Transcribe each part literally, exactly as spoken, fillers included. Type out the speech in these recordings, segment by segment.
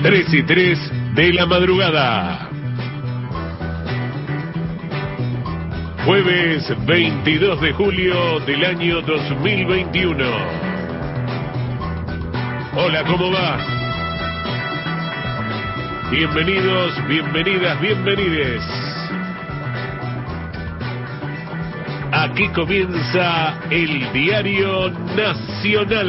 tres y tres de la madrugada. Jueves veintidós de julio del año dos mil veintiuno. Hola, ¿cómo va? Bienvenidos, bienvenidas, bienvenides. Aquí comienza el Diario Nacional.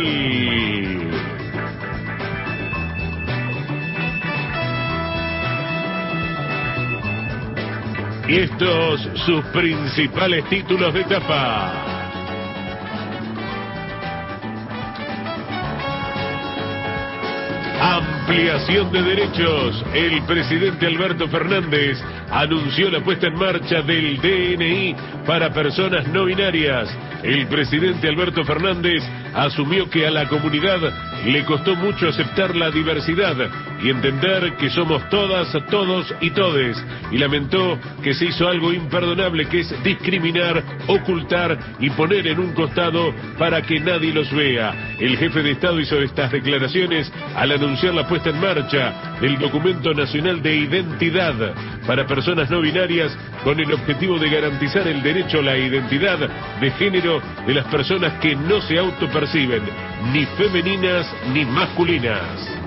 Y estos sus principales títulos de tapa. Ampliación de derechos. El presidente Alberto Fernández anunció la puesta en marcha del D N I para personas no binarias. El presidente Alberto Fernández asumió que a la comunidad le costó mucho aceptar la diversidad y entender que somos todas, todos y todes, y lamentó que se hizo algo imperdonable, que es discriminar, ocultar y poner en un costado para que nadie los vea. El jefe de Estado hizo estas declaraciones al anunciar la puesta en marcha del Documento Nacional de Identidad para personas no binarias, con el objetivo de garantizar el derecho a la identidad de género de las personas que no se autoperciben ni femeninas ni masculinas.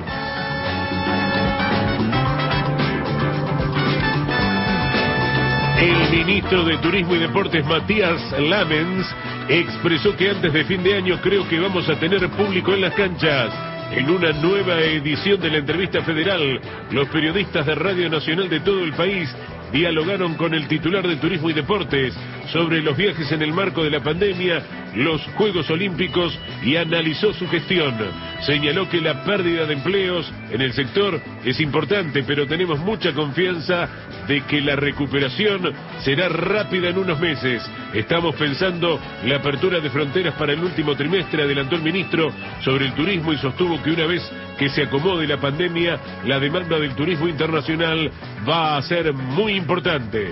El ministro de Turismo y Deportes, Matías Lamens, expresó que antes de fin de año creo que vamos a tener público en las canchas. En una nueva edición de la entrevista federal, los periodistas de Radio Nacional de todo el país dialogaron con el titular de Turismo y Deportes sobre los viajes en el marco de la pandemia, los Juegos Olímpicos, y analizó su gestión. Señaló que la pérdida de empleos en el sector es importante, pero tenemos mucha confianza de que la recuperación será rápida en unos meses. Estamos pensando la apertura de fronteras para el último trimestre, adelantó el ministro sobre el turismo, y sostuvo que una vez que se acomode la pandemia, la demanda del turismo internacional va a ser muy importante.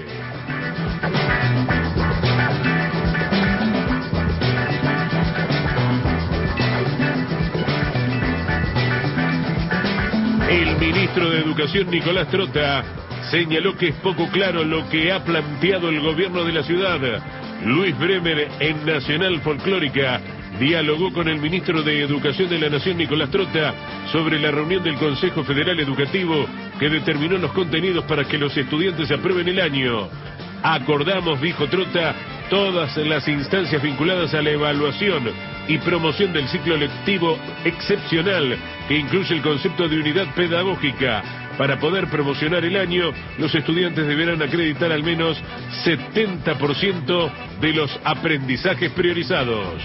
El ministro de Educación, Nicolás Trota, señaló que es poco claro lo que ha planteado el gobierno de la ciudad. Luis Bremer, en Nacional Folclórica, dialogó con el ministro de Educación de la Nación, Nicolás Trota, sobre la reunión del Consejo Federal Educativo que determinó los contenidos para que los estudiantes aprueben el año. Acordamos, dijo Trota, todas las instancias vinculadas a la evaluación y promoción del ciclo lectivo excepcional, que incluye el concepto de unidad pedagógica. Para poder promocionar el año, los estudiantes deberán acreditar al menos setenta por ciento de los aprendizajes priorizados.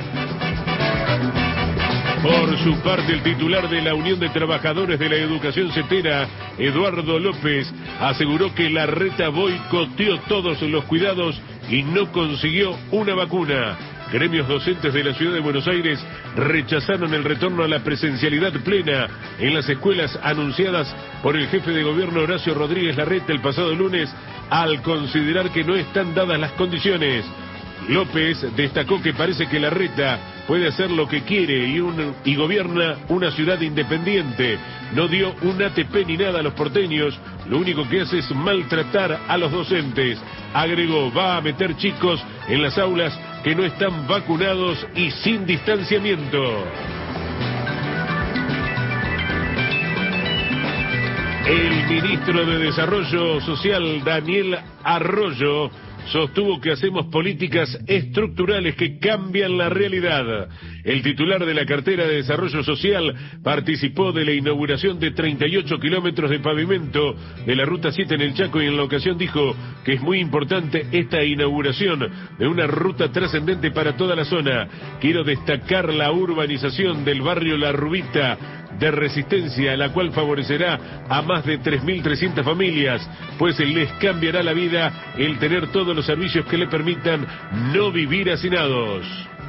Por su parte, el titular de la Unión de Trabajadores de la Educación Cetera, Eduardo López, aseguró que Larreta boicoteó todos los cuidados y no consiguió una vacuna. Gremios docentes de la ciudad de Buenos Aires rechazaron el retorno a la presencialidad plena en las escuelas anunciadas por el jefe de gobierno Horacio Rodríguez Larreta el pasado lunes, al considerar que no están dadas las condiciones. López destacó que parece que Larreta puede hacer lo que quiere y, un, y gobierna una ciudad independiente. No dio un A T P ni nada a los porteños, lo único que hace es maltratar a los docentes. Agregó, va a meter chicos en las aulas que no están vacunados y sin distanciamiento. El ministro de Desarrollo Social, Daniel Arroyo, sostuvo que hacemos políticas estructurales que cambian la realidad. El titular de la cartera de Desarrollo Social participó de la inauguración de treinta y ocho kilómetros de pavimento de la Ruta siete en el Chaco, y en la ocasión dijo que es muy importante esta inauguración de una ruta trascendente para toda la zona. Quiero destacar la urbanización del barrio La Rubita de Resistencia, la cual favorecerá a más de tres mil trescientas familias, pues les cambiará la vida el tener todos los servicios que le permitan no vivir hacinados.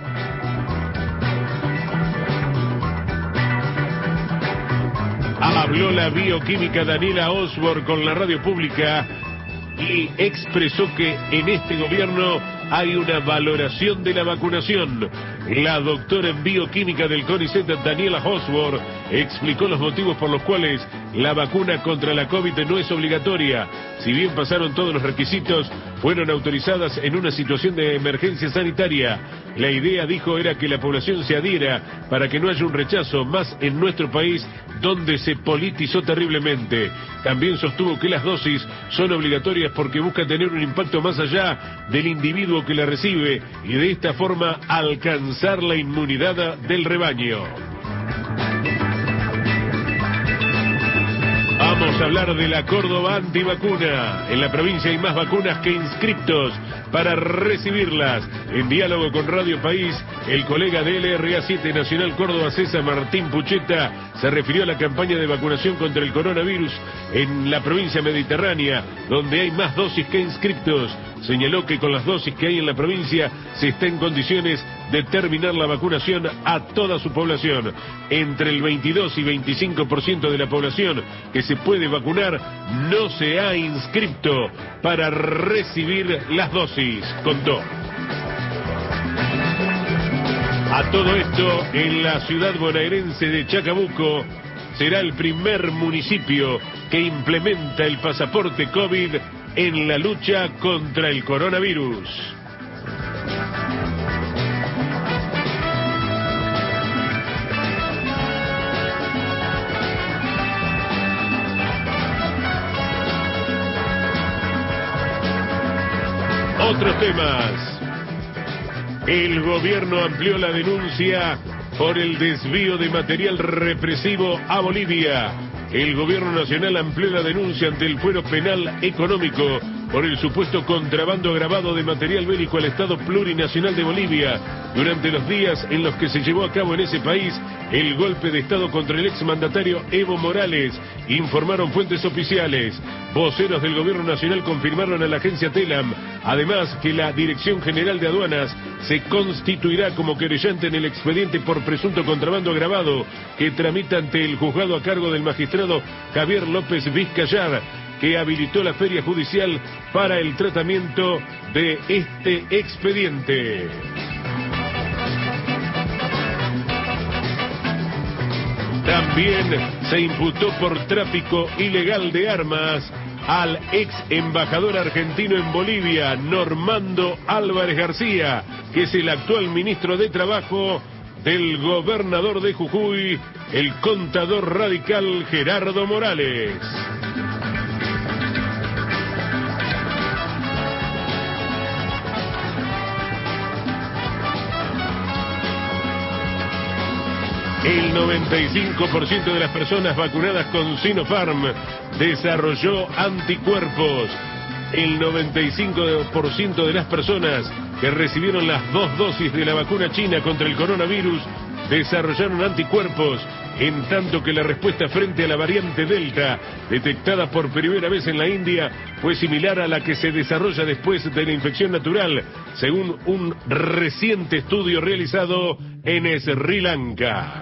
Habló la bioquímica Daniela Osborne con la radio pública y expresó que en este gobierno hay una valoración de la vacunación. La doctora en bioquímica del CONICET, Daniela Hosworth, explicó los motivos por los cuales la vacuna contra la COVID no es obligatoria. Si bien pasaron todos los requisitos, fueron autorizadas en una situación de emergencia sanitaria. La idea, dijo, era que la población se adhiera para que no haya un rechazo más en nuestro país, donde se politizó terriblemente. También sostuvo que las dosis son obligatorias porque busca tener un impacto más allá del individuo que la recibe y de esta forma alcanzar la inmunidad del rebaño. Vamos a hablar de la Córdoba antivacuna. En la provincia hay más vacunas que inscriptos para recibirlas. En diálogo con Radio País, el colega de L R A siete Nacional Córdoba, César Martín Pucheta, se refirió a la campaña de vacunación contra el coronavirus en la provincia mediterránea, donde hay más dosis que inscriptos. Señaló que con las dosis que hay en la provincia se está en condiciones de terminar la vacunación a toda su población. Entre el veintidós y veinticinco por ciento de la población que se puede vacunar no se ha inscrito para recibir las dosis, contó. A todo esto, en la ciudad bonaerense de Chacabuco, será el primer municipio que implementa el pasaporte COVID en la lucha contra el coronavirus. Otros temas. El gobierno amplió la denuncia por el desvío de material represivo a Bolivia. El gobierno nacional amplió la denuncia ante el fuero penal económico por el supuesto contrabando agravado de material bélico al Estado Plurinacional de Bolivia durante los días en los que se llevó a cabo en ese país el golpe de Estado contra el exmandatario Evo Morales, informaron fuentes oficiales. Voceros del gobierno nacional confirmaron a la agencia Telam, además, que la Dirección General de Aduanas se constituirá como querellante en el expediente por presunto contrabando agravado que tramita ante el juzgado a cargo del magistrado Javier López Vizcayar, que habilitó la feria judicial para el tratamiento de este expediente. También se imputó por tráfico ilegal de armas al ex embajador argentino en Bolivia, Normando Álvarez García, que es el actual ministro de Trabajo del gobernador de Jujuy, el contador radical Gerardo Morales. El noventa y cinco por ciento de las personas vacunadas con Sinopharm desarrolló anticuerpos. El noventa y cinco por ciento de las personas que recibieron las dos dosis de la vacuna china contra el coronavirus desarrollaron anticuerpos, en tanto que la respuesta frente a la variante Delta, detectada por primera vez en la India, fue similar a la que se desarrolla después de la infección natural, según un reciente estudio realizado en Sri Lanka.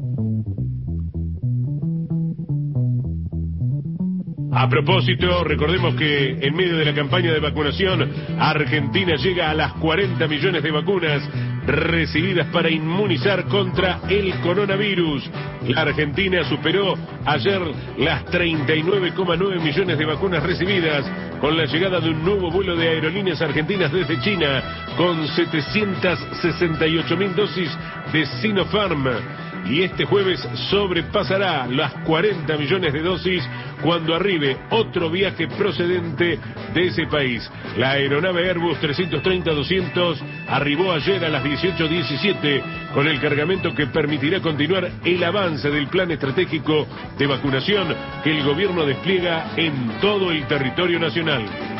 A propósito, recordemos que en medio de la campaña de vacunación, Argentina llega a las cuarenta millones de vacunas recibidas para inmunizar contra el coronavirus. La Argentina superó ayer las treinta y nueve coma nueve millones de vacunas recibidas, con la llegada de un nuevo vuelo de aerolíneas argentinas desde China, con setecientas sesenta y ocho mil dosis de Sinopharm. Y este jueves sobrepasará las cuarenta millones de dosis cuando arribe otro viaje procedente de ese país. La aeronave Airbus trescientos treinta doscientos arribó ayer a las dieciocho diecisiete con el cargamento que permitirá continuar el avance del plan estratégico de vacunación que el gobierno despliega en todo el territorio nacional.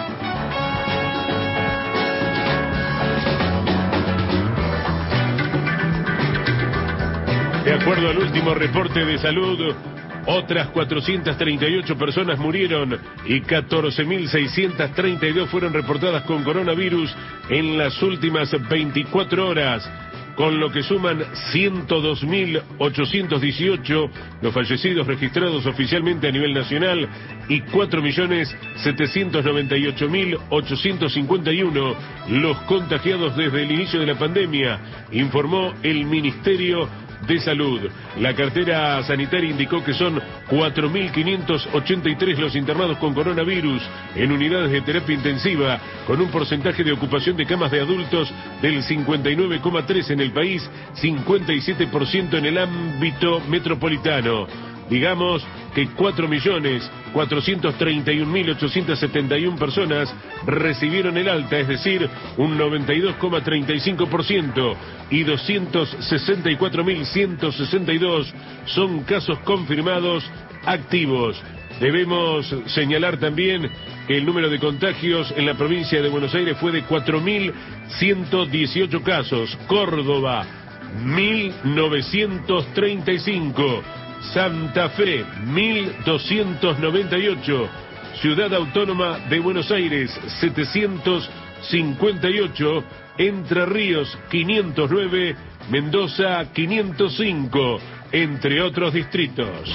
De acuerdo al último reporte de salud, otras cuatrocientas treinta y ocho personas murieron y catorce mil seiscientas treinta y dos fueron reportadas con coronavirus en las últimas veinticuatro horas. con lo que suman ciento dos mil ochocientos dieciocho los fallecidos registrados oficialmente a nivel nacional y cuatro millones setecientos noventa y ocho mil ochocientos cincuenta y uno los contagiados desde el inicio de la pandemia, informó el Ministerio de Salud. La cartera sanitaria indicó que son cuatro mil quinientos ochenta y tres los internados con coronavirus en unidades de terapia intensiva, con un porcentaje de ocupación de camas de adultos del cincuenta y nueve coma tres por ciento en el país, cincuenta y siete por ciento en el ámbito metropolitano. Digamos que cuatro millones cuatrocientos treinta y un mil ochocientos setenta y uno personas recibieron el alta, es decir, un noventa y dos coma treinta y cinco por ciento, y doscientos sesenta y cuatro mil ciento sesenta y dos son casos confirmados activos. Debemos señalar también que el número de contagios en la provincia de Buenos Aires fue de cuatro mil ciento dieciocho casos, Córdoba mil novecientos treinta y cinco, Santa Fe mil doscientos noventa y ocho, Ciudad Autónoma de Buenos Aires setecientos cincuenta y ocho, Entre Ríos quinientos nueve, Mendoza quinientos cinco, entre otros distritos.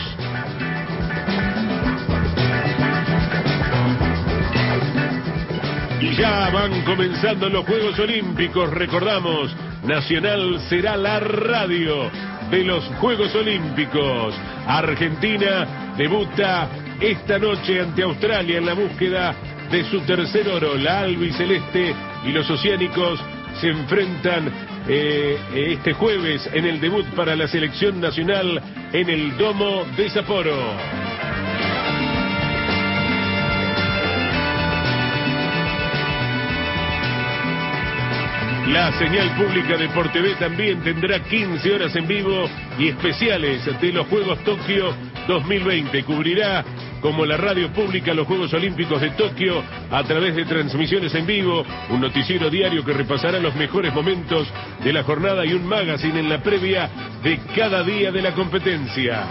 Y ya van comenzando los Juegos Olímpicos, recordamos, Nacional será la radio de los Juegos Olímpicos. Argentina debuta esta noche ante Australia en la búsqueda de su tercer oro. La albiceleste y los oceánicos se enfrentan eh, este jueves en el debut para la selección nacional en el Domo de Sapporo. La señal pública de Por T V también tendrá quince horas en vivo y especiales de los Juegos Tokio dos mil veinte. Cubrirá como la radio pública los Juegos Olímpicos de Tokio a través de transmisiones en vivo, un noticiero diario que repasará los mejores momentos de la jornada y un magazine en la previa de cada día de la competencia.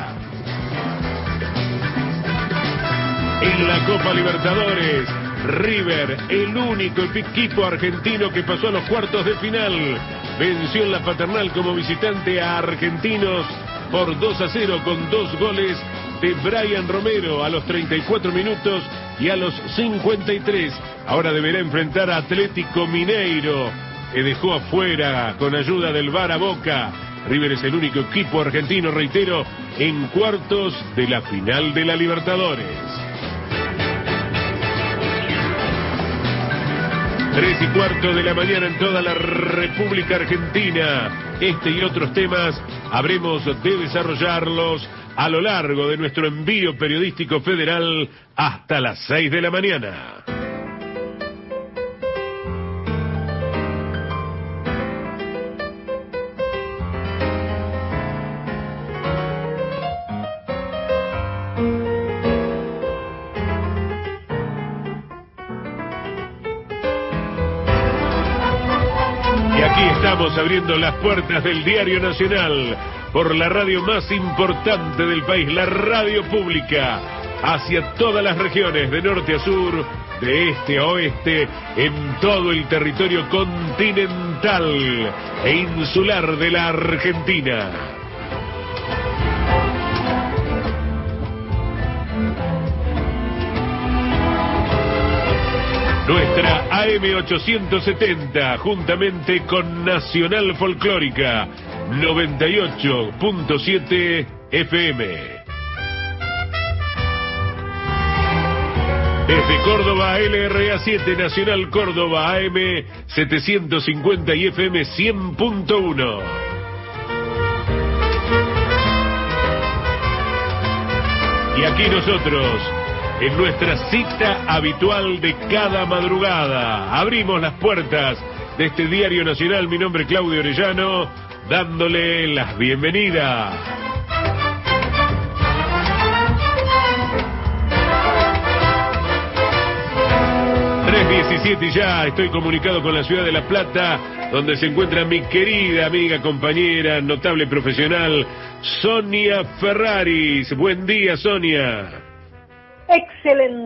En la Copa Libertadores, River, el único equipo argentino que pasó a los cuartos de final, venció en la Paternal como visitante a Argentinos por dos a cero con dos goles de Brian Romero a los treinta y cuatro minutos y a los cincuenta y tres. Ahora deberá enfrentar a Atlético Mineiro, que dejó afuera con ayuda del V A R a Boca. River es el único equipo argentino, reitero, en cuartos de la final de la Libertadores. Tres y cuarto de la mañana en toda la República Argentina. Este y otros temas habremos de desarrollarlos a lo largo de nuestro envío periodístico federal hasta las seis de la mañana. Estamos abriendo las puertas del Diario Nacional por la radio más importante del país, la radio pública, hacia todas las regiones, de norte a sur, de este a oeste, en todo el territorio continental e insular de la Argentina. Nuestra A M ochocientos setenta, juntamente con Nacional Folclórica, noventa y ocho punto siete F M. Desde Córdoba, L R A siete, Nacional Córdoba, A M setecientos cincuenta y F M cien punto uno. Y aquí nosotros, en nuestra cita habitual de cada madrugada, abrimos las puertas de este Diario Nacional. Mi nombre es Claudio Orellano, dándole las bienvenidas. tres diecisiete y ya estoy comunicado con la ciudad de La Plata, donde se encuentra mi querida amiga, compañera, notable profesional, Sonia Ferraris. Buen día, Sonia.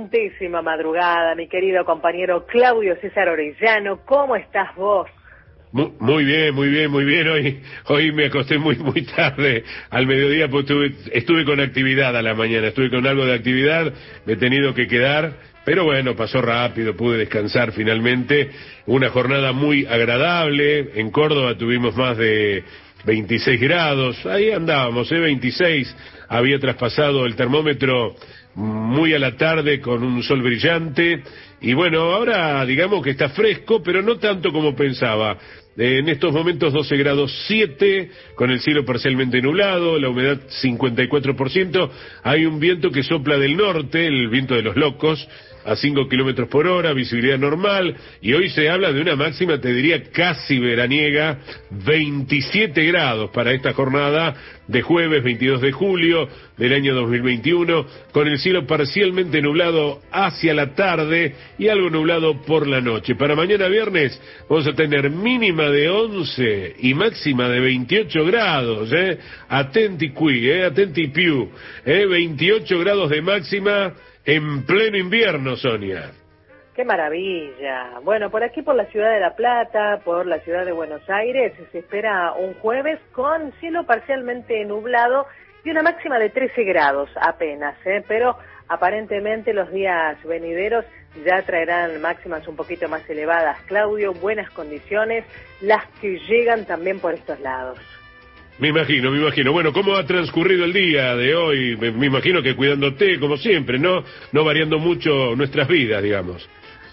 Excelentísima madrugada, mi querido compañero Claudio César Orellano. ¿Cómo estás vos? Mu- Muy bien, muy bien, muy bien. Hoy, hoy me acosté muy, muy tarde al mediodía, pues estuve, estuve con actividad a la mañana, estuve con algo de actividad, me he tenido que quedar, pero bueno, pasó rápido, pude descansar finalmente. Una jornada muy agradable. En Córdoba tuvimos más de veintiséis grados, ahí andábamos, ¿eh? veintiséis, había traspasado el termómetro muy a la tarde con un sol brillante, y bueno, ahora digamos que está fresco, pero no tanto como pensaba. Eh, En estos momentos doce grados siete, con el cielo parcialmente nublado, la humedad cincuenta y cuatro por ciento, hay un viento que sopla del norte, el viento de los locos, a cinco kilómetros por hora, visibilidad normal, y hoy se habla de una máxima, te diría, casi veraniega, veintisiete grados para esta jornada de jueves veintidós de julio del año dos mil veintiuno, con el cielo parcialmente nublado hacia la tarde y algo nublado por la noche. Para mañana viernes vamos a tener mínima de once y máxima de veintiocho grados, ¿eh? Atenti qui, ¿eh? Atenti più, ¿eh? veintiocho grados de máxima en pleno invierno, Sonia. ¡Qué maravilla! Bueno, por aquí, por la ciudad de La Plata, por la ciudad de Buenos Aires, se espera un jueves con cielo parcialmente nublado y una máxima de trece grados apenas, ¿eh? Pero aparentemente los días venideros ya traerán máximas un poquito más elevadas. Claudio, buenas condiciones, las que llegan también por estos lados. Me imagino, me imagino. Bueno, ¿cómo ha transcurrido el día de hoy? Me, me imagino que cuidándote, como siempre, ¿no? No variando mucho nuestras vidas, digamos.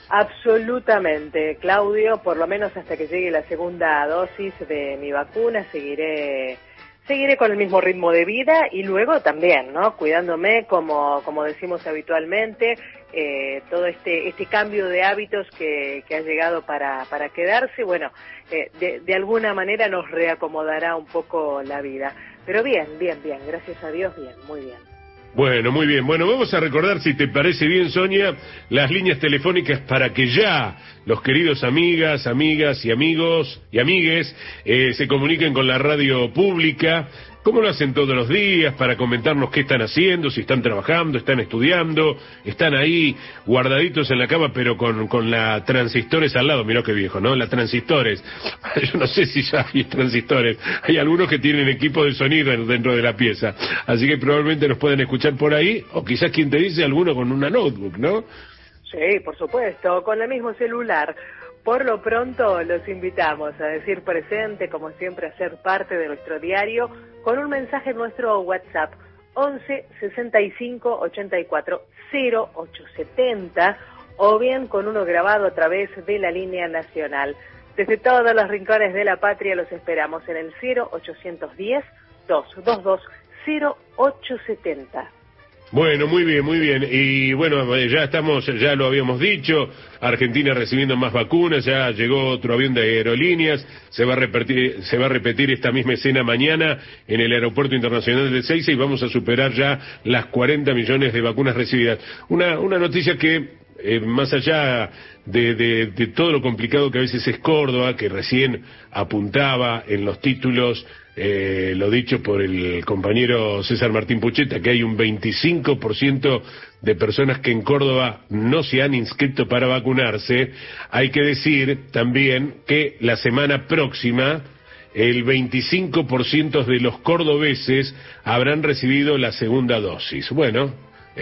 Absolutamente, Claudio, por lo menos hasta que llegue la segunda dosis de mi vacuna, seguiré seguiré con el mismo ritmo de vida y luego también, ¿no? Cuidándome, como como decimos habitualmente, eh, todo este este cambio de hábitos que, que ha llegado para, para quedarse, bueno, eh, de, de alguna manera nos reacomodará un poco la vida. Pero bien, bien, bien, gracias a Dios, bien, muy bien. Bueno, muy bien. Bueno, vamos a recordar, si te parece bien, Sonia, las líneas telefónicas para que ya los queridos amigas, amigas y amigos y amigues eh, se comuniquen con la radio pública. ¿Cómo lo hacen todos los días para comentarnos qué están haciendo, si están trabajando, están estudiando, están ahí guardaditos en la cama, pero con, con la transistores al lado? Mirá qué viejo, ¿no? La transistores. Yo no sé si ya hay transistores. Hay algunos que tienen equipo de sonido dentro de la pieza. Así que probablemente nos pueden escuchar por ahí, o quizás, quien te dice, alguno con una notebook, ¿no? Sí, por supuesto, con el mismo celular. Por lo pronto los invitamos a decir presente, como siempre, a ser parte de nuestro diario con un mensaje en nuestro WhatsApp once sesenta y cinco ochenta y cuatro cero ocho setenta o bien con uno grabado a través de la línea nacional. Desde todos los rincones de la patria los esperamos en el cero ochocientos diez, doscientos veintidós, cero ocho setenta. Bueno, muy bien, muy bien. Y bueno, ya estamos, ya lo habíamos dicho, Argentina recibiendo más vacunas, ya llegó otro avión de aerolíneas, se va a repetir, se va a repetir esta misma escena mañana en el Aeropuerto Internacional de Ezeiza y vamos a superar ya las cuarenta millones de vacunas recibidas. Una, una noticia que, eh, más allá de, de, de todo lo complicado que a veces es Córdoba, que recién apuntaba en los títulos, Eh, lo dicho por el compañero César Martín Pucheta, que hay un veinticinco por ciento de personas que en Córdoba no se han inscrito para vacunarse. Hay que decir también que la semana próxima el veinticinco por ciento de los cordobeses habrán recibido la segunda dosis. Bueno,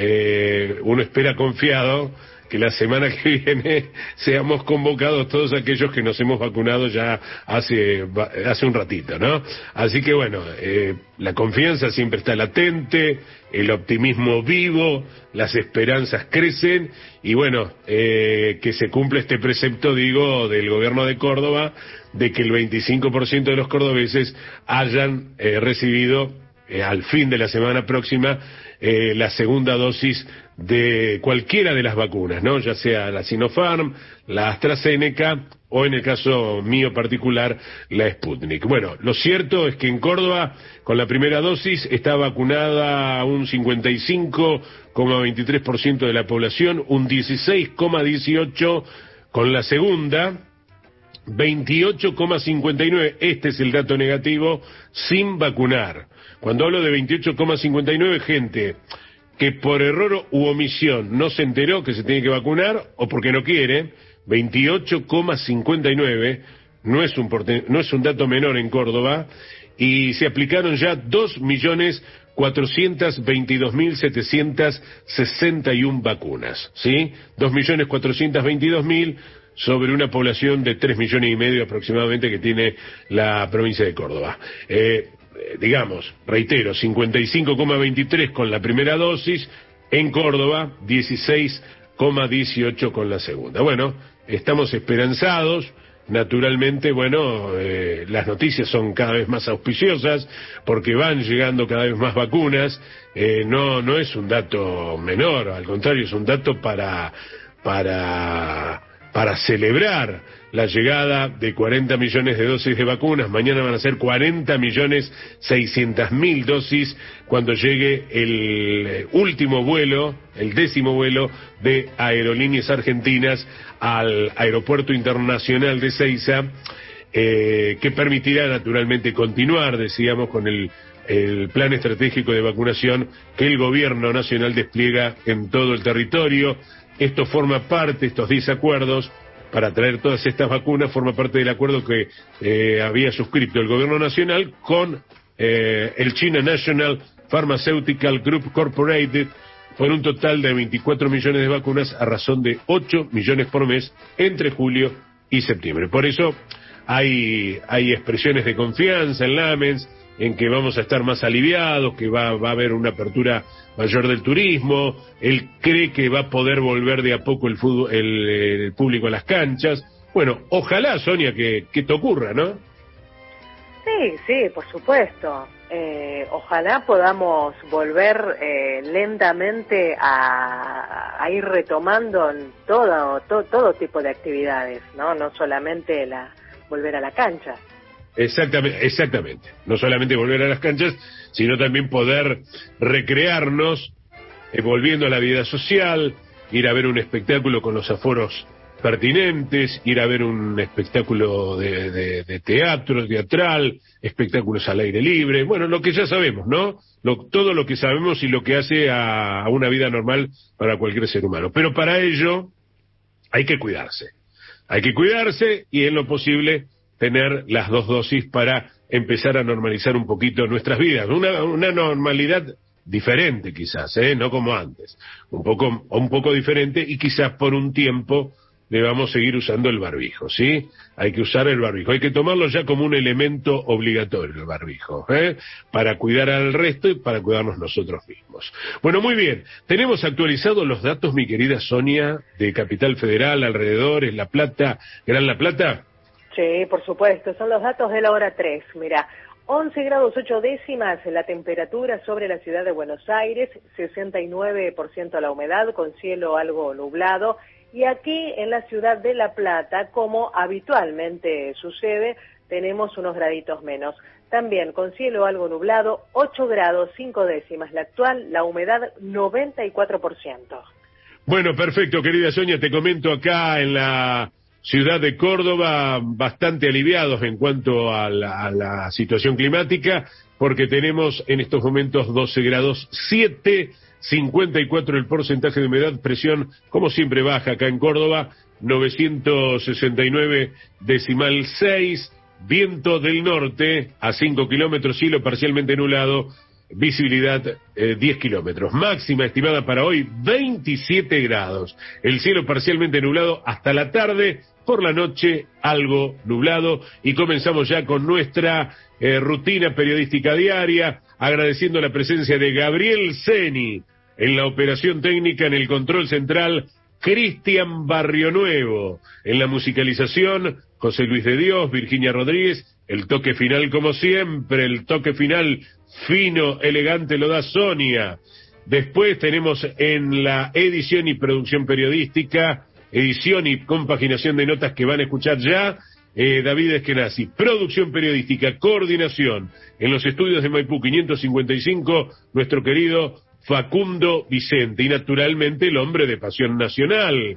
eh, uno espera confiado que la semana que viene seamos convocados todos aquellos que nos hemos vacunado ya hace hace un ratito, ¿no? Así que bueno, eh, la confianza siempre está latente, el optimismo vivo, las esperanzas crecen y bueno, eh, que se cumple este precepto, digo, del gobierno de Córdoba, de que el veinticinco por ciento de los cordobeses hayan eh, recibido eh, al fin de la semana próxima eh, la segunda dosis de cualquiera de las vacunas, ¿no? Ya sea la Sinopharm, la AstraZeneca o, en el caso mío particular, la Sputnik. Bueno, lo cierto es que en Córdoba, con la primera dosis, está vacunada un cincuenta y cinco coma veintitrés por ciento de la población, un dieciséis coma dieciocho por ciento con la segunda, veintiocho coma cincuenta y nueve por ciento, este es el dato negativo, sin vacunar. Cuando hablo de veintiocho coma cincuenta y nueve por ciento, gente que por error u omisión no se enteró que se tiene que vacunar o porque no quiere, veintiocho coma cincuenta y nueve, no es un porte, no es un dato menor en Córdoba, y se aplicaron ya dos millones cuatrocientos veintidós mil setecientos sesenta y uno vacunas, ¿sí? dos millones cuatrocientos veintidós mil sobre una población de tres millones y medio aproximadamente que tiene la provincia de Córdoba. Eh, digamos, reitero, cincuenta y cinco coma veintitrés con la primera dosis, en Córdoba dieciséis coma dieciocho con la segunda. Bueno, estamos esperanzados. Naturalmente, bueno, eh, las noticias son cada vez más auspiciosas porque van llegando cada vez más vacunas. Eh, no, no es un dato menor, al contrario, es un dato para, para, para celebrar la llegada de cuarenta millones de dosis de vacunas. Mañana van a ser cuarenta millones seiscientas mil dosis cuando llegue el último vuelo, el décimo vuelo de Aerolíneas Argentinas al Aeropuerto Internacional de Ezeiza, eh, que permitirá naturalmente continuar, decíamos, con el, el plan estratégico de vacunación que el gobierno nacional despliega en todo el territorio. Esto forma parte, estos diez acuerdos para traer todas estas vacunas, forma parte del acuerdo que eh, había suscrito el gobierno nacional con eh, el China National Pharmaceutical Group Corporated, por un total de veinticuatro millones de vacunas a razón de ocho millones por mes entre julio y septiembre. Por eso hay, hay expresiones de confianza en Lamens, en que vamos a estar más aliviados, que va, va a haber una apertura mayor del turismo. Él cree que va a poder volver de a poco el, fútbol, el, el público a las canchas. Bueno, ojalá, Sonia, que, que te ocurra, ¿no? Sí, sí, por supuesto. Eh, ojalá podamos volver eh, lentamente a, a ir retomando todo, todo, todo tipo de actividades, ¿no? No solamente la volver a la cancha. Exactamente, exactamente. No solamente volver a las canchas, sino también poder recrearnos, eh, volviendo a la vida social, ir a ver un espectáculo con los aforos pertinentes, ir a ver un espectáculo de, de, de teatro, teatral, espectáculos al aire libre, bueno, lo que ya sabemos, ¿no? Lo, todo lo que sabemos y lo que hace a, a una vida normal para cualquier ser humano. Pero para ello hay que cuidarse. Hay que cuidarse y en lo posible tener las dos dosis para empezar a normalizar un poquito nuestras vidas. Una, una normalidad diferente quizás, ¿eh? No como antes. Un poco, un poco diferente y quizás por un tiempo debamos seguir usando el barbijo, ¿sí? Hay que usar el barbijo. Hay que tomarlo ya como un elemento obligatorio, el barbijo, ¿eh? Para cuidar al resto y para cuidarnos nosotros mismos. Bueno, muy bien. Tenemos actualizados los datos, mi querida Sonia, de Capital Federal, alrededores, La Plata, Gran La Plata. Sí, por supuesto, son los datos de la hora tres. Mira, once grados ocho décimas la temperatura sobre la ciudad de Buenos Aires, sesenta y nueve por ciento la humedad, con cielo algo nublado. Y aquí en la ciudad de La Plata, como habitualmente sucede, tenemos unos graditos menos. También con cielo algo nublado, ocho grados cinco décimas la actual, la humedad noventa y cuatro por ciento. Bueno, perfecto, querida Sonia, te comento acá en la ciudad de Córdoba, bastante aliviados en cuanto a la, a la situación climática, porque tenemos en estos momentos doce grados siete, cincuenta y cuatro el porcentaje de humedad, presión como siempre baja acá en Córdoba, novecientos sesenta y nueve decimal seis, viento del norte a cinco kilómetros, cielo parcialmente nublado, visibilidad eh, diez kilómetros, máxima estimada para hoy veintisiete grados, el cielo parcialmente nublado hasta la tarde, por la noche algo nublado, y comenzamos ya con nuestra eh, rutina periodística diaria, agradeciendo la presencia de Gabriel Ceni en la operación técnica, en el control central, Cristian Barrionuevo, en la musicalización, José Luis de Dios, Virginia Rodríguez, el toque final como siempre, el toque final fino, elegante lo da Sonia. Después tenemos en la edición y producción periodística, edición y compaginación de notas que van a escuchar ya, eh, David Eskenazi. Producción periodística, coordinación en los estudios de Maipú quinientos cincuenta y cinco, nuestro querido Facundo Vicente, y naturalmente el hombre de Pasión Nacional,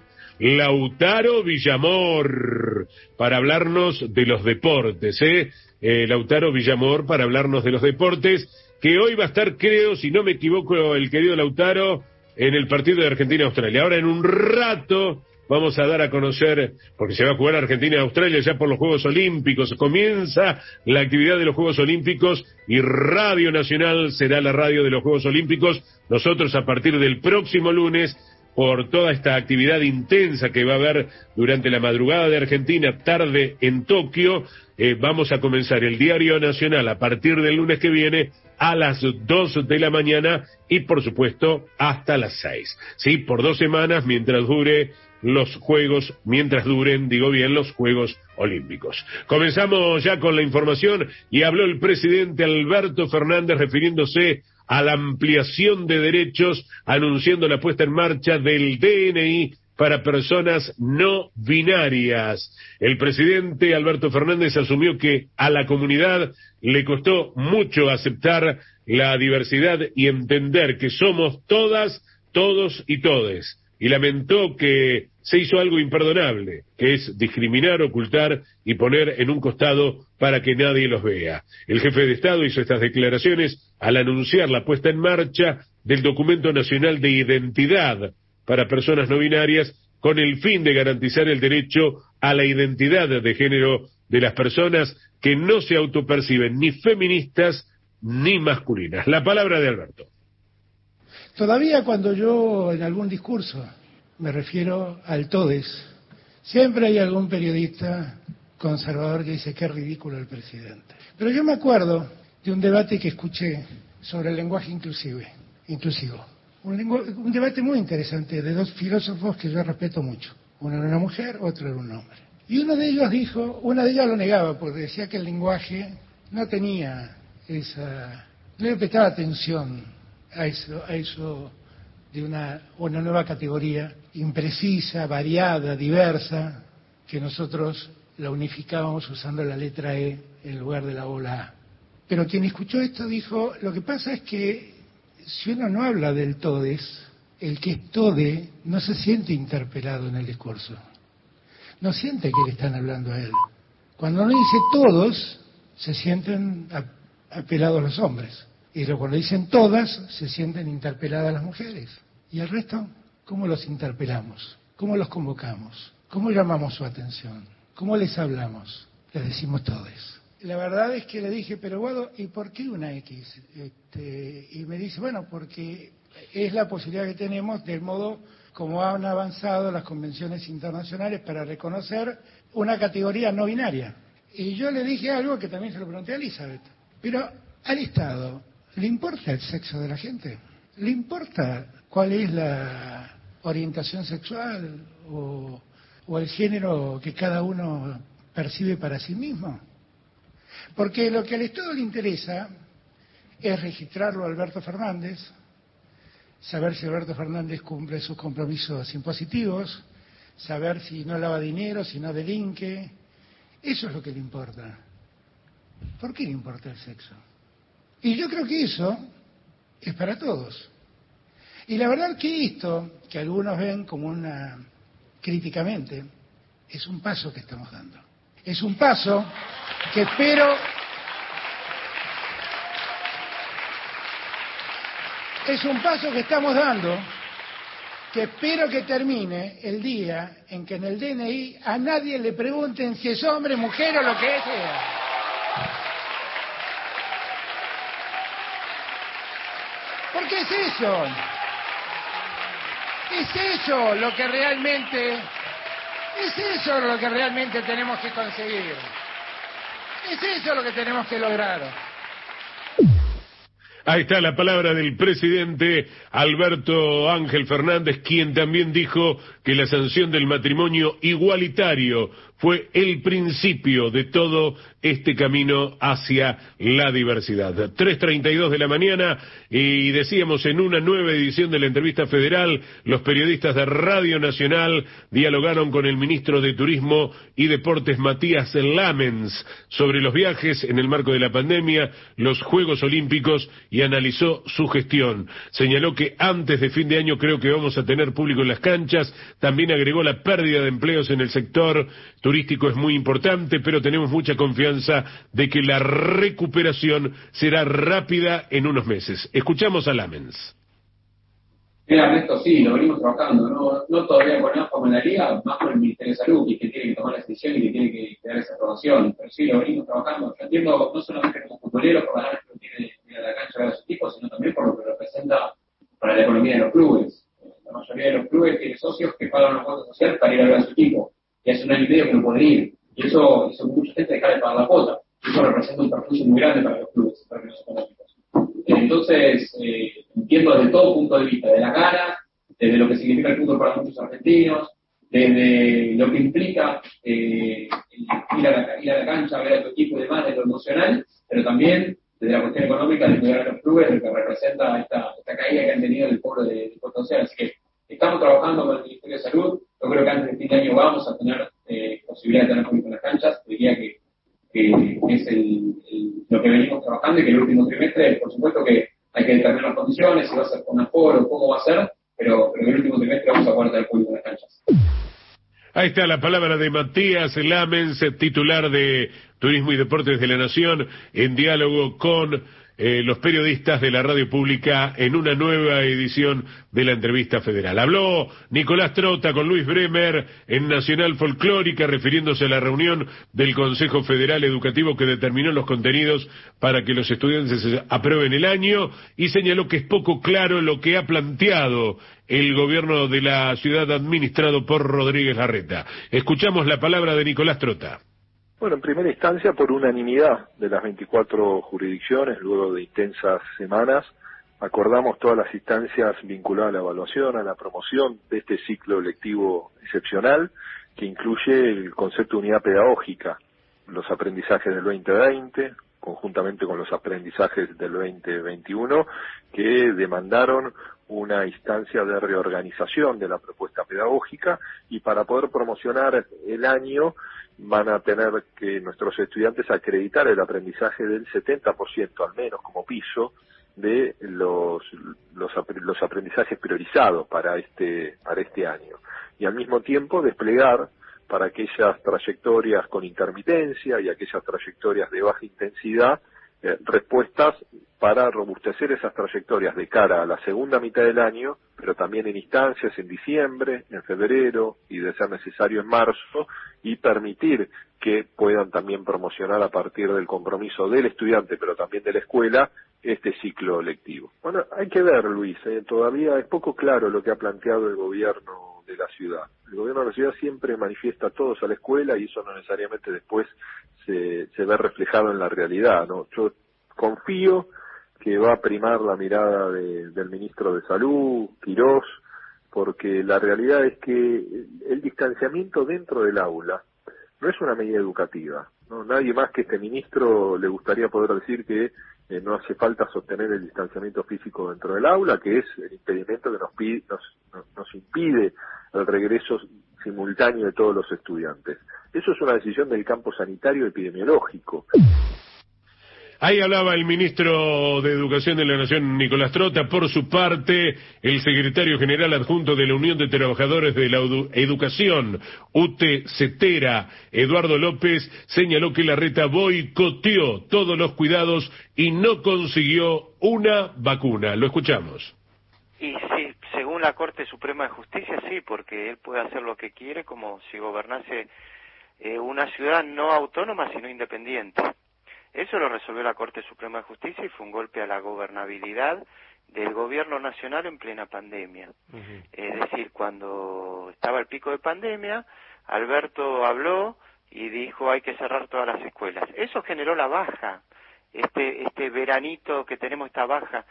Lautaro Villamor, para hablarnos de los deportes, ¿eh? eh Lautaro Villamor para hablarnos de los deportes, que hoy va a estar, creo, si no me equivoco, el querido Lautaro, en el partido de Argentina-Australia. Ahora en un rato vamos a dar a conocer, porque se va a jugar Argentina y Australia ya por los Juegos Olímpicos, comienza la actividad de los Juegos Olímpicos y Radio Nacional será la radio de los Juegos Olímpicos. Nosotros a partir del próximo lunes, por toda esta actividad intensa que va a haber durante la madrugada de Argentina, tarde en Tokio, eh, vamos a comenzar el Diario Nacional a partir del lunes que viene a las dos de la mañana y por supuesto hasta las seis. Sí, por dos semanas mientras dure los Juegos, mientras duren, digo bien, los Juegos Olímpicos. Comenzamos ya con la información y habló el presidente Alberto Fernández refiriéndose a la ampliación de derechos, anunciando la puesta en marcha del D N I para personas no binarias. El presidente Alberto Fernández asumió que a la comunidad le costó mucho aceptar la diversidad y entender que somos todas, todos y todes, y lamentó que se hizo algo imperdonable, que es discriminar, ocultar y poner en un costado para que nadie los vea. El jefe de Estado hizo estas declaraciones al anunciar la puesta en marcha del Documento Nacional de Identidad para personas no binarias con el fin de garantizar el derecho a la identidad de género de las personas que no se autoperciben ni feministas ni masculinas. La palabra de Alberto. Todavía cuando yo en algún discurso me refiero al todes, siempre hay algún periodista conservador que dice qué ridículo el presidente. Pero yo me acuerdo de un debate que escuché sobre el lenguaje inclusive, inclusivo. Un, lengu- un debate muy interesante de dos filósofos que yo respeto mucho. Uno era una mujer, otro era un hombre. Y uno de ellos dijo, una de ellas lo negaba porque decía que el lenguaje no tenía esa, no le prestaba atención a eso, a eso de una, una nueva categoría imprecisa, variada, diversa, que nosotros la unificábamos usando la letra E en lugar de la O, la A. Pero quien escuchó esto dijo, lo que pasa es que si uno no habla del todes, el que es tode no se siente interpelado en el discurso. No siente que le están hablando a él. Cuando uno dice todos, se sienten apelados los hombres. Y cuando dicen todas, se sienten interpeladas las mujeres. ¿Y el resto? ¿Cómo los interpelamos? ¿Cómo los convocamos? ¿Cómo llamamos su atención? ¿Cómo les hablamos? Les decimos todes. La verdad es que le dije, pero Guado, ¿y por qué una X? Este, y me dice, bueno, porque es la posibilidad que tenemos del modo como han avanzado las convenciones internacionales para reconocer una categoría no binaria. Y yo le dije algo que también se lo pregunté a Elizabeth. Pero al Estado, ¿le importa el sexo de la gente? ¿Le importa cuál es la orientación sexual o, o el género que cada uno percibe para sí mismo? Porque lo que al Estado le interesa es registrarlo a Alberto Fernández, saber si Alberto Fernández cumple sus compromisos impositivos, saber si no lava dinero, si no delinque. Eso es lo que le importa. ¿Por qué le importa el sexo? Y yo creo que eso es para todos. Y la verdad que esto, que algunos ven como una críticamente, es un paso que estamos dando. Es un paso que espero, es un paso que estamos dando, que espero que termine el día en que en el D N I a nadie le pregunten si es hombre, mujer o lo que sea. Porque es eso, es eso lo que realmente, es eso lo que realmente tenemos que conseguir, es eso lo que tenemos que lograr. Ahí está la palabra del presidente Alberto Ángel Fernández, quien también dijo que la sanción del matrimonio igualitario fue el principio de todo este camino hacia la diversidad. tres treinta y dos de la mañana y decíamos en una nueva edición de la entrevista federal, los periodistas de Radio Nacional dialogaron con el ministro de Turismo y Deportes Matías Lamens sobre los viajes en el marco de la pandemia, los Juegos Olímpicos y analizó su gestión. Señaló que antes de fin de año creo que vamos a tener público en las canchas, también agregó la pérdida de empleos en el sector turístico es muy importante, pero tenemos mucha confianza de que la recuperación será rápida en unos meses. Escuchamos a Lamens. Mira, Ernesto, sí, lo venimos trabajando, no, no todavía con AFA o en la Liga, más con el Ministerio de Salud, y que tiene que tomar la decisión y que tiene que, que dar esa aprobación, pero sí, lo venimos trabajando. Yo entiendo, no solamente como futbolero, por la ganas que tiene de ir a la cancha a ver a sus equipos, sino también por lo que representa para la economía de los clubes. La mayoría de los clubes tienen socios que pagan una cuota social para ir a ver a su equipo, y hace un año y medio que no pueden ir, y eso hizo que mucha gente dejara de pagar la cuota. Eso representa un perjuicio muy grande para los clubes, para los económicos. Entonces, eh, entiendo desde todo punto de vista, de la gana, desde lo que significa el fútbol para muchos argentinos, desde lo que implica eh, ir, a la, ir a la cancha, ver a tu equipo y demás, de lo emocional, pero también desde la cuestión económica de cuidar a los clubes, lo que representa esta, esta caída que han tenido el pueblo de, de Puerto Océano. Así que estamos trabajando con el Ministerio de Salud. Yo creo que antes de fin de año vamos a tener eh, posibilidad de tener público en las canchas. Diría que que es el, el, lo que venimos trabajando y que el último trimestre, por supuesto que hay que determinar las condiciones, si va a ser con aforo, cómo va a ser, pero, pero en el último trimestre vamos a poder tener público en las canchas. Ahí está la palabra de Matías Lamens, titular de Turismo y Deportes de la Nación, en diálogo con eh, los periodistas de la radio pública en una nueva edición de la entrevista federal. Habló Nicolás Trota con Luis Bremer en Nacional Folclórica, refiriéndose a la reunión del Consejo Federal Educativo que determinó los contenidos para que los estudiantes aprueben el año, y señaló que es poco claro lo que ha planteado el gobierno de la ciudad administrado por Rodríguez Larreta. Escuchamos la palabra de Nicolás Trota. Bueno, en primera instancia, por unanimidad de las veinticuatro jurisdicciones, luego de intensas semanas, acordamos todas las instancias vinculadas a la evaluación, a la promoción de este ciclo lectivo excepcional, que incluye el concepto de unidad pedagógica, los aprendizajes del veinte veinte, conjuntamente con los aprendizajes del veinte veintiuno, que demandaron una instancia de reorganización de la propuesta pedagógica, y para poder promocionar el año van a tener que nuestros estudiantes acreditar el aprendizaje del setenta por ciento al menos como piso de los, los, los aprendizajes priorizados para este, para este año, y al mismo tiempo desplegar para aquellas trayectorias con intermitencia y aquellas trayectorias de baja intensidad, eh, respuestas para robustecer esas trayectorias de cara a la segunda mitad del año, pero también en instancias en diciembre, en febrero y de ser necesario en marzo, y permitir que puedan también promocionar a partir del compromiso del estudiante, pero también de la escuela, este ciclo lectivo. Bueno, hay que ver, Luis, eh, todavía es poco claro lo que ha planteado el gobierno de la ciudad. El gobierno de la ciudad siempre manifiesta a todos a la escuela, y eso no necesariamente después se, se ve reflejado en la realidad, ¿no? Yo confío que va a primar la mirada de, del ministro de Salud, Quirós, porque la realidad es que el distanciamiento dentro del aula no es una medida educativa, ¿no? Nadie más que este ministro le gustaría poder decir que eh, no hace falta sostener el distanciamiento físico dentro del aula, que es el impedimento que nos, pide, nos, nos, nos impide el regreso simultáneo de todos los estudiantes. Eso es una decisión del campo sanitario epidemiológico. Ahí hablaba el ministro de Educación de la Nación, Nicolás Trota. Por su parte, el secretario general adjunto de la Unión de Trabajadores de la Educación, U T E CETERA, Eduardo López, señaló que Larreta boicoteó todos los cuidados y no consiguió una vacuna. Lo escuchamos. Y sí, según la Corte Suprema de Justicia, sí, porque él puede hacer lo que quiere como si gobernase eh, una ciudad no autónoma, sino independiente. Eso lo resolvió la Corte Suprema de Justicia y fue un golpe a la gobernabilidad del gobierno nacional en plena pandemia. Uh-huh. Es decir, cuando estaba el pico de pandemia, Alberto habló y dijo hay que cerrar todas las escuelas. Eso generó la baja, este, este veranito que tenemos, esta baja.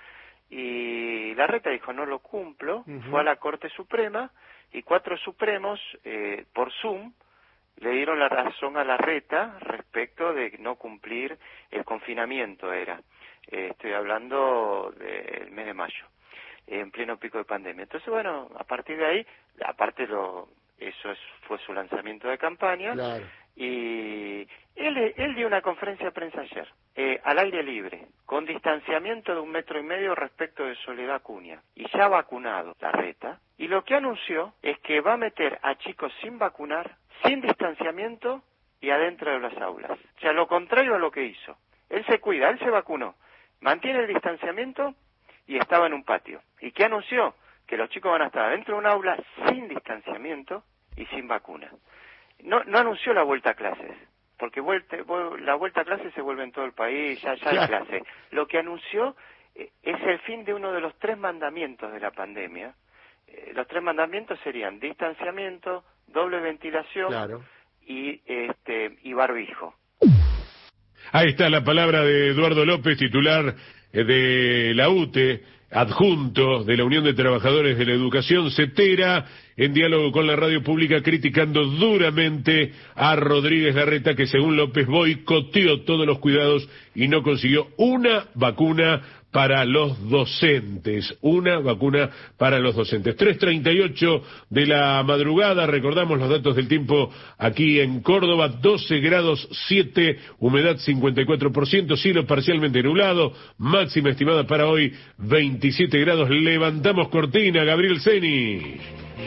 Y Larreta dijo no lo cumplo, uh-huh. Fue a la Corte Suprema y cuatro supremos eh, por Zoom le dieron la razón a Larreta respecto de no cumplir el confinamiento, era. Eh, estoy hablando del mes de mayo, eh, en pleno pico de pandemia. Entonces, bueno, a partir de ahí, aparte lo, eso es, fue su lanzamiento de campaña, claro. Y él, él dio una conferencia de prensa ayer, eh, al aire libre, con distanciamiento de un metro y medio respecto de Soledad Acuña, y ya vacunado Larreta, y lo que anunció es que va a meter a chicos sin vacunar, sin distanciamiento y adentro de las aulas. O sea, lo contrario a lo que hizo. Él se cuida, él se vacunó, mantiene el distanciamiento y estaba en un patio. ¿Y qué anunció? que los chicos van a estar dentro de un aula sin distanciamiento y sin vacuna. No, no anunció la vuelta a clases, porque vuelta, la vuelta a clases se vuelve en todo el país, ya, ya hay clase. Lo que anunció eh, es el fin de uno de los tres mandamientos de la pandemia. Eh, los tres mandamientos serían distanciamiento, doble ventilación claro. y, este, y barbijo. Ahí está la palabra de Eduardo López, titular de la U T E, adjunto de la Unión de Trabajadores de la Educación, CETERA, en diálogo con la radio pública, criticando duramente a Rodríguez Larreta, que según López boicoteó todos los cuidados y no consiguió una vacuna para los docentes, una vacuna para los docentes. tres treinta y ocho de la madrugada, recordamos los datos del tiempo aquí en Córdoba, doce grados siete, humedad cincuenta y cuatro por ciento, cielo parcialmente nublado, máxima estimada para hoy veintisiete grados. Levantamos cortina, Gabriel Ceni.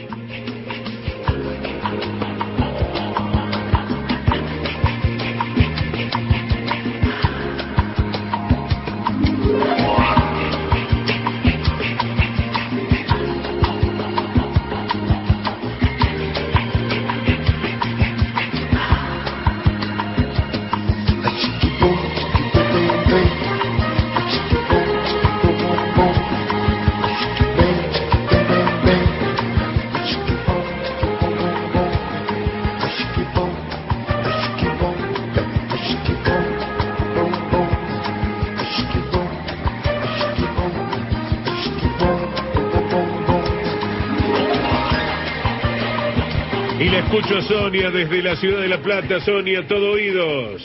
Y la escucho a Sonia desde la ciudad de La Plata. Sonia, todo oídos.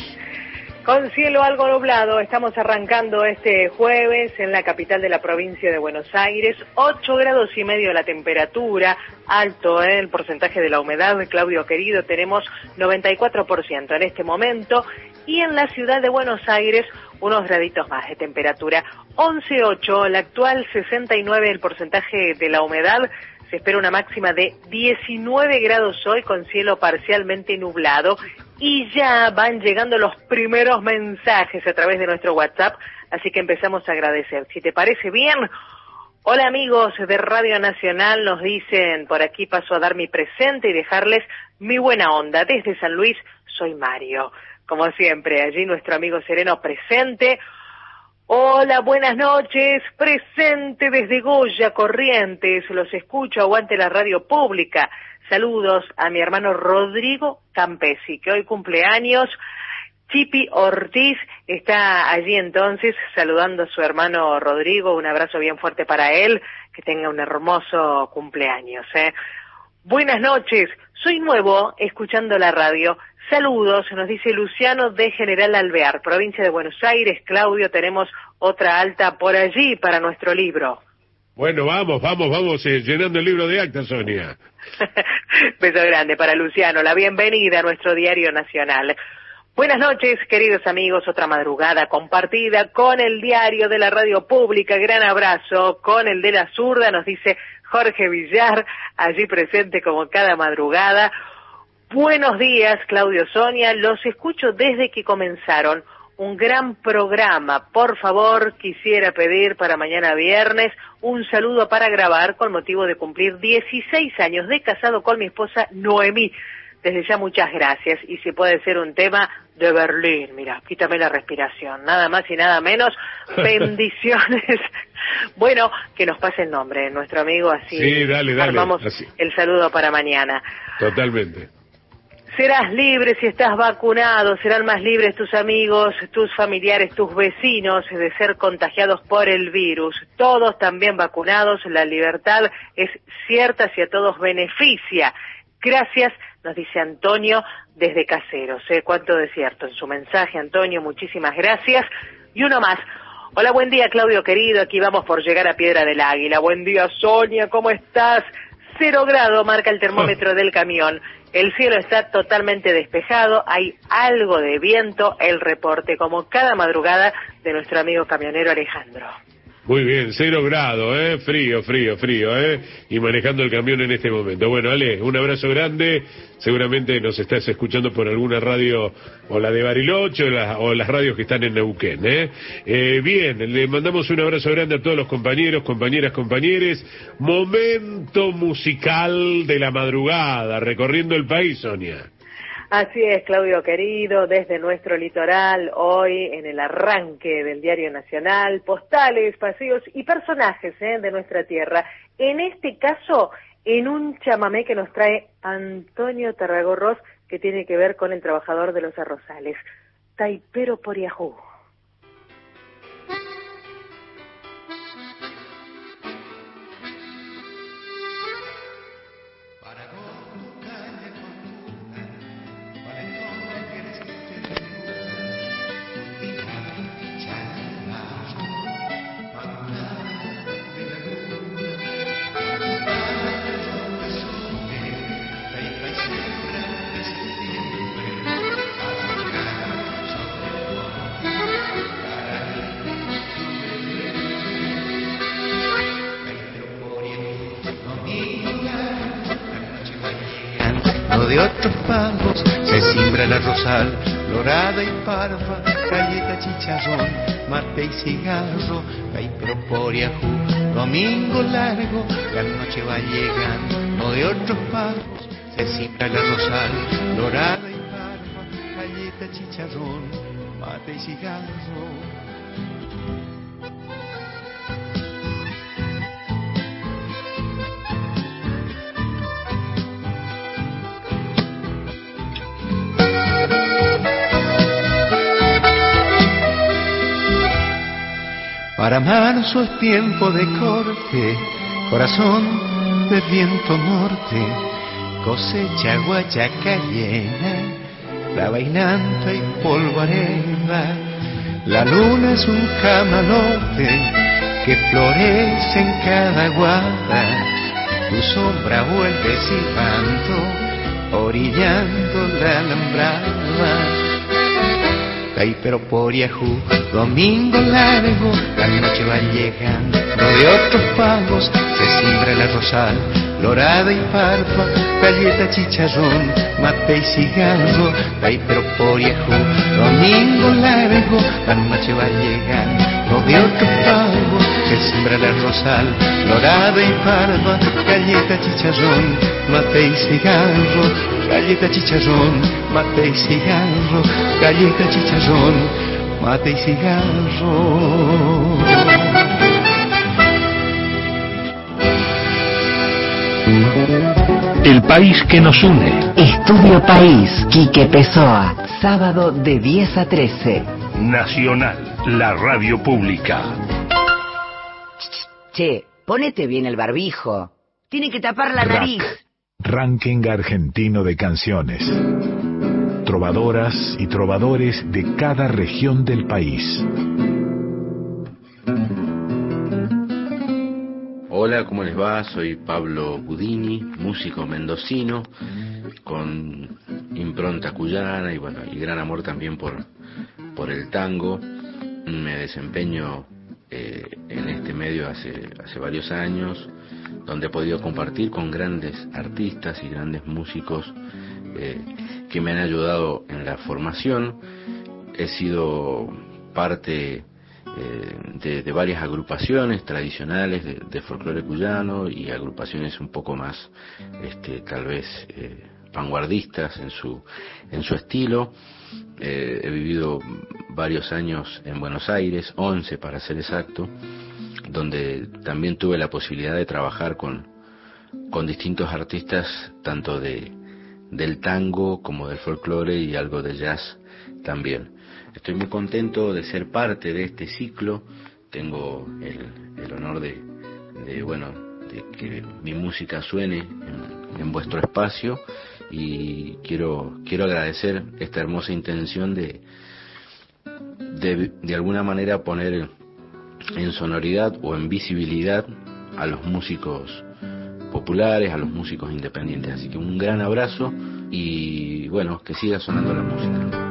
Con cielo algo nublado, estamos arrancando este jueves en la capital de la provincia de Buenos Aires, ocho grados y medio la temperatura, alto ¿eh? el porcentaje de la humedad, Claudio querido, tenemos noventa y cuatro por ciento en este momento, y en la ciudad de Buenos Aires unos graditos más de temperatura, once coma ocho, la actual sesenta y nueve el porcentaje de la humedad. Se espera una máxima de diecinueve grados hoy con cielo parcialmente nublado y ya van llegando los primeros mensajes a través de nuestro WhatsApp, así que empezamos a agradecer. Si te parece bien, hola amigos de Radio Nacional, nos dicen, por aquí paso a dar mi presente y dejarles mi buena onda. Desde San Luis, soy Mario. Como siempre, allí nuestro amigo Sereno presente. Hola, buenas noches, presente desde Goya, Corrientes, los escucho, aguante la radio pública. Saludos a mi hermano Rodrigo Campesi, que hoy cumple años. Chipi Ortiz está allí entonces saludando a su hermano Rodrigo, un abrazo bien fuerte para él, que tenga un hermoso cumpleaños, ¿eh? Buenas noches, soy nuevo escuchando la radio. Saludos, nos dice Luciano de General Alvear, provincia de Buenos Aires. Claudio, tenemos otra alta por allí para nuestro libro. Bueno, vamos, vamos, vamos, eh, llenando el libro de actas, Sonia. Beso grande para Luciano, la bienvenida a nuestro diario nacional. Buenas noches, queridos amigos, otra madrugada compartida con el diario de la radio pública. Gran abrazo con el de la zurda, nos dice Jorge Villar, allí presente como cada madrugada. Buenos días, Claudio, Sonia, los escucho desde que comenzaron. Un gran programa. Por favor, quisiera pedir para mañana viernes un saludo para grabar con motivo de cumplir dieciséis años de casado con mi esposa Noemí. Desde ya muchas gracias. Y si puede ser un tema de Berlín, mira, quítame la respiración. Nada más y nada menos. Bendiciones. Bueno, que nos pase el nombre, nuestro amigo, así sí, dale, dale, armamos así. El saludo para mañana. Totalmente. Serás libre si estás vacunado, serán más libres tus amigos, tus familiares, tus vecinos de ser contagiados por el virus. Todos también vacunados, la libertad es cierta si a todos beneficia. Gracias, nos dice Antonio desde Caseros. ¿eh? Cuánto de cierto en su mensaje, Antonio, muchísimas gracias. Y uno más. Hola, buen día, Claudio querido, aquí vamos por llegar a Piedra del Águila. Buen día, Sonia, ¿cómo estás? Cero grado marca el termómetro del camión. El cielo está totalmente despejado, hay algo de viento, el reporte como cada madrugada de nuestro amigo camionero Alejandro. Muy bien, cero grado, ¿eh? Frío, frío, frío, ¿eh? Y manejando el camión en este momento. Bueno, Ale, un abrazo grande. Seguramente nos estás escuchando por alguna radio, o la de Bariloche, o, la, o las radios que están en Neuquén, ¿eh? Eh, Bien, le mandamos un abrazo grande a todos los compañeros, compañeras, compañeres. Momento musical de la madrugada, recorriendo el país, Sonia. Así es, Claudio querido, desde nuestro litoral, hoy en el arranque del Diario Nacional, postales, paseos y personajes ¿eh? de nuestra tierra. En este caso, en un chamamé que nos trae Antonio Tarragorros, que tiene que ver con el trabajador de los arrozales, Taipero Poriajú. De otros pagos se siembra la rosal, lorada y parva, galleta, chicharrón, mate y cigarro, caipero poriajú, domingo largo, la noche va llegando. De otros pagos se siembra la rosal, lorada y parva, galleta, chicharrón, mate y cigarro. Para marzo es tiempo de corte, corazón de viento norte, cosecha guayaca llena, la bainanta y polvareda. La luna es un camalote que florece en cada guada, tu sombra vuelve silbando, orillando la alambrada. Caipero Poriajú, domingo largo, la noche va llegando. De otros pagos se siembra la rosal, lorada y parva, galleta, chicharrón, mate y cigarro. Caipero Poriajú, domingo largo, la noche va llegando. De otros pagos se siembra la rosal, lorada y parva, galleta, chicharrón, mate y cigarro. Galleta, chicharrón, mate y cigarro, galleta, chicharrón, mate y cigarro. El país que nos une. Estudio País, Quique Pessoa, sábado de diez a trece. Nacional, la radio pública. Che, ponete bien el barbijo. Tiene que tapar la Rack. nariz. Ranking argentino de canciones. Trovadoras y trovadores de cada región del país. Hola, ¿cómo les va? Soy Pablo Budini, músico mendocino, con impronta cuyana y bueno, y gran amor también por, por el tango. Me desempeño eh, en este medio hace, hace varios años, donde he podido compartir con grandes artistas y grandes músicos eh, que me han ayudado en la formación. He sido parte eh, de, de varias agrupaciones tradicionales de, de folclore cuyano y agrupaciones un poco más, este, tal vez, eh, vanguardistas en su, en su estilo. Eh, he vivido varios años en Buenos Aires, once para ser exacto, donde también tuve la posibilidad de trabajar con, con distintos artistas, tanto de, del tango como del folclore y algo de jazz también. Estoy muy contento de ser parte de este ciclo. Tengo el, el honor de, de, bueno, de que mi música suene en, en vuestro espacio, y quiero, quiero agradecer esta hermosa intención de, de, de alguna manera poner en sonoridad o en visibilidad a los músicos populares, a los músicos independientes. Así que un gran abrazo y bueno, que siga sonando la música.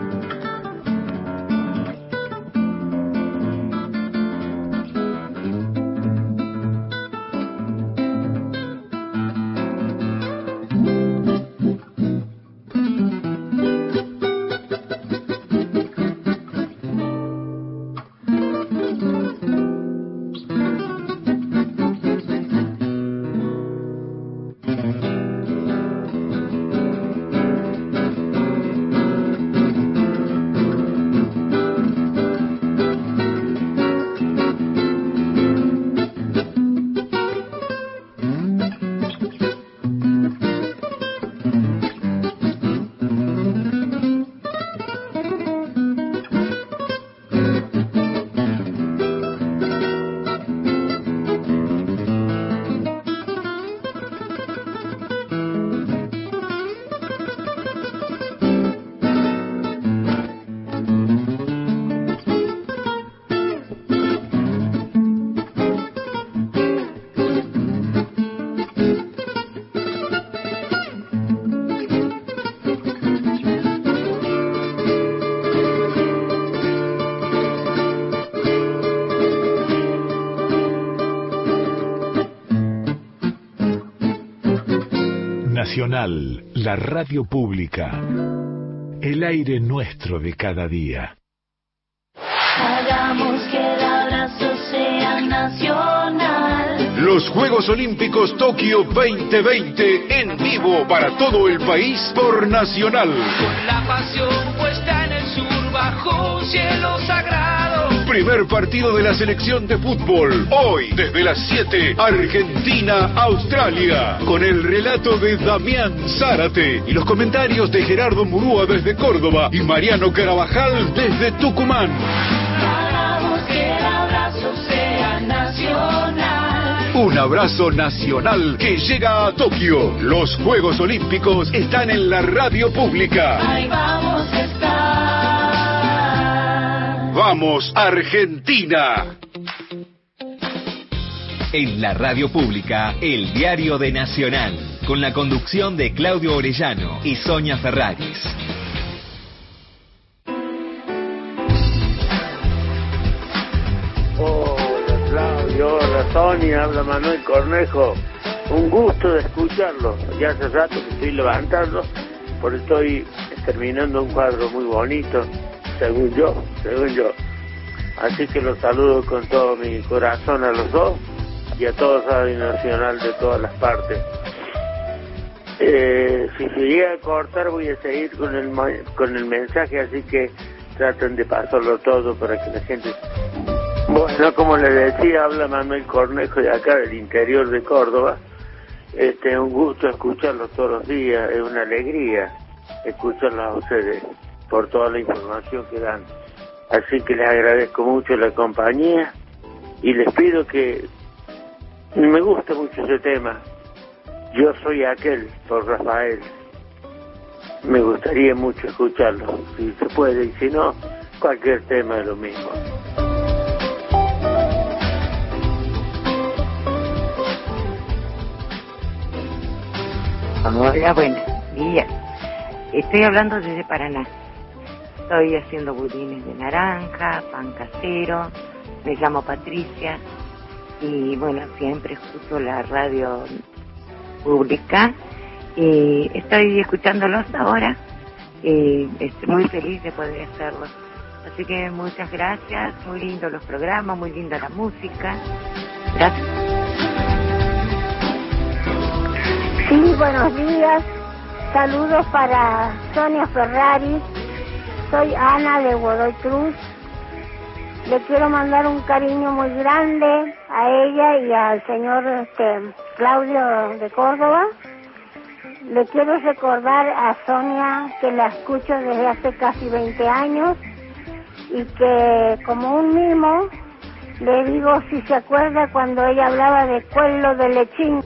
Nacional, la radio pública. El aire nuestro de cada día. Hagamos que el abrazo sea nacional. Los Juegos Olímpicos Tokio veinte veinte en vivo para todo el país por Nacional. Con la pasión puesta en el sur bajo un cielo sagrado. Primer partido de la selección de fútbol. Hoy, desde las siete, Argentina-Australia. Con el relato de Damián Zárate y los comentarios de Gerardo Murúa desde Córdoba y Mariano Carabajal desde Tucumán. Hagamos que el abrazo sea nacional. Un abrazo nacional que llega a Tokio. Los Juegos Olímpicos están en la radio pública. Ahí vamos a estar. ¡Vamos, Argentina! En la radio pública, el diario de Nacional, con la conducción de Claudio Orellano y Sonia Ferraris. Hola Claudio, hola Sonia, habla Manuel Cornejo. Un gusto de escucharlo. Ya hace rato que estoy levantando, porque estoy terminando un cuadro muy bonito. Según yo, según yo. Así que los saludo con todo mi corazón a los dos y a todo Radio Nacional de todas las partes. Eh, si se llega a cortar voy a seguir con el con el mensaje, así que traten de pasarlo todo para que la gente... Bueno, como les decía, habla Manuel Cornejo de acá del interior de Córdoba. Este, es un gusto escucharlos todos los días, es una alegría escucharlos a ustedes por toda la información que dan. Así que les agradezco mucho la compañía y les pido que... Me gusta mucho ese tema. Yo soy aquel, por Rafael. Me gustaría mucho escucharlo, si se puede, y si no, cualquier tema es lo mismo. Hola, buenos días. Estoy hablando desde Paraná. Estoy haciendo budines de naranja, pan casero. Me llamo Patricia y bueno, siempre escucho la radio pública y estoy escuchándolos ahora y estoy muy feliz de poder hacerlo. Así que muchas gracias, muy lindo los programas, muy linda la música. Gracias. Sí, buenos días. Saludos para Sonia Ferrari. Soy Ana de Godoy Cruz. Le quiero mandar un cariño muy grande a ella y al señor este, Claudio de Córdoba. Le quiero recordar a Sonia que la escucho desde hace casi veinte años y que como un mimo le digo si se acuerda cuando ella hablaba de Cuello de Lechín.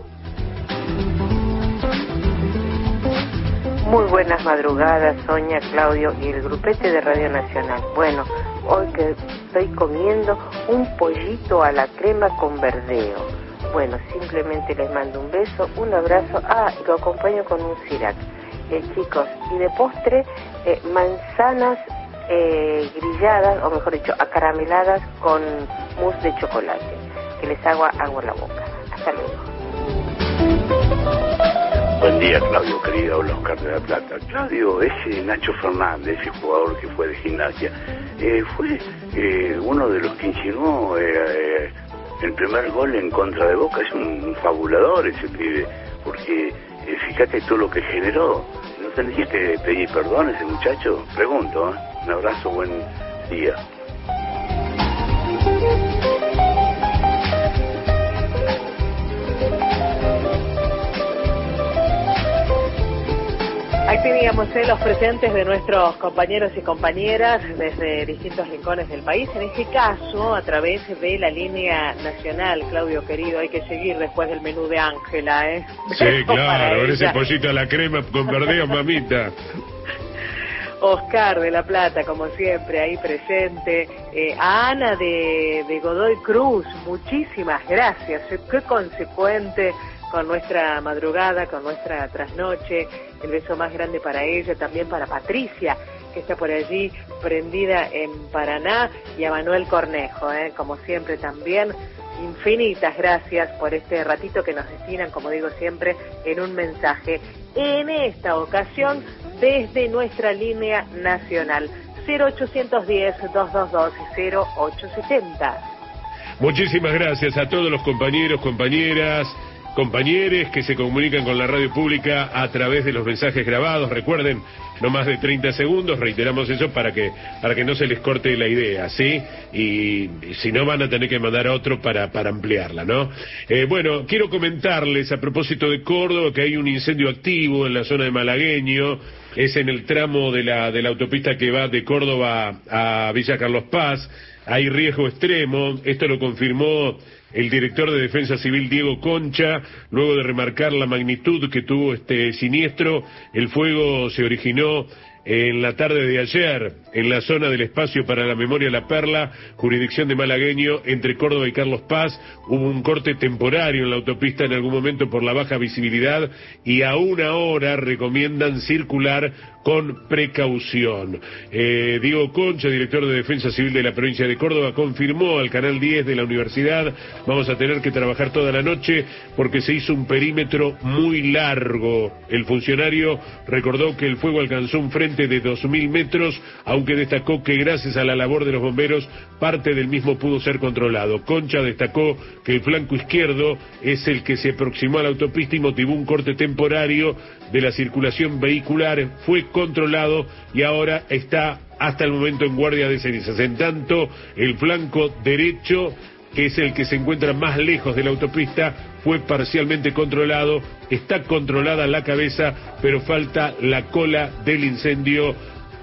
Muy buenas madrugadas, Sonia, Claudio y el grupete de Radio Nacional. Bueno, hoy que estoy comiendo un pollito a la crema con verdeo. Bueno, simplemente les mando un beso, un abrazo. Ah, y lo acompaño con un Cirac. Eh, chicos, y de postre, eh, manzanas eh, grilladas, o mejor dicho, acarameladas con mousse de chocolate. Que les hago agua en la boca. Hasta luego. Buen día, Claudio, querido, habla Oscar de La Plata. Claudio, ese Nacho Fernández, ese jugador que fue de Gimnasia, eh, fue eh, uno de los que insinuó eh, eh, el primer gol en contra de Boca. Es un, un fabulador ese pibe, porque eh, fíjate todo lo que generó. ¿No tendría que pedir perdón a ese muchacho? Pregunto, ¿eh? Un abrazo, buen día. Ahí teníamos eh, los presentes de nuestros compañeros y compañeras desde distintos rincones del país, en este caso a través de la línea nacional. Claudio querido, hay que seguir después del menú de Ángela, ¿eh? Sí, claro, ese pollito a la crema con verdeo, mamita. Oscar de La Plata, como siempre, ahí presente. Eh, a Ana de, de Godoy Cruz, muchísimas gracias. Qué consecuente con nuestra madrugada, con nuestra trasnoche. El beso más grande para ella, también para Patricia, que está por allí prendida en Paraná, y a Manuel Cornejo, eh, como siempre también, infinitas gracias por este ratito que nos destinan, como digo siempre, en un mensaje. En esta ocasión, desde nuestra línea nacional, cero ochocientos diez, dos dos dos, cero ocho setenta. Muchísimas gracias a todos los compañeros, compañeras, compañeros que se comunican con la radio pública a través de los mensajes grabados. Recuerden, no más de treinta segundos, reiteramos eso para que para que no se les corte la idea, ¿sí? Y, y si no, van a tener que mandar a otro para, para ampliarla, ¿no? Eh, bueno, quiero comentarles a propósito de Córdoba que hay un incendio activo en la zona de Malagueño. Es en el tramo de la, de la autopista que va de Córdoba a Villa Carlos Paz. Hay riesgo extremo, esto lo confirmó el director de Defensa Civil Diego Concha, luego de remarcar la magnitud que tuvo este siniestro. El fuego se originó en la tarde de ayer, en la zona del Espacio para la Memoria La Perla, jurisdicción de Malagueño, entre Córdoba y Carlos Paz. Hubo un corte temporario en la autopista en algún momento por la baja visibilidad y aún ahora recomiendan circular con precaución. Eh, Diego Concha, director de Defensa Civil de la provincia de Córdoba, confirmó al Canal diez de la universidad: vamos a tener que trabajar toda la noche porque se hizo un perímetro muy largo. El funcionario recordó que el fuego alcanzó un frente de dos mil metros, aunque destacó que gracias a la labor de los bomberos, parte del mismo pudo ser controlado. Concha destacó que el flanco izquierdo es el que se aproximó a la autopista y motivó un corte temporario de la circulación vehicular. Fue controlado y ahora está hasta el momento en guardia de cenizas. En tanto, el flanco derecho, que es el que se encuentra más lejos de la autopista, fue parcialmente controlado. Está controlada la cabeza, pero falta la cola del incendio,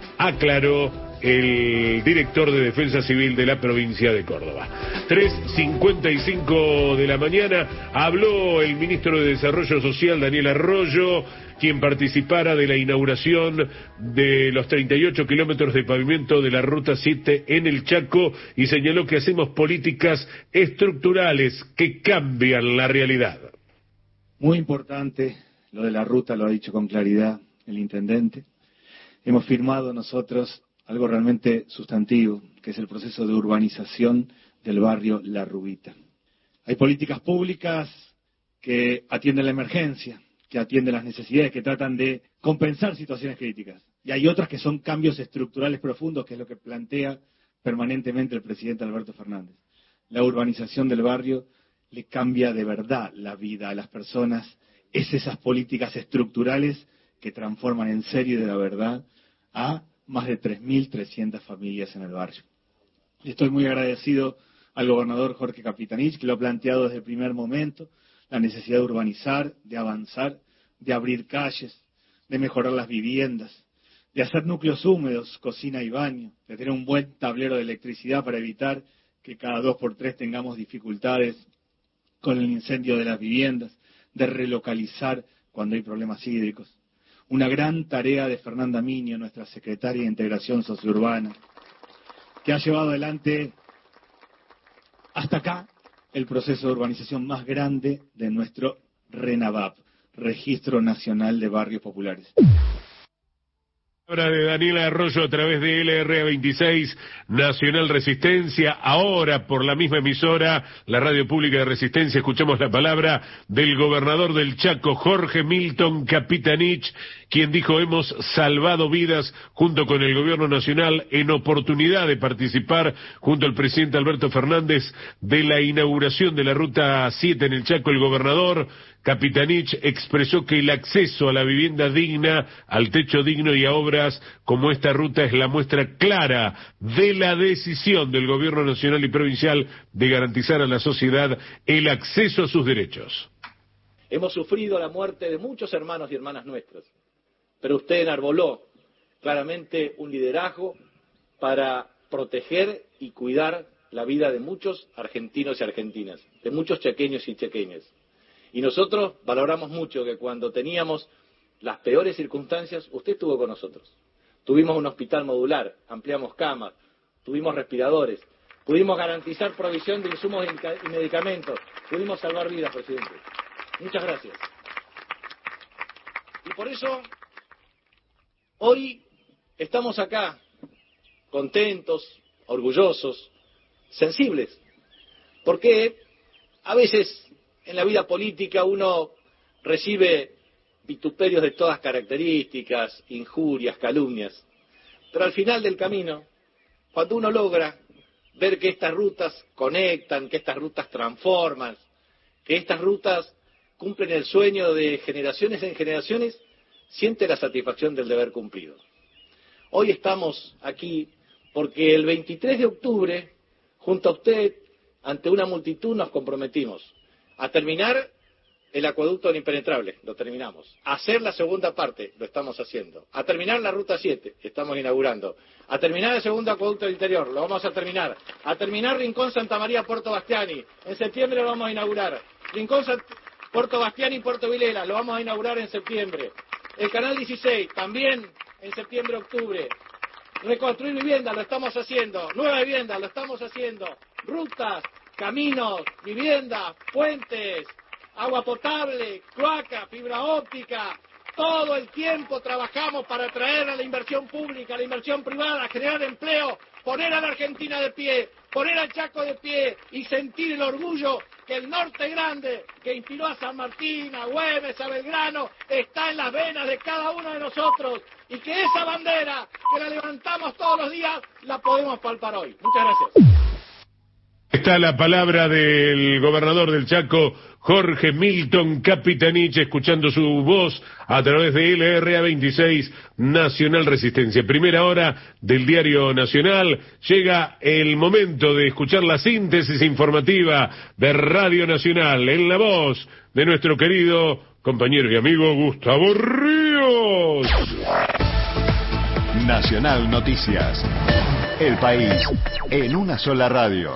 aclaró el director de Defensa Civil de la provincia de Córdoba. tres cincuenta y cinco de la mañana, habló el ministro de Desarrollo Social, Daniel Arroyo, quien participara de la inauguración de los treinta y ocho kilómetros de pavimento de la Ruta siete en el Chaco, y señaló que hacemos políticas estructurales que cambian la realidad. Muy importante lo de la ruta, lo ha dicho con claridad el intendente. Hemos firmado nosotros algo realmente sustantivo, que es el proceso de urbanización del barrio La Rubita. Hay políticas públicas que atienden la emergencia, que atienden las necesidades, que tratan de compensar situaciones críticas. Y hay otras que son cambios estructurales profundos, que es lo que plantea permanentemente el presidente Alberto Fernández. La urbanización del barrio le cambia de verdad la vida a las personas. Es esas políticas estructurales que transforman en serio y de la verdad a más de tres mil trescientas familias en el barrio. Y estoy muy agradecido al gobernador Jorge Capitanich, que lo ha planteado desde el primer momento, la necesidad de urbanizar, de avanzar, de abrir calles, de mejorar las viviendas, de hacer núcleos húmedos, cocina y baño, de tener un buen tablero de electricidad para evitar que cada dos por tres tengamos dificultades con el incendio de las viviendas, de relocalizar cuando hay problemas hídricos. Una gran tarea de Fernanda Miño, nuestra secretaria de Integración Sociourbana, que ha llevado adelante hasta acá el proceso de urbanización más grande de nuestro RENAVAP, Registro Nacional de Barrios Populares. Ahora de Daniela Arroyo a través de L R A veintiséis Nacional Resistencia. Ahora por la misma emisora, la Radio Pública de Resistencia, escuchamos la palabra del gobernador del Chaco, Jorge Milton Capitanich, quien dijo: hemos salvado vidas junto con el gobierno nacional en oportunidad de participar junto al presidente Alberto Fernández de la inauguración de la Ruta siete en el Chaco. El gobernador Capitanich expresó que el acceso a la vivienda digna, al techo digno y a obras como esta ruta es la muestra clara de la decisión del gobierno nacional y provincial de garantizar a la sociedad el acceso a sus derechos. Hemos sufrido la muerte de muchos hermanos y hermanas nuestros, pero usted enarboló claramente un liderazgo para proteger y cuidar la vida de muchos argentinos y argentinas, de muchos chaqueños y chaqueñas. Y nosotros valoramos mucho que cuando teníamos las peores circunstancias, usted estuvo con nosotros. Tuvimos un hospital modular, ampliamos camas, tuvimos respiradores, pudimos garantizar provisión de insumos y medicamentos, pudimos salvar vidas, presidente. Muchas gracias. Y por eso, hoy estamos acá, contentos, orgullosos, sensibles, porque a veces en la vida política uno recibe vituperios de todas características, injurias, calumnias, pero al final del camino, cuando uno logra ver que estas rutas conectan, que estas rutas transforman, que estas rutas cumplen el sueño de generaciones en generaciones, siente la satisfacción del deber cumplido. Hoy estamos aquí porque el veintitrés de octubre, junto a usted, ante una multitud, nos comprometimos a terminar el acueducto del Impenetrable, lo terminamos. A hacer la segunda parte, lo estamos haciendo. A terminar la Ruta siete, estamos inaugurando. A terminar el segundo acueducto del interior, lo vamos a terminar. A terminar Rincón Santa María, Puerto Bastiani, en septiembre lo vamos a inaugurar. Rincón Sant... Puerto Bastiani y Puerto Vilela, lo vamos a inaugurar en septiembre. El Canal dieciséis, también en septiembre, octubre. Reconstruir viviendas, lo estamos haciendo. Nueva vivienda, lo estamos haciendo. Rutas, caminos, viviendas, puentes, agua potable, cloaca, fibra óptica. Todo el tiempo trabajamos para atraer a la inversión pública, a la inversión privada, generar empleo, poner a la Argentina de pie, poner al Chaco de pie y sentir el orgullo que el norte grande, que inspiró a San Martín, a Güemes, a Belgrano, está en las venas de cada uno de nosotros y que esa bandera que la levantamos todos los días la podemos palpar hoy. Muchas gracias. Está la palabra del gobernador del Chaco, Jorge Milton Capitanich, escuchando su voz a través de L R A veintiséis Nacional Resistencia. Primera hora del Diario Nacional. Llega el momento de escuchar la síntesis informativa de Radio Nacional en la voz de nuestro querido compañero y amigo Gustavo Ríos. Nacional Noticias. El país en una sola radio.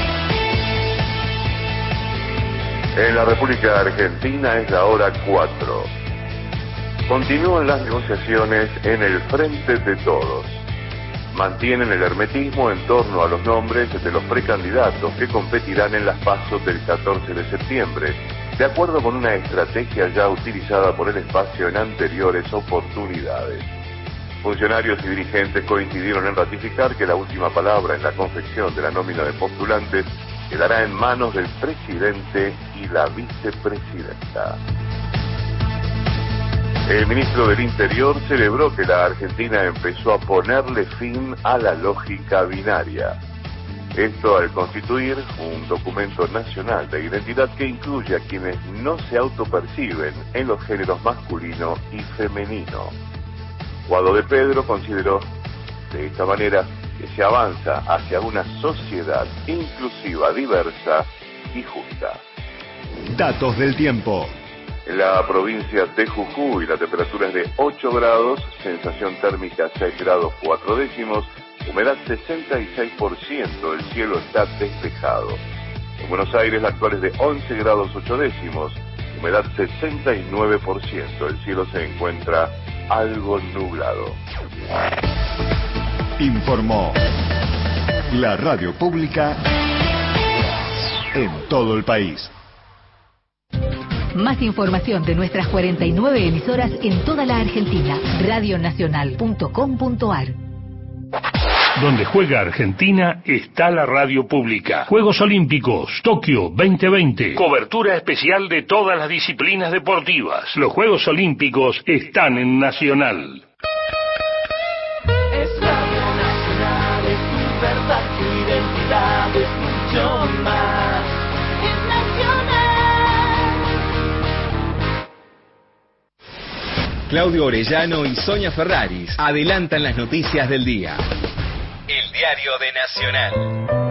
En la República Argentina es la hora cuatro. Continúan las negociaciones en el frente de todos. Mantienen el hermetismo en torno a los nombres de los precandidatos que competirán en las PASO del catorce de septiembre, de acuerdo con una estrategia ya utilizada por el espacio en anteriores oportunidades. Funcionarios y dirigentes coincidieron en ratificar que la última palabra en la confección de la nómina de postulantes quedará en manos del presidente y la vicepresidenta. El ministro del Interior celebró que la Argentina empezó a ponerle fin a la lógica binaria. Esto al constituir un documento nacional de identidad que incluye a quienes no se autoperciben en los géneros masculino y femenino. Guado de Pedro consideró de esta manera que se avanza hacia una sociedad inclusiva, diversa y justa. Datos del tiempo. En la provincia de Jujuy la temperatura es de ocho grados, sensación térmica seis grados cuatro décimos, humedad sesenta y seis por ciento, el cielo está despejado. En Buenos Aires la actual es de once grados ocho décimos, humedad sesenta y nueve por ciento, el cielo se encuentra algo nublado. Informó la radio pública en todo el país. Más información de nuestras cuarenta y nueve emisoras en toda la Argentina. radio nacional punto com punto ar. Donde juega Argentina está la radio pública. Juegos Olímpicos, Tokio veinte veinte. Cobertura especial de todas las disciplinas deportivas. Los Juegos Olímpicos están en Nacional. Es Radio Nacional, es tu verdad, tu identidad, es mucho más. Es Nacional. Claudio Orellano y Sonia Ferraris adelantan las noticias del día. El Diario de Nacional.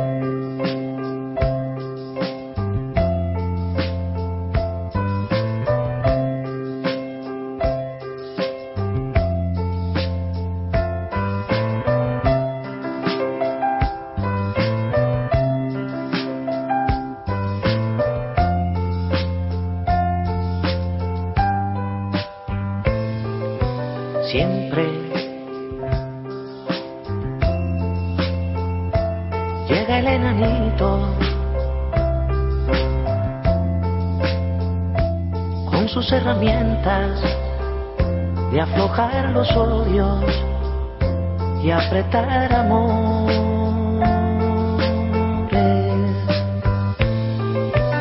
Siempre llega el enanito con sus herramientas de aflojar los odios y apretar amores.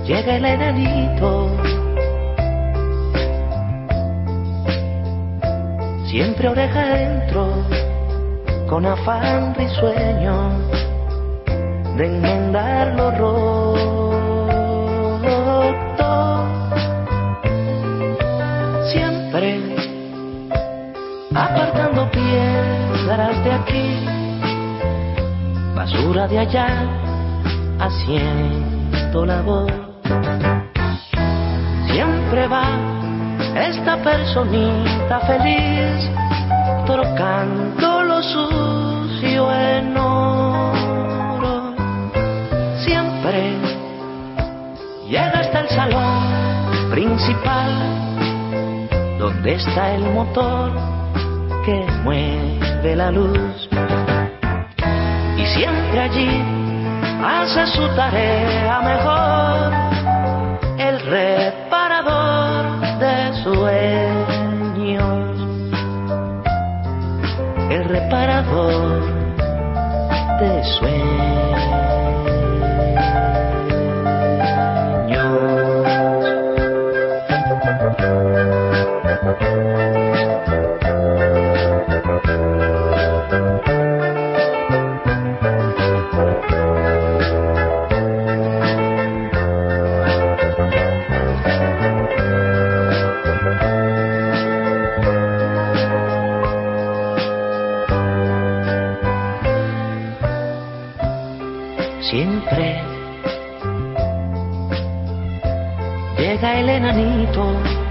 llega el enanito, siempre oreja adentro, con afán risueño de enmendar lo roto, siempre apartando piedras de aquí, basura de allá, haciendo labor. Siempre va esta personita feliz, trocando lo sucio en oro. Siempre llega hasta el salón principal, donde está el motor que mueve la luz. Y siempre allí hace su tarea mejor, el reparador de sueños, el reparador de sueños. Siempre llega el enanito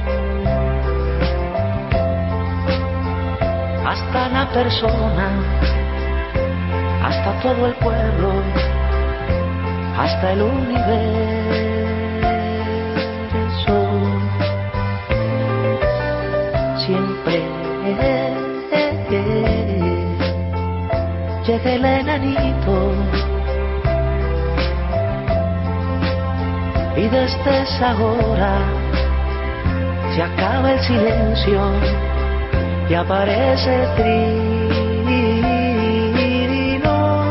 hasta la persona, hasta todo el pueblo, hasta el universo. Siempre llega el enanito, y desde esa hora se acaba el silencio y aparece el trino.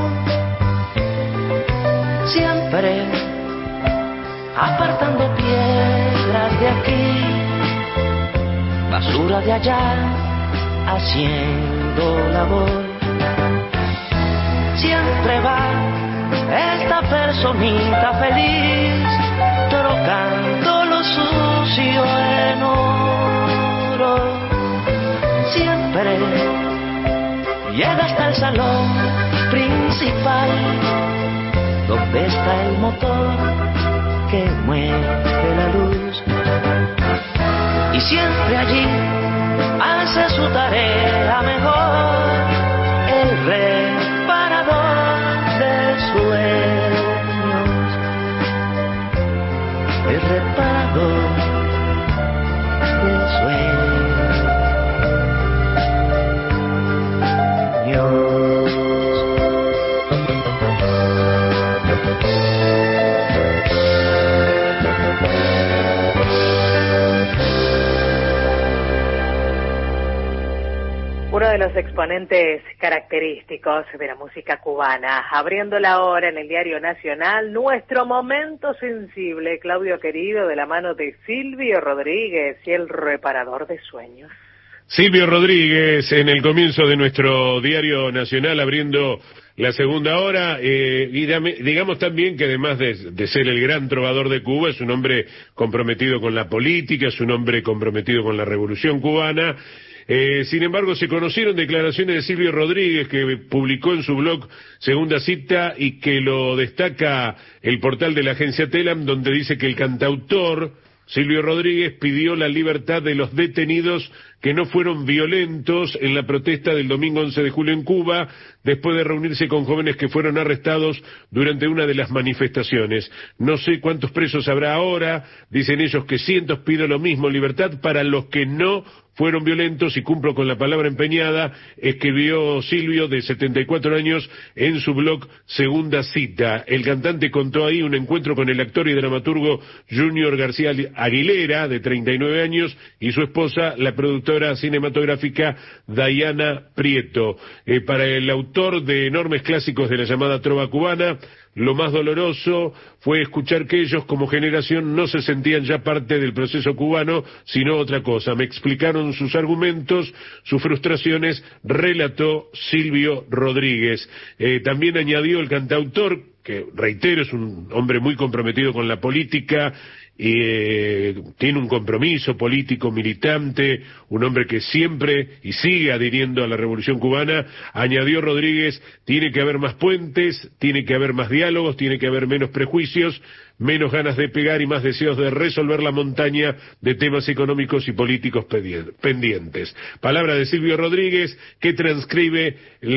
Siempre apartando piedras de aquí, basura de allá, haciendo labor. Siempre va esta personita feliz, trocando lo sucio en oro. Siempre llega hasta el salón principal, donde está el motor que mueve la luz. Y siempre allí hace su tarea mejor, el reparador de sueños, el reparador de sueños. Uno de los exponentes característicos de la música cubana, abriendo la hora en el Diario Nacional, nuestro momento sensible, Claudio querido, de la mano de Silvio Rodríguez y el reparador de sueños. Silvio Rodríguez, en el comienzo de nuestro Diario Nacional, abriendo la segunda hora, eh, y dame, digamos también que además de, de ser el gran trovador de Cuba, es un hombre comprometido con la política, es un hombre comprometido con la revolución cubana. Eh, sin embargo, se conocieron declaraciones de Silvio Rodríguez, que publicó en su blog Segunda Cita y que lo destaca el portal de la agencia Telam, donde dice que el cantautor Silvio Rodríguez pidió la libertad de los detenidos que no fueron violentos en la protesta del domingo once de julio en Cuba, después de reunirse con jóvenes que fueron arrestados durante una de las manifestaciones. No sé cuántos presos habrá ahora, dicen ellos que cientos, pido lo mismo, libertad para los que no fueron violentos y cumplo con la palabra empeñada, escribió Silvio, de setenta y cuatro años, en su blog Segunda Cita. El cantante contó ahí un encuentro con el actor y dramaturgo Junior García Aguilera, de treinta y nueve años, y su esposa, la productora cinematográfica Dayana Prieto. Eh, para el autor de enormes clásicos de la llamada trova cubana, lo más doloroso fue escuchar que ellos como generación no se sentían ya parte del proceso cubano, sino otra cosa. Me explicaron sus argumentos, sus frustraciones, relató Silvio Rodríguez. Eh, también añadió el cantautor, que reitero es un hombre muy comprometido con la política, y eh, tiene un compromiso político militante, un hombre que siempre y sigue adhiriendo a la Revolución Cubana. Añadió Rodríguez, tiene que haber más puentes, tiene que haber más diálogos, tiene que haber menos prejuicios, menos ganas de pegar y más deseos de resolver la montaña de temas económicos y políticos pendientes. Palabra de Silvio Rodríguez, que transcribe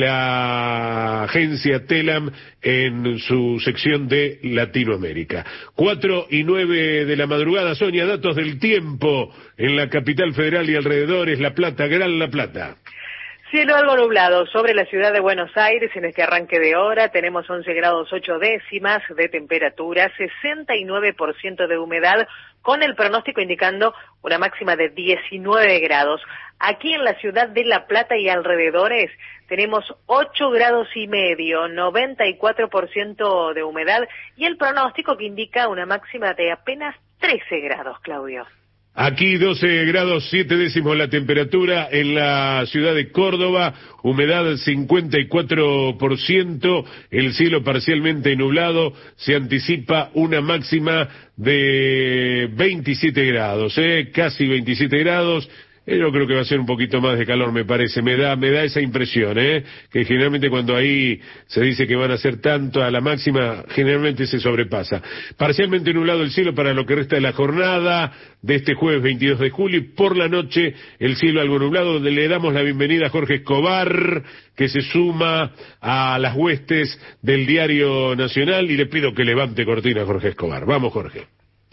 la agencia TELAM en su sección de Latinoamérica. Cuatro y nueve de la madrugada. Sonia, datos del tiempo en la capital federal y alrededores, La Plata, Gran La Plata. Cielo algo nublado sobre la ciudad de Buenos Aires en este arranque de hora. Tenemos once grados ocho décimas de temperatura, sesenta y nueve por ciento de humedad, con el pronóstico indicando una máxima de diecinueve grados. Aquí en la ciudad de La Plata y alrededores tenemos ocho grados y medio, noventa y cuatro por ciento de humedad y el pronóstico que indica una máxima de apenas trece grados, Claudio. Aquí doce grados siete décimos la temperatura en la ciudad de Córdoba, humedad cincuenta y cuatro por ciento, el cielo parcialmente nublado, se anticipa una máxima de veintisiete grados, ¿eh? Casi veintisiete grados. Yo creo que va a ser un poquito más de calor, me parece, me da me da esa impresión, ¿eh? Que generalmente cuando ahí se dice que van a ser tanto a la máxima, generalmente se sobrepasa. Parcialmente nublado el cielo para lo que resta de la jornada de este jueves veintidós de julio, y por la noche el cielo algo nublado, donde le damos la bienvenida a Jorge Escobar, que se suma a las huestes del Diario Nacional, y le pido que levante cortina a Jorge Escobar. Vamos, Jorge.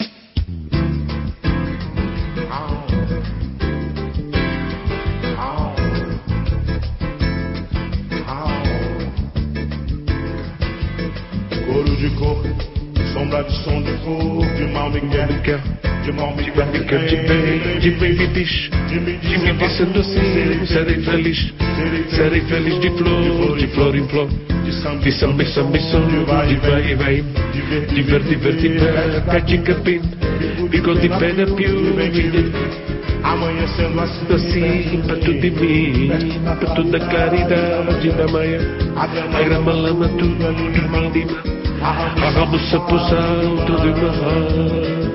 Ouro de cor, sombra de som de cor, de mal me quer, de mal me quer, de bem, de bem me diz, de me dizendo assim, serei feliz, serei feliz de flor, de flor em flor, de samba, samba, samba, de vai e vai, de ver, de ver, de ver, cati capim, bico de pena più, amanhecendo assim, pra tudo de mim, pra toda a claridade da manhã, a grama lama tudo ali de mim. Hagamos por salto de barrar.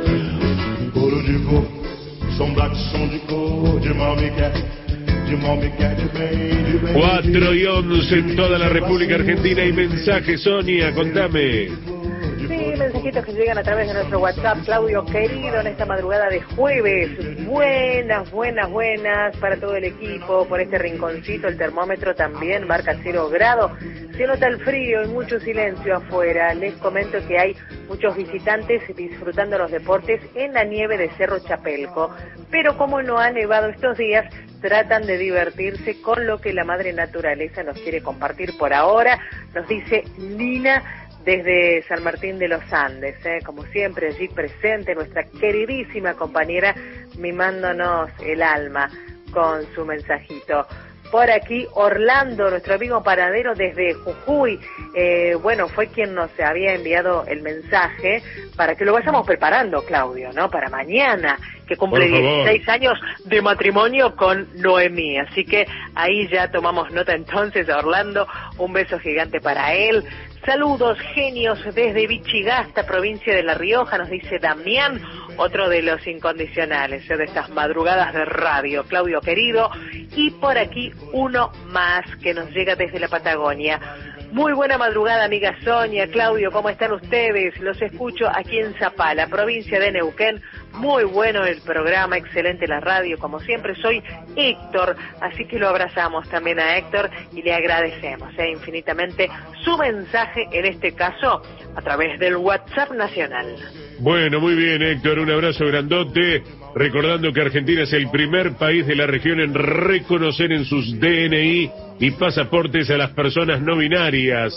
Ouro de cor, sombra de som de cor, de mal me quer, de mal me quer, de bem, de bem. Cuatro y once en toda la República Argentina. Y mensaje, Sonia, contame. Sí, mensajitos que llegan a través de nuestro WhatsApp. Claudio querido, en esta madrugada de jueves, buenas, buenas, buenas para todo el equipo. Por este rinconcito el termómetro también marca cero grados. Se nota el frío y mucho silencio afuera. Les comento que hay muchos visitantes disfrutando los deportes en la nieve de Cerro Chapelco. Pero como no ha nevado estos días, tratan de divertirse con lo que la madre naturaleza nos quiere compartir por ahora. Nos dice Lina desde San Martín de los Andes, ¿eh? Como siempre allí presente nuestra queridísima compañera mimándonos el alma con su mensajito. Por aquí Orlando, nuestro amigo panadero desde Jujuy, eh, bueno, fue quien nos había enviado el mensaje para que lo vayamos preparando, Claudio, ¿no? Para mañana, que cumple dieciséis años de matrimonio con Noemí. Así que ahí ya tomamos nota entonces a Orlando, un beso gigante para él. Saludos, genios, desde Vichigasta, provincia de La Rioja, nos dice Damián, otro de los incondicionales de estas madrugadas de radio, Claudio querido. Y por aquí uno más que nos llega desde la Patagonia. Muy buena madrugada, amiga Sonia, Claudio, ¿cómo están ustedes? Los escucho aquí en Zapala, provincia de Neuquén. Muy bueno el programa, excelente la radio, como siempre. Soy Héctor, así que lo abrazamos también a Héctor y le agradecemos eh, infinitamente su mensaje, en este caso a través del WhatsApp nacional. Bueno, muy bien, Héctor, un abrazo grandote. Recordando que Argentina es el primer país de la región en reconocer en sus D N I y pasaportes a las personas no binarias.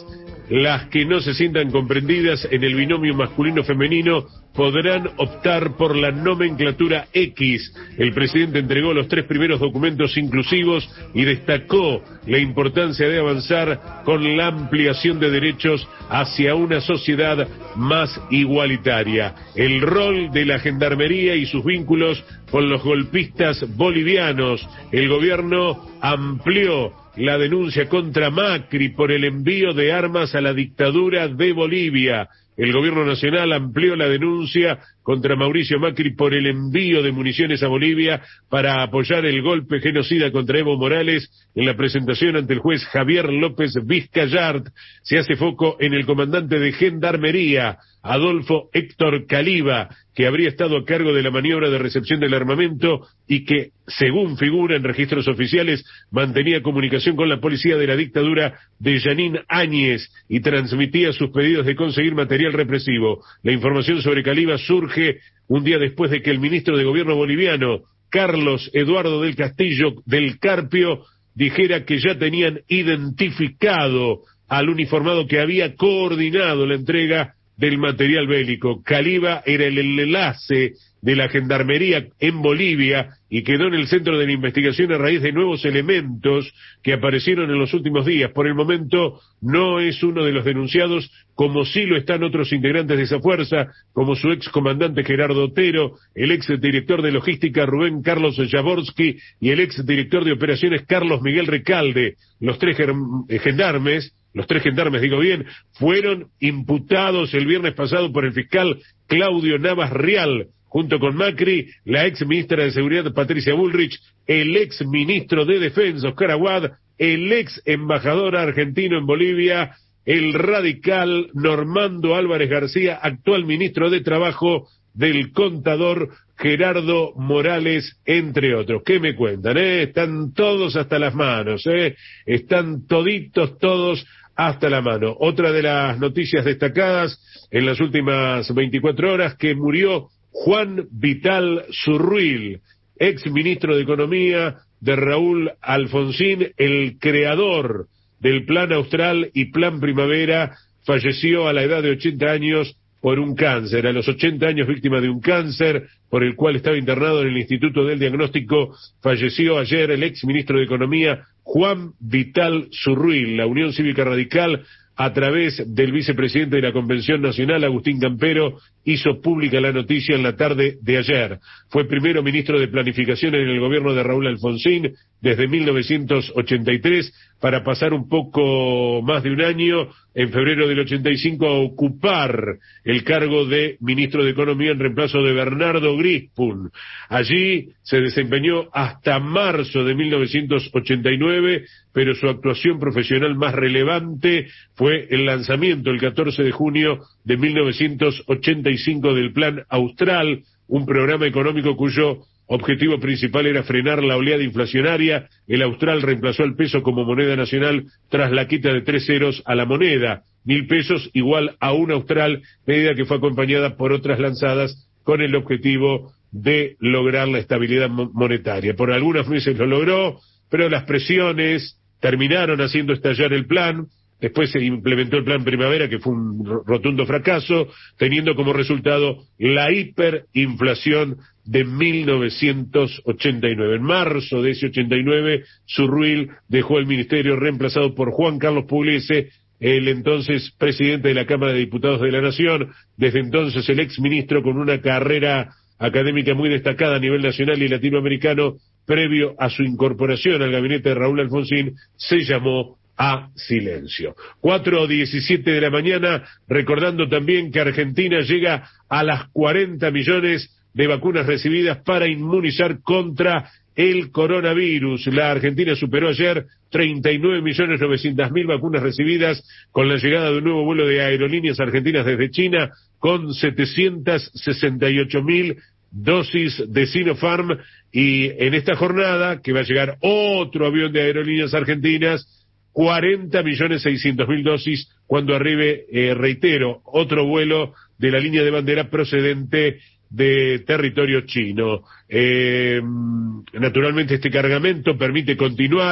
Las que no se sientan comprendidas en el binomio masculino-femenino podrán optar por la nomenclatura X. El presidente entregó los tres primeros documentos inclusivos y destacó la importancia de avanzar con la ampliación de derechos hacia una sociedad más igualitaria. El rol de la gendarmería y sus vínculos con los golpistas bolivianos. El gobierno amplió la denuncia contra Macri por el envío de armas a la dictadura de Bolivia. El gobierno nacional amplió la denuncia contra Mauricio Macri por el envío de municiones a Bolivia para apoyar el golpe genocida contra Evo Morales. En la presentación ante el juez Javier López Vizcayart se hace foco en el comandante de Gendarmería, Adolfo Héctor Caliba, que habría estado a cargo de la maniobra de recepción del armamento y que, según figura en registros oficiales, mantenía comunicación con la policía de la dictadura de Yanín Áñez y transmitía sus pedidos de conseguir material represivo. La información sobre Caliba surge un día después de que el ministro de Gobierno boliviano, Carlos Eduardo del Castillo del Carpio, dijera que ya tenían identificado al uniformado que había coordinado la entrega del material bélico. Caliba era el enlace de la gendarmería en Bolivia y quedó en el centro de la investigación a raíz de nuevos elementos que aparecieron en los últimos días. Por el momento no es uno de los denunciados, como sí lo están otros integrantes de esa fuerza, como su ex comandante Gerardo Otero, el ex director de logística Rubén Carlos Jaborsky y el ex director de operaciones Carlos Miguel Recalde. Los tres gendarmes Los tres gendarmes, digo bien, fueron imputados el viernes pasado por el fiscal Claudio Navas Rial, junto con Macri, la ex ministra de Seguridad Patricia Bullrich, el ex ministro de Defensa Oscar Aguad, el ex embajador argentino en Bolivia, el radical Normando Álvarez García, actual ministro de Trabajo del contador Gerardo Morales, entre otros. ¿Qué me cuentan? Eh? Están todos hasta las manos, eh. Están toditos todos hasta la mano. Otra de las noticias destacadas en las últimas veinticuatro horas, que murió Juan Vital Zurruil, ex ministro de Economía de Raúl Alfonsín, el creador del Plan Austral y Plan Primavera. Falleció a la edad de ochenta años por un cáncer. A los ochenta años, víctima de un cáncer por el cual estaba internado en el Instituto del Diagnóstico, falleció ayer el ex ministro de Economía Juan Vital Zurruil. La Unión Cívica Radical, a través del vicepresidente de la Convención Nacional, Agustín Campero, hizo pública la noticia en la tarde de ayer. Fue primero ministro de Planificación en el gobierno de Raúl Alfonsín desde mil novecientos ochenta y tres, para pasar un poco más de un año, en febrero del ochenta y cinco, a ocupar el cargo de ministro de Economía en reemplazo de Bernardo Grispun. Allí se desempeñó hasta marzo de mil novecientos ochenta y nueve, pero su actuación profesional más relevante fue el lanzamiento el catorce de junio de mil novecientos ochenta y cinco del Plan Austral, un programa económico cuyo objetivo principal era frenar la oleada inflacionaria. El Austral reemplazó al peso como moneda nacional tras la quita de tres ceros a la moneda. Mil pesos igual a un Austral, medida que fue acompañada por otras lanzadas con el objetivo de lograr la estabilidad monetaria. Por algunas veces lo logró, pero las presiones terminaron haciendo estallar el plan. Después se implementó el Plan Primavera, que fue un rotundo fracaso, teniendo como resultado la hiperinflación de mil novecientos ochenta y nueve. En marzo de ese ochenta y nueve, Zurruil dejó el ministerio, reemplazado por Juan Carlos Pugliese, el entonces presidente de la Cámara de Diputados de la Nación. Desde entonces el exministro, con una carrera académica muy destacada a nivel nacional y latinoamericano, previo a su incorporación al gabinete de Raúl Alfonsín, se llamó a silencio. cuatro diecisiete de la mañana, recordando también que Argentina llega a las cuarenta millones de vacunas recibidas para inmunizar contra el coronavirus. La Argentina superó ayer treinta y nueve millones novecientas mil vacunas recibidas con la llegada de un nuevo vuelo de aerolíneas argentinas desde China, con setecientas sesenta y ocho mil dosis de Sinopharm, y en esta jornada que va a llegar otro avión de aerolíneas argentinas, cuarenta millones seiscientas mil dosis cuando arribe, eh, reitero, otro vuelo de la línea de bandera procedente de territorio chino. Eh, naturalmente este cargamento permite continuar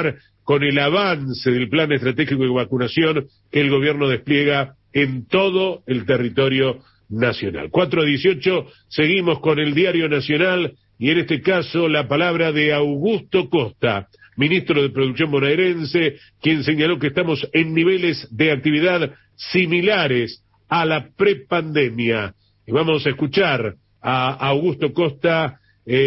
con el avance del plan estratégico de vacunación que el gobierno despliega en todo el territorio nacional. cuatro a dieciocho, seguimos con el Diario Nacional y en este caso la palabra de Augusto Costa, ministro de Producción bonaerense, quien señaló que estamos en niveles de actividad similares a la prepandemia. Y vamos a escuchar a Augusto Costa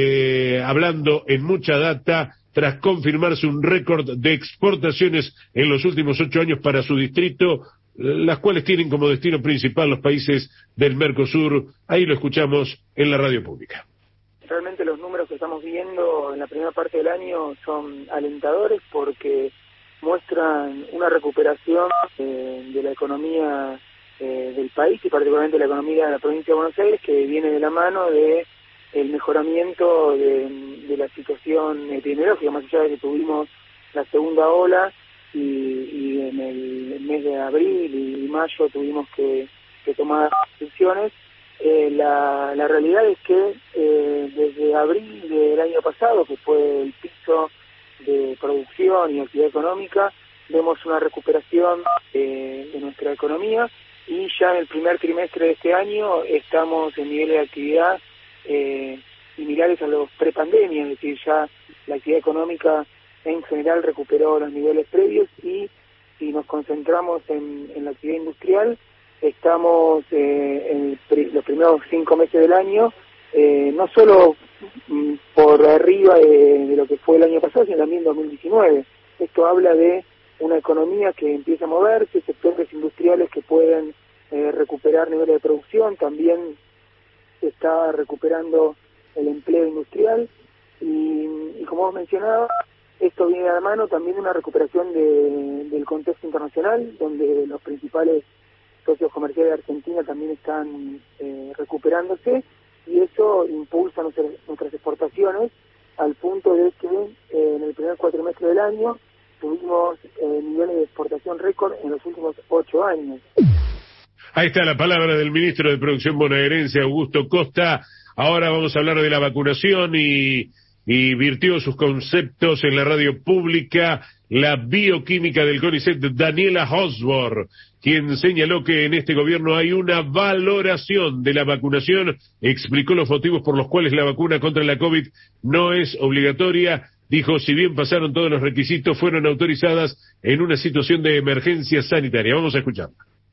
eh, hablando en mucha data tras confirmarse un récord de exportaciones en los últimos ocho años para su distrito, las cuales tienen como destino principal los países del Mercosur. Ahí lo escuchamos en la radio pública. Realmente los números que estamos viendo en la primera parte del año son alentadores porque muestran una recuperación eh, de la economía eh, del país y particularmente la economía de la provincia de Buenos Aires, que viene de la mano de el mejoramiento de, de la situación epidemiológica, más allá de que tuvimos la segunda ola y, y en el mes de abril y mayo tuvimos que, que tomar restricciones. Eh, la, la realidad es que eh, desde abril del año pasado, que fue el piso de producción y actividad económica, vemos una recuperación eh, de nuestra economía y ya en el primer trimestre de este año estamos en niveles de actividad eh, similares a los prepandemia, es decir, ya la actividad económica en general recuperó los niveles previos y si nos concentramos en, en la actividad industrial, estamos eh, en pr- los primeros cinco meses del año, eh, no solo mm, por arriba de, de lo que fue el año pasado, sino también dos mil diecinueve. Esto habla de una economía que empieza a moverse, sectores industriales que pueden eh, recuperar niveles de producción, también se está recuperando el empleo industrial y, y como vos mencionabas, esto viene a la mano también de una recuperación de, del contexto internacional, donde los principales socios comerciales de Argentina también están eh, recuperándose y eso impulsa nuestras, nuestras exportaciones al punto de que eh, en el primer cuatrimestre del año tuvimos eh, niveles de exportación récord en los últimos ocho años. Ahí está la palabra del ministro de Producción bonaerense, Augusto Costa. Ahora vamos a hablar de la vacunación y, y virtió sus conceptos en la radio pública la bioquímica del CONICET, Daniela Osborne, quien señaló que en este gobierno hay una valoración de la vacunación, explicó los motivos por los cuales la vacuna contra la COVID no es obligatoria. Dijo, si bien pasaron todos los requisitos, fueron autorizadas en una situación de emergencia sanitaria. Vamos a escuchar.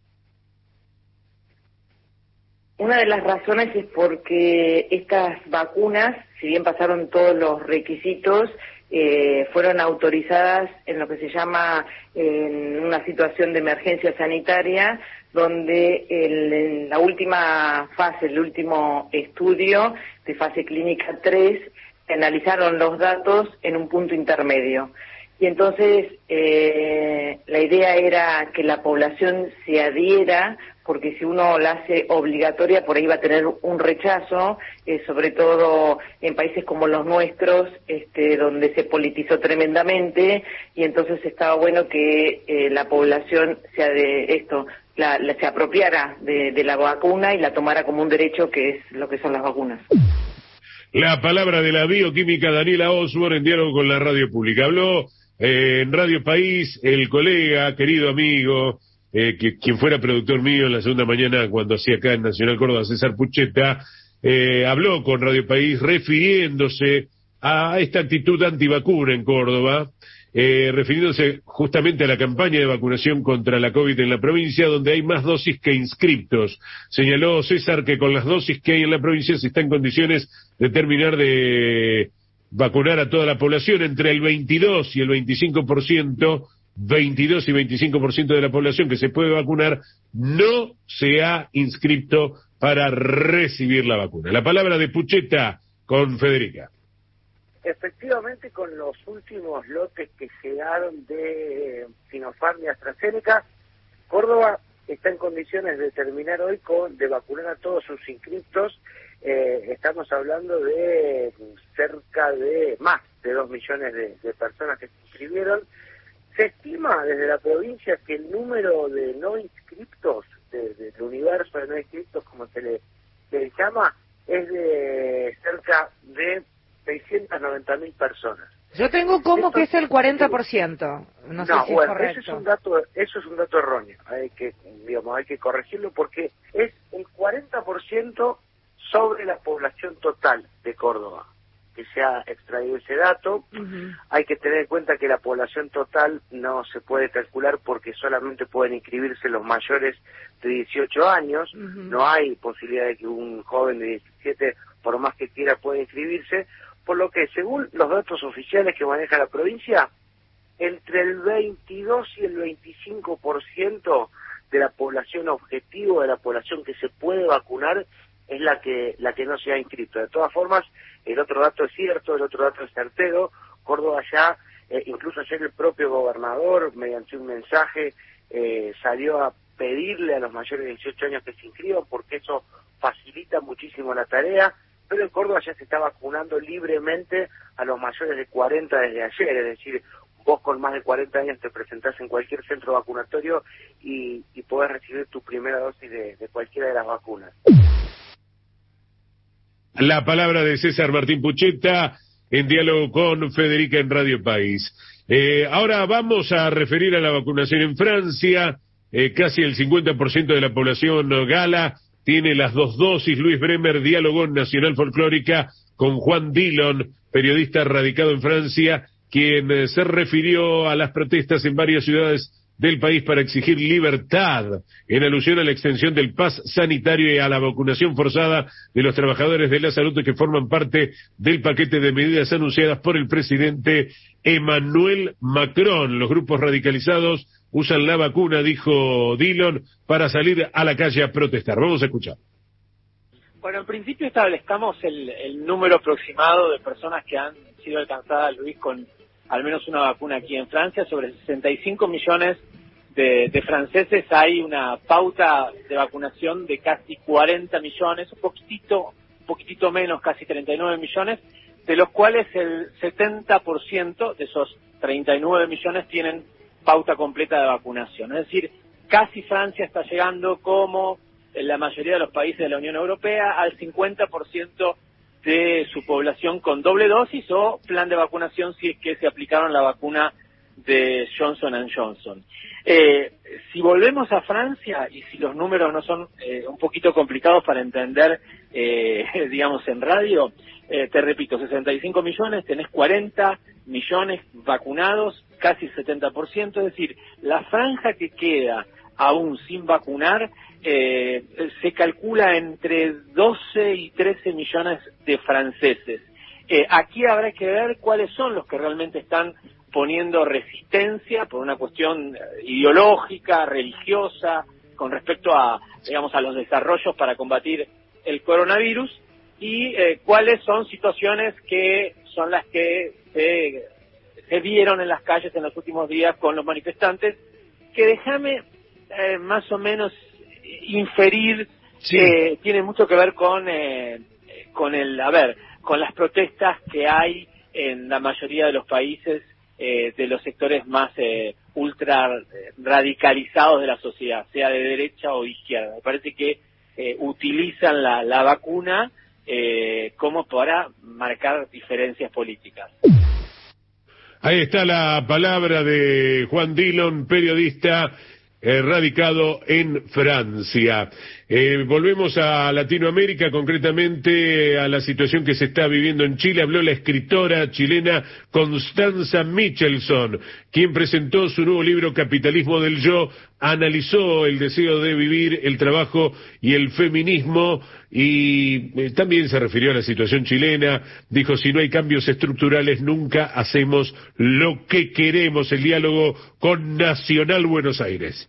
Una de las razones es porque estas vacunas, si bien pasaron todos los requisitos, eh, fueron autorizadas en lo que se llama en una situación de emergencia sanitaria, donde el, en la última fase, el último estudio de fase clínica tres, se analizaron los datos en un punto intermedio. Y entonces eh, la idea era que la población se adhiera, porque si uno la hace obligatoria, por ahí va a tener un rechazo, eh, sobre todo en países como los nuestros, este, donde se politizó tremendamente, y entonces estaba bueno que eh, la población sea de esto, la, la, se apropiara de, de la vacuna y la tomara como un derecho, que es lo que son las vacunas. La palabra de la bioquímica Daniela Osborne en diálogo con la radio pública. Habló eh, en Radio País el colega, querido amigo, eh, que, quien fuera productor mío en la segunda mañana cuando hacía acá en Nacional Córdoba, César Pucheta, eh, habló con Radio País refiriéndose a esta actitud antivacuna en Córdoba, eh, refiriéndose justamente a la campaña de vacunación contra la COVID en la provincia, donde hay más dosis que inscriptos. Señaló César que con las dosis que hay en la provincia se está en condiciones de terminar de vacunar a toda la población, entre el veintidós y el veinticinco por ciento, veintidós y veinticinco por ciento de la población que se puede vacunar no se ha inscrito para recibir la vacuna. La palabra de Pucheta con Federica. Efectivamente, con los últimos lotes que llegaron de Sinopharm y AstraZeneca, Córdoba está en condiciones de terminar hoy con de vacunar a todos sus inscriptos. Eh, estamos hablando de cerca de más de dos millones de, de personas que se inscribieron. Se estima desde la provincia que el número de no inscriptos, de, de, del universo de no inscriptos, como se le, se le llama, es de cerca de seiscientas noventa mil personas. Yo tengo como Esto, que es el cuarenta por ciento. No, no sé si bueno, es correcto. Eso es un dato, eso es un dato erróneo. Hay que, digamos, hay que corregirlo porque es el cuarenta por ciento sobre la población total de Córdoba que se ha extraído ese dato. Uh-huh. Hay que tener en cuenta que la población total no se puede calcular porque solamente pueden inscribirse los mayores de dieciocho años. Uh-huh. No hay posibilidad de que un joven de diecisiete, por más que quiera, pueda inscribirse, por lo que, según los datos oficiales que maneja la provincia, entre el veintidós y el veinticinco por ciento de la población objetivo, de la población que se puede vacunar, es la que la que no se ha inscrito. De todas formas, el otro dato es cierto, el otro dato es certero. Córdoba ya, eh, incluso ayer el propio gobernador, mediante un mensaje, eh, salió a pedirle a los mayores de dieciocho años que se inscriban, porque eso facilita muchísimo la tarea, pero en Córdoba ya se está vacunando libremente a los mayores de cuarenta desde ayer, es decir, vos con más de cuarenta años te presentás en cualquier centro vacunatorio y, y podés recibir tu primera dosis de, de cualquiera de las vacunas. La palabra de César Martín Pucheta en diálogo con Federica en Radio País. Eh, ahora vamos a referir a la vacunación en Francia. Eh, casi el cincuenta por ciento de la población gala tiene las dos dosis. Luis Bremer dialogó en Nacional Folclórica con Juan Dillon, periodista radicado en Francia, quien eh, se refirió a las protestas en varias ciudades del país para exigir libertad, en alusión a la extensión del pase sanitario y a la vacunación forzada de los trabajadores de la salud que forman parte del paquete de medidas anunciadas por el presidente Emmanuel Macron. Los grupos radicalizados usan la vacuna, dijo Dillon, para salir a la calle a protestar. Vamos a escuchar. Bueno, en principio establezcamos el, el número aproximado de personas que han sido alcanzadas, Luis, con al menos una vacuna aquí en Francia. Sobre sesenta y cinco millones de, de franceses hay una pauta de vacunación de casi cuarenta millones, un poquitito, un poquitito menos, casi treinta y nueve millones, de los cuales el setenta por ciento de esos treinta y nueve millones tienen pauta completa de vacunación. Es decir, casi Francia está llegando, como en la mayoría de los países de la Unión Europea, al cincuenta por ciento de su población con doble dosis o plan de vacunación si es que se aplicaron la vacuna de Johnson and Johnson. Eh, si volvemos a Francia, y si los números no son eh, un poquito complicados para entender, eh, digamos, en radio, eh, te repito, sesenta y cinco millones, tenés cuarenta millones vacunados, casi setenta por ciento, es decir, la franja que queda aún sin vacunar, eh, se calcula entre doce y trece millones de franceses. Eh, aquí habrá que ver cuáles son los que realmente están poniendo resistencia por una cuestión ideológica, religiosa, con respecto a, digamos, a los desarrollos para combatir el coronavirus, y eh, cuáles son situaciones que son las que se, se vieron en las calles en los últimos días con los manifestantes, que déjame eh, más o menos inferir, sí. eh, tiene mucho que ver con eh, con el, a ver, con las protestas que hay en la mayoría de los países eh, de los sectores más eh, ultra radicalizados de la sociedad, sea de derecha o de izquierda. Me parece que eh, utilizan la, la vacuna eh, como para marcar diferencias políticas. Ahí está la palabra de Juan Dillon, periodista Eh, radicado en Francia. Eh, volvemos a Latinoamérica, concretamente a la situación que se está viviendo en Chile. Habló la escritora chilena Constanza Michelson, quien presentó su nuevo libro Capitalismo del Yo, analizó el deseo de vivir, el trabajo y el feminismo, y eh, también se refirió a la situación chilena. Dijo: si no hay cambios estructurales, nunca hacemos lo que queremos. El diálogo con Nacional Buenos Aires.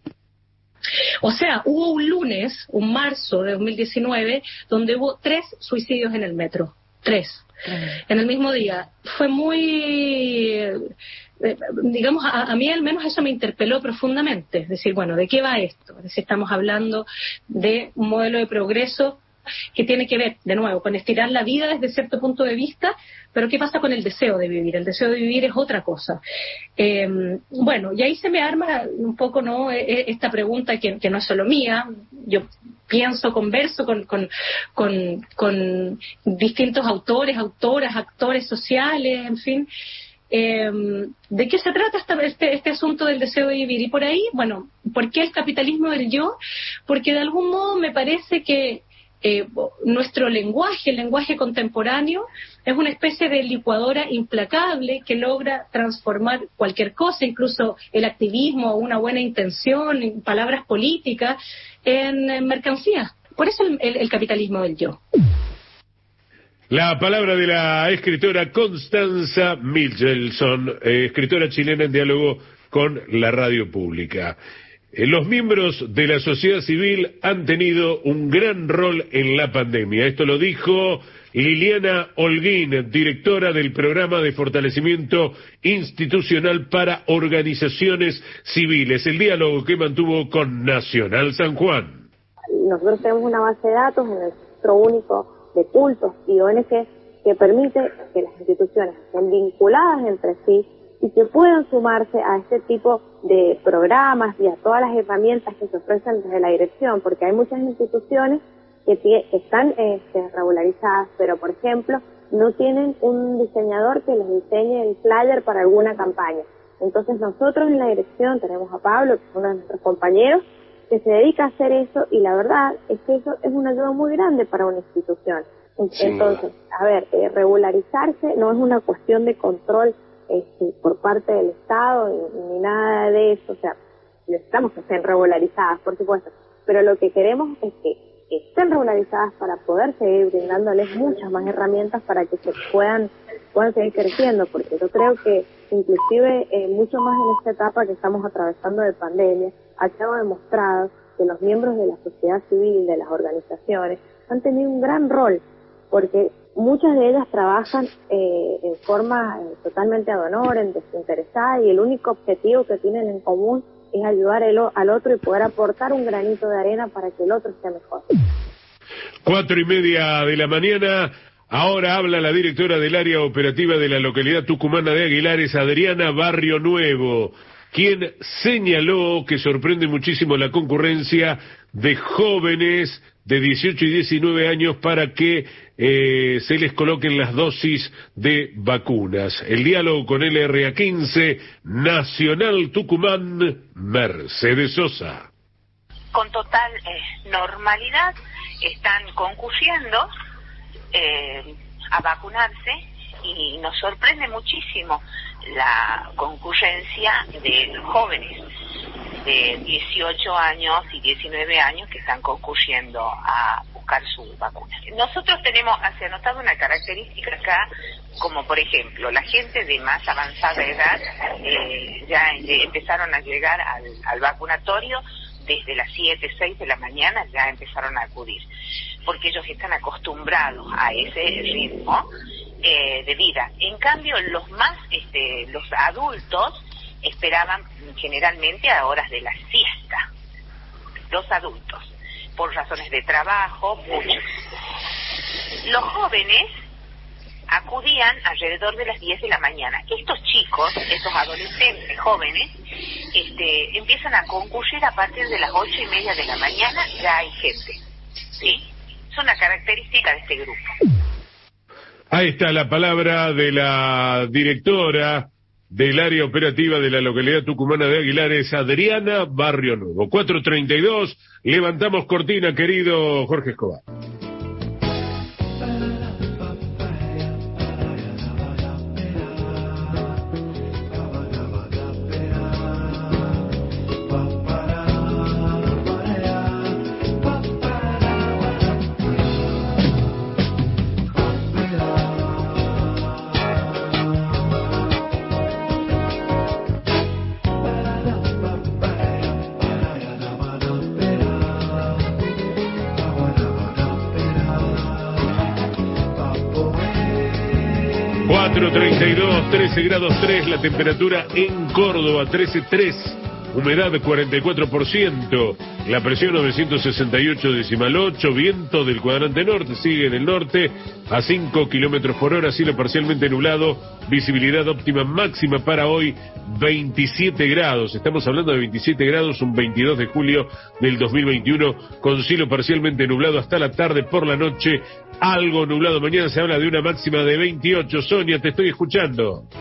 O sea, hubo un lunes, un marzo de dos mil diecinueve, donde hubo tres suicidios en el metro. Tres. En el mismo día. Fue muy... Eh, digamos, a, a mí al menos eso me interpeló profundamente. Es decir, bueno, ¿de qué va esto? Es decir, estamos hablando de un modelo de progreso que tiene que ver, de nuevo, con estirar la vida desde cierto punto de vista, pero ¿qué pasa con el deseo de vivir? El deseo de vivir es otra cosa. Eh, bueno, y ahí se me arma un poco, ¿no?, esta pregunta que, que no es solo mía. Yo pienso, converso con, con, con, con distintos autores, autoras, actores sociales, en fin, Eh, ¿De qué se trata esta, este, este asunto del deseo de vivir? Y por ahí, bueno, ¿por qué el capitalismo del yo? Porque de algún modo me parece que eh, nuestro lenguaje, el lenguaje contemporáneo, es una especie de licuadora implacable que logra transformar cualquier cosa, incluso el activismo, una buena intención, palabras políticas, en, en mercancía. Por eso el, el, el capitalismo del yo. La palabra de la escritora Constanza Michelson, eh, escritora chilena en diálogo con la radio pública. Eh, los miembros de la sociedad civil han tenido un gran rol en la pandemia. Esto lo dijo Liliana Holguín, directora del programa de fortalecimiento institucional para organizaciones civiles. El diálogo que mantuvo con Nacional San Juan. Nosotros tenemos una base de datos en el registro único de cultos y O N G que permite que las instituciones estén vinculadas entre sí y que puedan sumarse a este tipo de programas y a todas las herramientas que se ofrecen desde la dirección, porque hay muchas instituciones que, que están este, regularizadas, pero por ejemplo no tienen un diseñador que les diseñe el flyer para alguna campaña. Entonces nosotros en la dirección tenemos a Pablo, que es uno de nuestros compañeros, que se dedica a hacer eso, y la verdad es que eso es una ayuda muy grande para una institución. Entonces, a ver, eh, regularizarse no es una cuestión de control este, por parte del Estado ni, ni nada de eso, o sea, necesitamos que estén regularizadas, por supuesto, pero lo que queremos es que estén regularizadas para poder seguir brindándoles muchas más herramientas para que se puedan, puedan seguir creciendo, porque yo creo que inclusive eh, mucho más en esta etapa que estamos atravesando de pandemia, ha quedado demostrado que los miembros de la sociedad civil, de las organizaciones, han tenido un gran rol, porque muchas de ellas trabajan eh, en forma eh, totalmente ad honorem, desinteresada, y el único objetivo que tienen en común es ayudar el, al otro y poder aportar un granito de arena para que el otro esté mejor. Cuatro y media de la mañana. Ahora habla la directora del área operativa de la localidad tucumana de Aguilares, Adriana Barrio Nuevo, quien señaló que sorprende muchísimo la concurrencia de jóvenes de dieciocho y diecinueve años para que eh, se les coloquen las dosis de vacunas. El diálogo con L R A quince, Nacional Tucumán, Mercedes Sosa. Con total eh, normalidad están concurriendo eh, a vacunarse, y nos sorprende muchísimo la concurrencia de jóvenes de dieciocho años y diecinueve años que están concurriendo a buscar su vacuna. Nosotros tenemos hace anotado una característica acá, como por ejemplo, la gente de más avanzada edad eh, ya empezaron a llegar al, al vacunatorio desde las siete, seis de la mañana, ya empezaron a acudir, porque ellos están acostumbrados a ese ritmo eh, de vida. En cambio, los más, este, los adultos esperaban generalmente a horas de la siesta, los adultos, por razones de trabajo, muchos. Los jóvenes acudían alrededor de las diez de la mañana. Estos chicos, estos adolescentes jóvenes, este, empiezan a concurrir a partir de las ocho y media de la mañana, ya hay gente, ¿sí? Es una característica de este grupo. Ahí está la palabra de la directora del área operativa de la localidad tucumana de Aguilares, Adriana Barrio Nuevo. cuatro treinta y dos, levantamos cortina, querido Jorge Escobar. cuatro treinta y dos, trece grados tres, la temperatura en Córdoba, trece tres, humedad cuarenta y cuatro por ciento, la presión novecientos sesenta y ocho decimal ocho, viento del cuadrante norte, sigue en el norte a cinco kilómetros por hora, cielo parcialmente nublado, visibilidad óptima máxima para hoy veintisiete grados, estamos hablando de veintisiete grados, un veintidós de julio del dos mil veintiuno, con cielo parcialmente nublado hasta la tarde, por la noche algo nublado, mañana se habla de una máxima de veintiocho. Sonia, te estoy escuchando.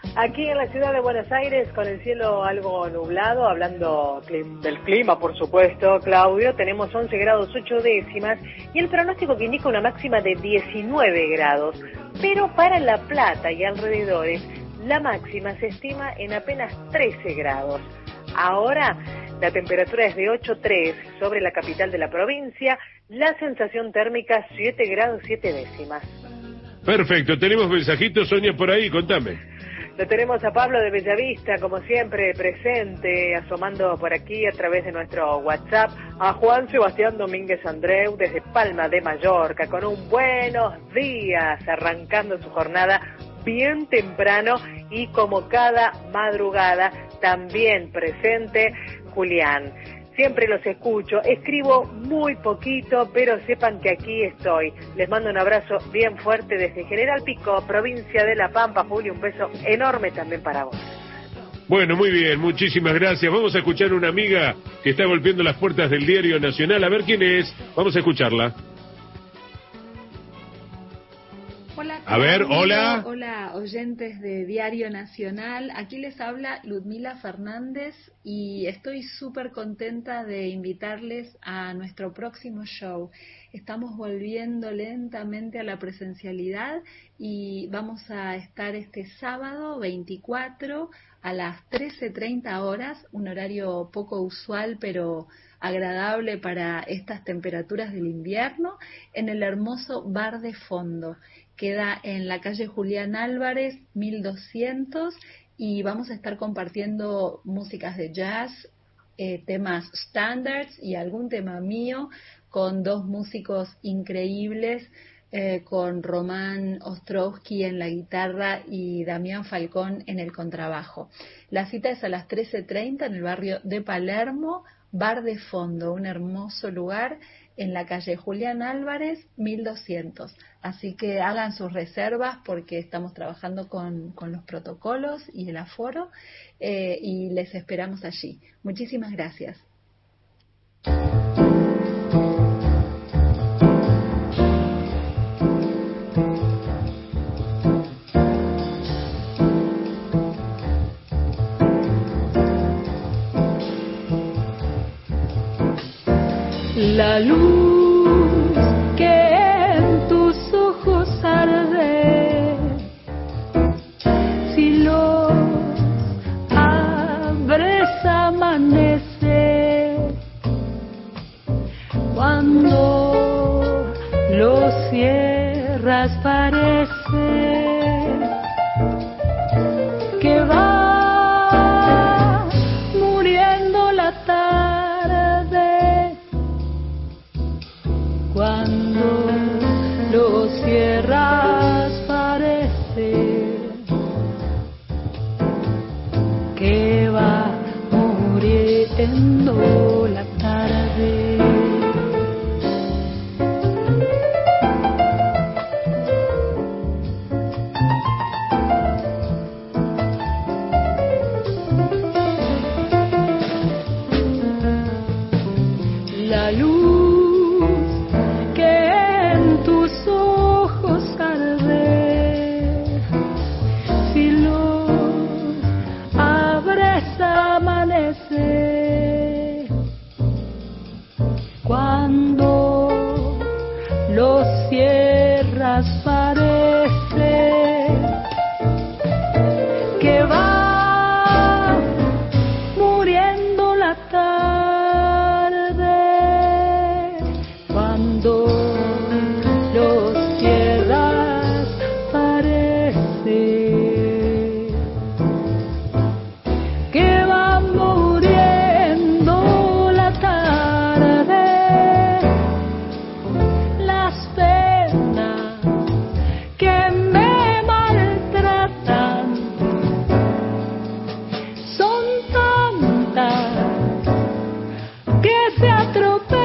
Aquí en la ciudad de Buenos Aires, con el cielo algo nublado, hablando del clima, por supuesto, Claudio, tenemos once grados ocho décimas y el pronóstico que indica una máxima de diecinueve grados. Pero para La Plata y alrededores, la máxima se estima en apenas trece grados. Ahora, la temperatura es de ocho coma tres sobre la capital de la provincia, la sensación térmica siete grados siete décimas. Perfecto, tenemos mensajitos, Sonia, por ahí, contame. Lo tenemos a Pablo de Bellavista, como siempre, presente, asomando por aquí a través de nuestro WhatsApp, a Juan Sebastián Domínguez Andreu desde Palma de Mallorca, con un buenos días, arrancando su jornada bien temprano y como cada madrugada, también presente Julián. Siempre los escucho, escribo muy poquito, pero sepan que aquí estoy. Les mando un abrazo bien fuerte desde General Pico, provincia de La Pampa. Julio, un beso enorme también para vos. Bueno, muy bien, muchísimas gracias. Vamos a escuchar a una amiga que está golpeando las puertas del Diario Nacional. A ver quién es. Vamos a escucharla. Hola, a ver, hola. Hola, oyentes de Diario Nacional. Aquí les habla Ludmila Fernández y estoy súper contenta de invitarles a nuestro próximo show. Estamos volviendo lentamente a la presencialidad y vamos a estar este sábado veinticuatro a las trece treinta horas, un horario poco usual pero agradable para estas temperaturas del invierno, en el hermoso Bar de Fondo. Queda en la calle Julián Álvarez, mil doscientos, y vamos a estar compartiendo músicas de jazz, eh, temas standards y algún tema mío con dos músicos increíbles, eh, con Román Ostrowski en la guitarra y Damián Falcón en el contrabajo. La cita es a las trece treinta en el barrio de Palermo, Bar de Fondo, un hermoso lugar en la calle Julián Álvarez, mil doscientos. Así que hagan sus reservas porque estamos trabajando con, con los protocolos y el aforo eh, y les esperamos allí. Muchísimas gracias. La luz que en tus ojos arde, si los abres amanece, cuando los cierras parece que va muriendo la tarde. Cuando lo cierras parece que va muriendo la tarde. La luz cuando los cierras parece que va muriendo la tarde. Cuando los cierras parece que va muriendo la tarde. Las penas que me maltratan son tantas que se atropellan,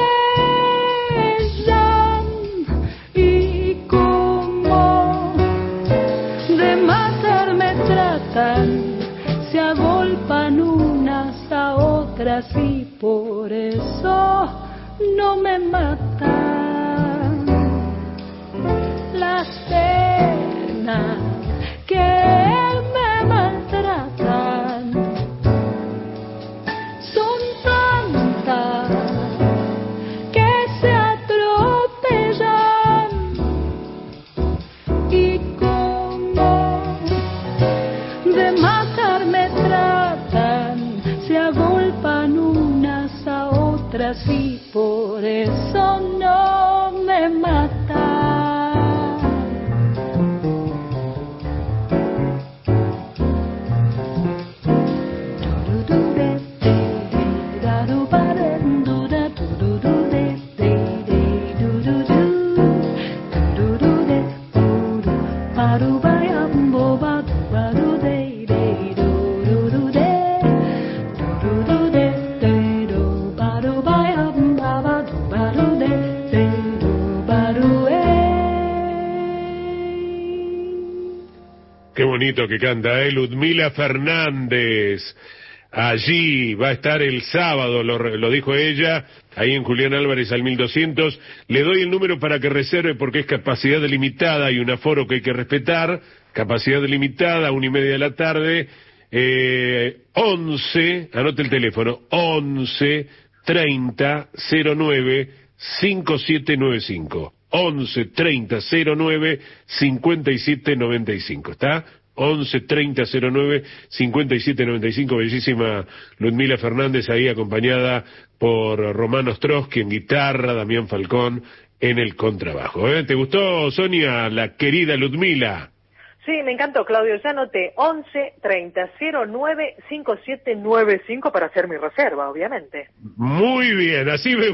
y como de matarme tratan, se agolpan unas a otras y por eso no me matan. Las penas que me maltratan así, por eso no me mata. Qué bonito que canta, ¿eh? Ludmila Fernández. Allí va a estar el sábado, lo, lo dijo ella, ahí en Julián Álvarez al mil doscientos. Le doy el número para que reserve porque es capacidad limitada y un aforo que hay que respetar. Capacidad limitada, una y media de la tarde. Eh, once, anote el teléfono, once treinta cero nueve cinco siete nueve cinco. once treinta cero nueve cincuenta y siete noventa y cinco, ¿está? once treinta cero nueve cincuenta y siete noventa y cinco, bellísima Ludmila Fernández ahí acompañada por Román Ostrowski en guitarra, Damián Falcón en el contrabajo, ¿eh? ¿Te gustó, Sonia, la querida Ludmila? Sí, me encantó, Claudio. Ya anoté once treinta cero nueve cincuenta y siete noventa y cinco para hacer mi reserva, obviamente. Muy bien, así me...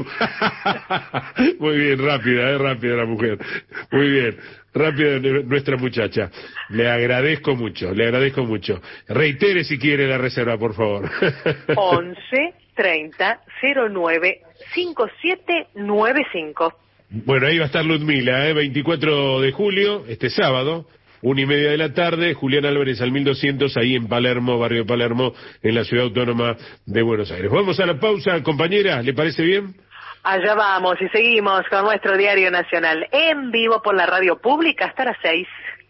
Muy bien, rápida, eh, rápida la mujer. Muy bien, rápida nuestra muchacha. Le agradezco mucho, le agradezco mucho. Reitere si quiere la reserva, por favor. once treinta cero nueve cincuenta y siete noventa y cinco. Bueno, ahí va a estar Ludmila, eh, veinticuatro de julio, este sábado. Una y media de la tarde, Julián Álvarez al mil doscientos, ahí en Palermo, barrio de Palermo, en la ciudad autónoma de Buenos Aires. Vamos a la pausa, compañera, ¿le parece bien? Allá vamos y seguimos con nuestro Diario Nacional, en vivo por la radio pública hasta las seis.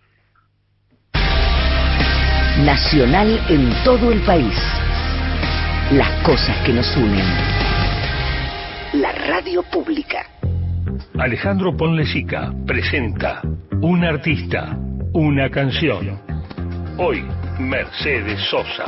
Nacional en todo el país. Las cosas que nos unen. La radio pública. Alejandro Ponlecica presenta Un artista, una canción. Hoy, Mercedes Sosa.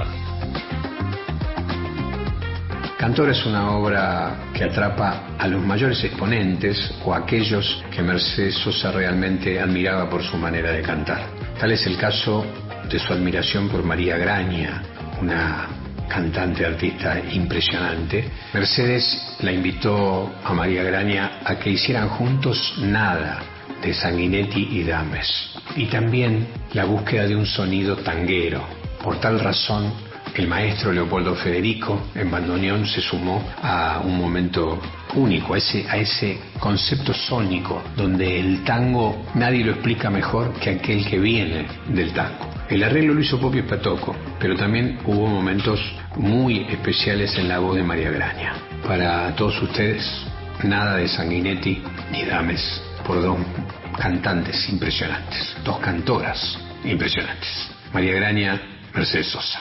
Cantor es una obra que atrapa a los mayores exponentes o a aquellos que Mercedes Sosa realmente admiraba por su manera de cantar. Tal es el caso de su admiración por María Graña, una cantante artista impresionante. Mercedes la invitó a María Graña a que hicieran juntos Nada, de Sanguinetti y Dames, y también la búsqueda de un sonido tanguero. Por tal razón, el maestro Leopoldo Federico en bandoneón se sumó a un momento único, a ese, a ese concepto sónico donde el tango nadie lo explica mejor que aquel que viene del tango. El arreglo lo hizo Popio Espatoco, pero también hubo momentos muy especiales en la voz de María Graña. Para todos ustedes, Nada de Sanguinetti y Dames, por dos cantantes impresionantes, dos cantoras impresionantes, María Graña, Mercedes Sosa.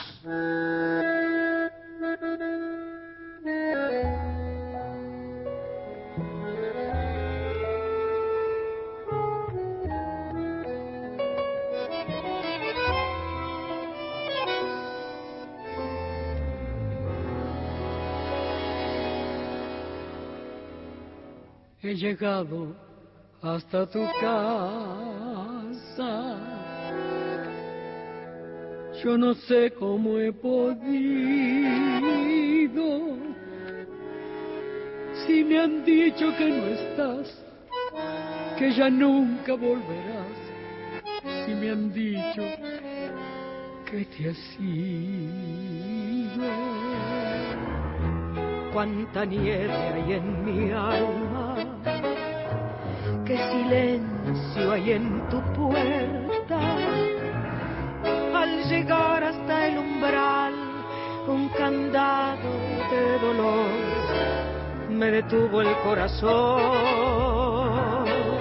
He llegado hasta tu casa, yo no sé cómo he podido, si me han dicho que no estás, que ya nunca volverás, si me han dicho que te has ido. Cuánta nieve hay en mi alma, qué silencio hay en tu puerta. Al llegar hasta el umbral, un candado de dolor me detuvo el corazón.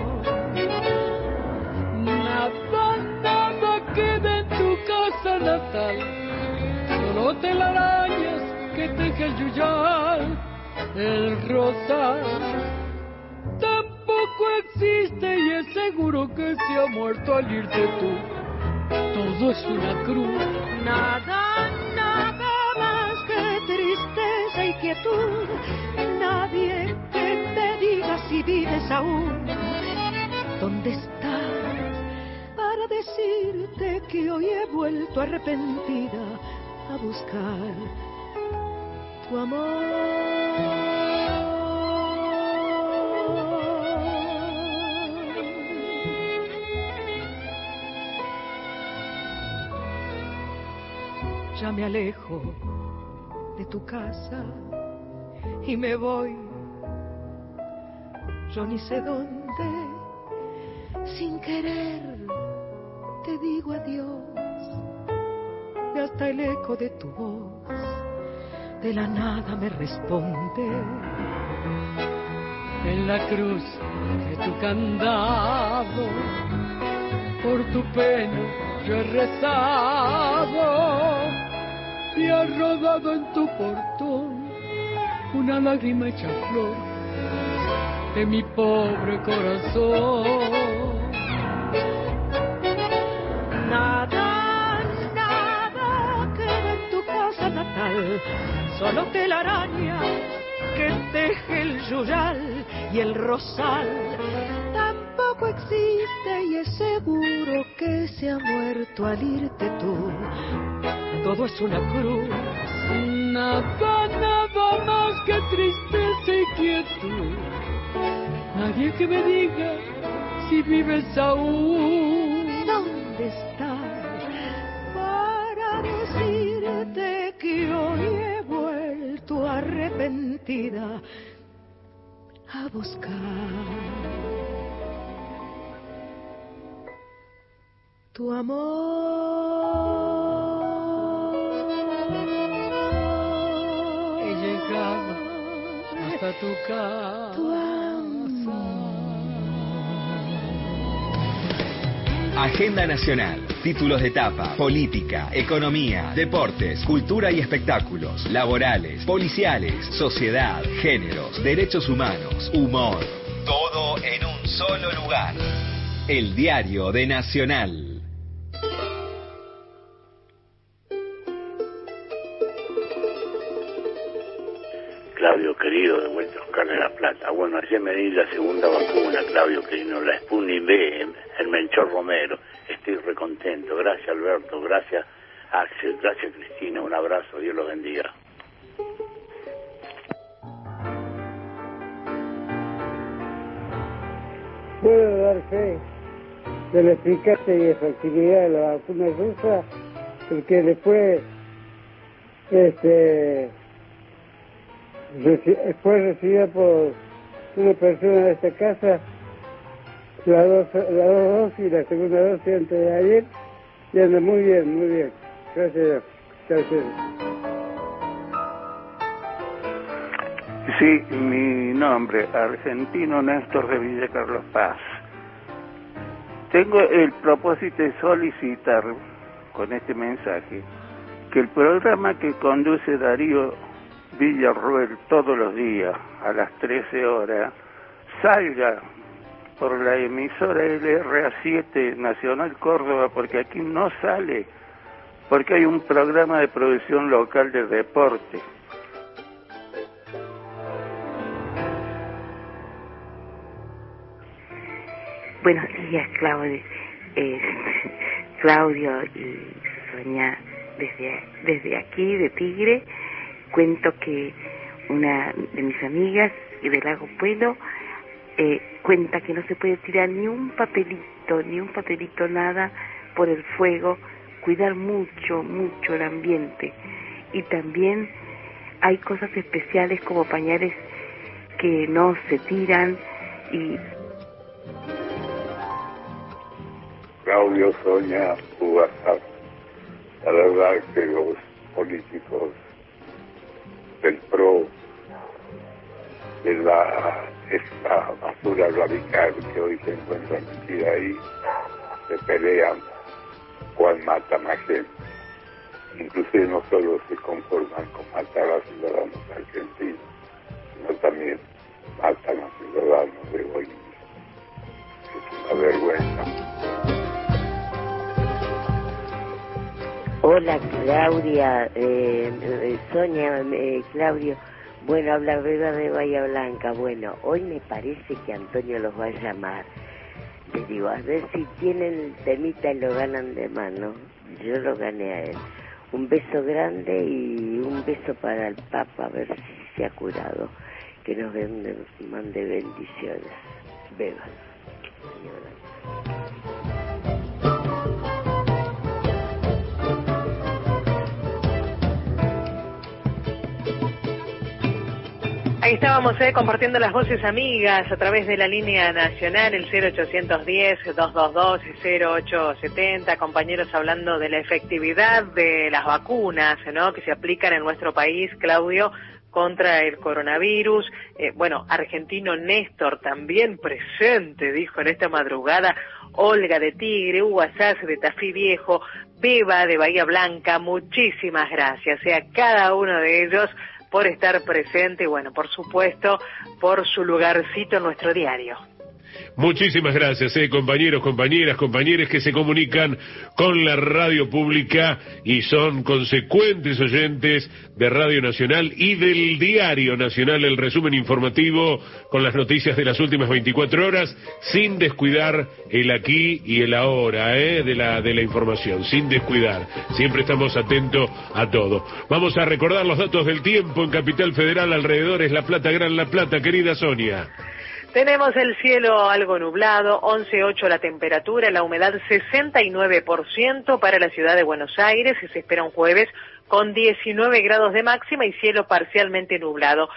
Nada, nada queda en tu casa natal, solo telarañas que teje el yuyal, el rosal. Tampoco existe y es seguro que se ha muerto al irte tú. Todo es una cruz. Nada, nada más que tristeza y quietud. Nadie vives aún. ¿Dónde estás para decirte que hoy he vuelto arrepentida a buscar tu amor? Ya me alejo de tu casa y me voy, yo ni sé dónde, sin querer te digo adiós, y hasta el eco de tu voz de la nada me responde. En la cruz de tu candado, por tu pena yo he rezado, y ha rodado en tu portón una lágrima hecha flor de mi pobre corazón. Nada, nada queda en tu casa natal, solo telaraña que teje el yuyal y el rosal. Tampoco existe y es seguro que se ha muerto al irte tú. Todo es una cruz. Nada, nada más que tristeza y quietud. Nadie que me diga si vives aún. ¿Dónde estás para decirte que hoy he vuelto arrepentida a buscar tu amor? Hasta tu casa. Agenda Nacional, títulos de etapa, política, economía, deportes, cultura y espectáculos, laborales, policiales, sociedad, géneros, derechos humanos, humor. Todo en un solo lugar. El Diario de Nacional. Claudio querido, de vuelta a Oscar de la Plata. Bueno, ayer me di la segunda vacuna, Claudio querido, la Sputnik B, el Melchor Romero. Estoy recontento. Gracias Alberto, gracias Axel, gracias Cristina. Un abrazo, Dios los bendiga. Puedo dar fe de la eficacia y efectividad de la vacuna rusa, porque después este fue recibida por una persona de esta casa, la dos, la dos dosis, la segunda dosis antes de ayer, y anda muy bien, muy bien. Gracias, gracias. Sí, mi nombre, argentino Néstor de Villa Carlos Paz. Tengo el propósito de solicitar con este mensaje que el programa que conduce Darío Villarruel todos los días a las trece horas salga por la emisora L R A siete Nacional Córdoba, porque aquí no sale, porque hay un programa de producción local de deporte. Buenos días, Claudio, eh, Claudio y Sonia, desde, desde aquí, de Tigre. Cuento que una de mis amigas y del Lago Pueblo eh, cuenta que no se puede tirar ni un papelito, ni un papelito nada por el fuego, cuidar mucho, mucho el ambiente. Y también hay cosas especiales como pañales que no se tiran y... Claudio, Sonia, WhatsApp. La verdad que los políticos del P R O, de la esta basura radical que hoy se encuentra metida ahí, se pelean cuál mata más gente. Inclusive no solo se conforman con matar a ciudadanos argentinos, sino también matan a ciudadanos de Bolivia. Es una vergüenza. Hola Claudia, eh, Sonia, eh, Claudio, Bueno, habla Beba de Bahía Blanca. Bueno, hoy me parece que Antonio los va a llamar. Le digo, a ver si tienen el temita y lo ganan de mano. Yo lo gané a él. Un beso grande y un beso para el Papa, a ver si se ha curado. Que nos mande bendiciones. Beba. Ahí estábamos eh, compartiendo las voces amigas a través de la línea nacional, el cero ochocientos diez, dos dos dos, cero ocho setenta, compañeros hablando de la efectividad de las vacunas, ¿no?, que se aplican en nuestro país, Claudio, contra el coronavirus. Eh, bueno, argentino Néstor también presente, dijo en esta madrugada, Olga de Tigre, Hugo Asaz de Tafí Viejo, Beba de Bahía Blanca, muchísimas gracias eh, a cada uno de ellos por estar presente y, bueno, por supuesto, por su lugarcito en nuestro diario. Muchísimas gracias, eh, compañeros, compañeras, compañeros que se comunican con la radio pública y son consecuentes oyentes de Radio Nacional y del Diario Nacional, el resumen informativo con las noticias de las últimas veinticuatro horas, sin descuidar el aquí y el ahora, eh, de la de la información, sin descuidar. Siempre estamos atentos a todo. Vamos a recordar los datos del tiempo en Capital Federal, alrededores La Plata, Gran La Plata, querida Sonia. Tenemos el cielo algo nublado, once coma ocho la temperatura, la humedad sesenta y nueve por ciento para la ciudad de Buenos Aires, y se espera un jueves con diecinueve grados de máxima y cielo parcialmente nublado.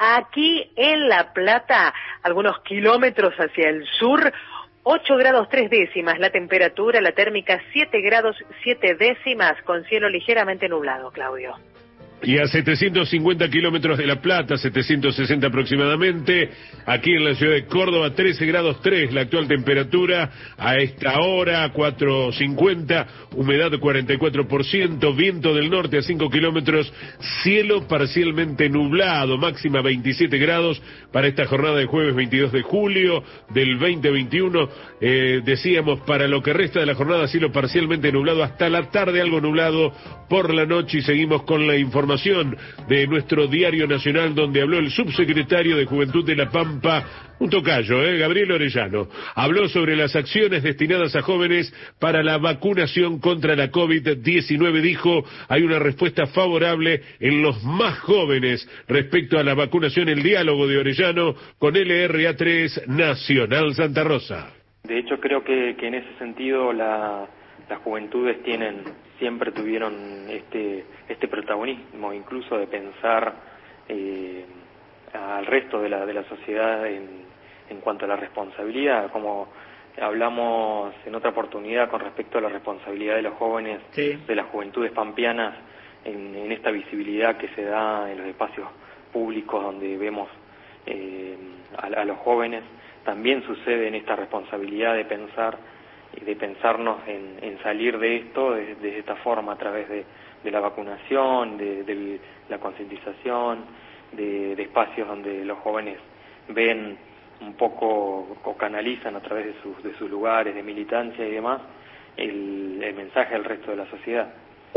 Aquí en La Plata, algunos kilómetros hacia el sur, ocho grados tres décimas la temperatura, la térmica siete grados siete décimas con cielo ligeramente nublado, Claudio. Y a setecientos cincuenta kilómetros de La Plata, setecientos sesenta aproximadamente, aquí en la ciudad de Córdoba, trece grados tres la actual temperatura, a esta hora, cuatro cincuenta, humedad cuarenta y cuatro por ciento, viento del norte a cinco kilómetros, cielo parcialmente nublado, máxima veintisiete grados para esta jornada de jueves veintidós de julio del veinte veintiuno, eh, decíamos, para lo que resta de la jornada, cielo parcialmente nublado hasta la tarde, algo nublado por la noche, y seguimos con la información de nuestro Diario Nacional, donde habló el subsecretario de Juventud de La Pampa, un tocayo, ¿eh? Gabriel Orellano. Habló sobre las acciones destinadas a jóvenes para la vacunación contra la COVID diecinueve. Dijo, hay una respuesta favorable en los más jóvenes respecto a la vacunación. El diálogo de Orellano con L R A tres Nacional Santa Rosa. De hecho, creo que, que en ese sentido la, las juventudes tienen, siempre tuvieron este este protagonismo, incluso de pensar eh, al resto de la de la sociedad en, en cuanto a la responsabilidad, como hablamos en otra oportunidad con respecto a la responsabilidad de los jóvenes, sí, de las juventudes pampeanas, en, en esta visibilidad que se da en los espacios públicos donde vemos eh, a, a los jóvenes. También sucede en esta responsabilidad de pensar y de pensarnos en, en salir de esto de, de esta forma, a través de, de la vacunación, de, de la concientización, de, de espacios donde los jóvenes ven un poco o canalizan a través de sus, de sus lugares de militancia y demás el, el mensaje al resto de la sociedad.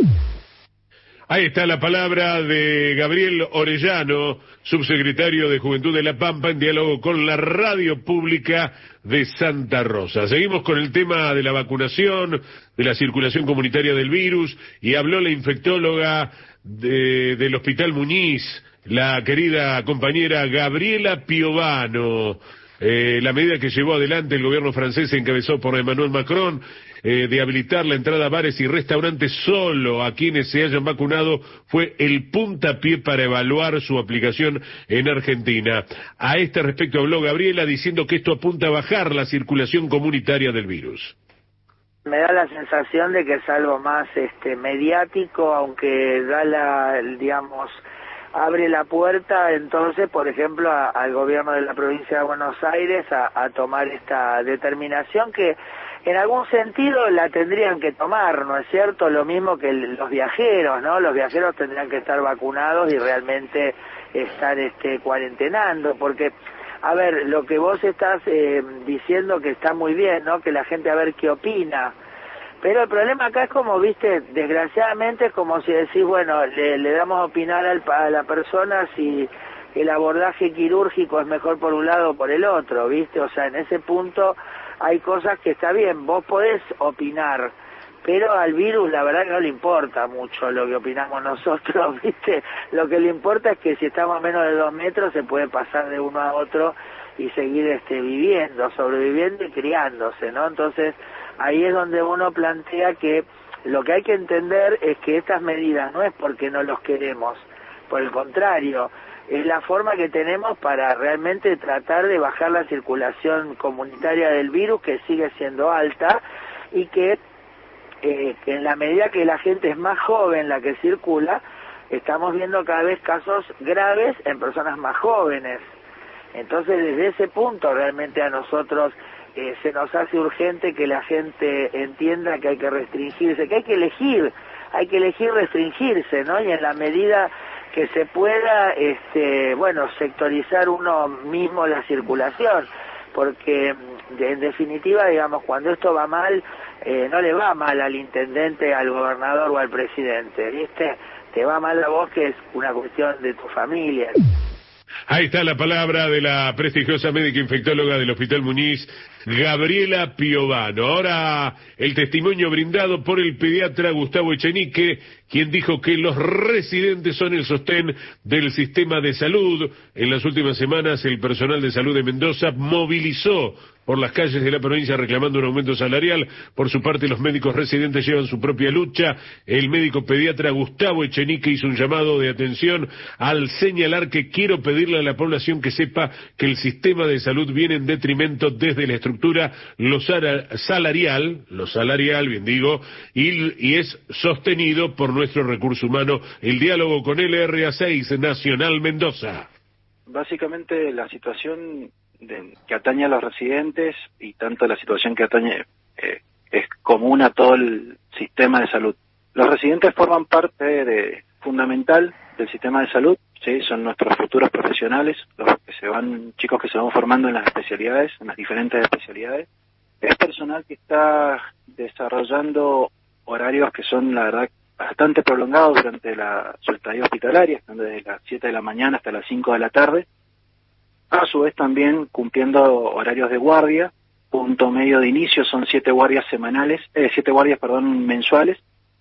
Ahí está la palabra de Gabriel Orellano, subsecretario de Juventud de La Pampa, en diálogo con la radio pública de Santa Rosa. Seguimos con el tema de la vacunación, de la circulación comunitaria del virus, y habló la infectóloga de, del Hospital Muñiz, la querida compañera Gabriela Piovano. Eh, la medida que llevó adelante el gobierno francés, encabezado por Emmanuel Macron, eh, de habilitar la entrada a bares y restaurantes solo a quienes se hayan vacunado, fue el puntapié para evaluar su aplicación en Argentina. A este respecto habló Gabriela, diciendo que esto apunta a bajar la circulación comunitaria del virus. Me da la sensación de que es algo más este mediático, aunque da la, digamos, abre la puerta entonces, por ejemplo, a, al gobierno de la provincia de Buenos Aires a, a tomar esta determinación que en algún sentido la tendrían que tomar, ¿no es cierto? Lo mismo que el, los viajeros, ¿no? Los viajeros tendrían que estar vacunados y realmente estar este cuarentenando, porque, a ver, lo que vos estás eh, diciendo que está muy bien, ¿no? Que la gente a ver qué opina. Pero el problema acá es como, viste, desgraciadamente es como si decís, bueno, le, le damos a opinar al, a la persona si el abordaje quirúrgico es mejor por un lado o por el otro, ¿viste? O sea, en ese punto hay cosas que está bien, vos podés opinar, pero al virus la verdad que no le importa mucho lo que opinamos nosotros, ¿viste? Lo que le importa es que si estamos a menos de dos metros se puede pasar de uno a otro y seguir este viviendo, sobreviviendo y criándose, ¿no? Entonces, ahí es donde uno plantea que lo que hay que entender es que estas medidas no es porque no los queremos, por el contrario, es la forma que tenemos para realmente tratar de bajar la circulación comunitaria del virus, que sigue siendo alta, y que, eh, que en la medida que la gente es más joven la que circula, estamos viendo cada vez casos graves en personas más jóvenes. Entonces, desde ese punto realmente a nosotros eh, se nos hace urgente que la gente entienda que hay que restringirse, que hay que elegir, hay que elegir restringirse, ¿no? Y en la medida que se pueda, este, bueno, sectorizar uno mismo la circulación, porque en definitiva, digamos, cuando esto va mal, eh, no le va mal al intendente, al gobernador o al presidente, ¿viste? Te va mal a vos, que es una cuestión de tu familia. Ahí está la palabra de la prestigiosa médica infectóloga del Hospital Muñiz, Gabriela Piovano. Ahora el testimonio brindado por el pediatra Gustavo Echenique, quien dijo que los residentes son el sostén del sistema de salud. En las últimas semanas el personal de salud de Mendoza movilizó por las calles de la provincia reclamando un aumento salarial. Por su parte, los médicos residentes llevan su propia lucha. El médico pediatra Gustavo Echenique hizo un llamado de atención al señalar que quiero pedirle a la población que sepa que el sistema de salud viene en detrimento desde la estructura lo salarial, lo salarial, bien digo, y, y es sostenido por nuestro recurso humano. El diálogo con L R A seis Nacional Mendoza. Básicamente la situación de, que atañe a los residentes, y tanto la situación que atañe eh, es común a todo el sistema de salud. Los residentes forman parte de, fundamental del sistema de salud, sí, son nuestros futuros profesionales, los que se van, chicos que se van formando en las especialidades, en las diferentes especialidades. Es personal que está desarrollando horarios que son, la verdad, bastante prolongados durante la, su estadía hospitalaria, están desde las siete de la mañana hasta las cinco de la tarde. A su vez también cumpliendo horarios de guardia, punto medio de inicio son siete guardias semanales, eh, siete guardias, perdón, mensuales,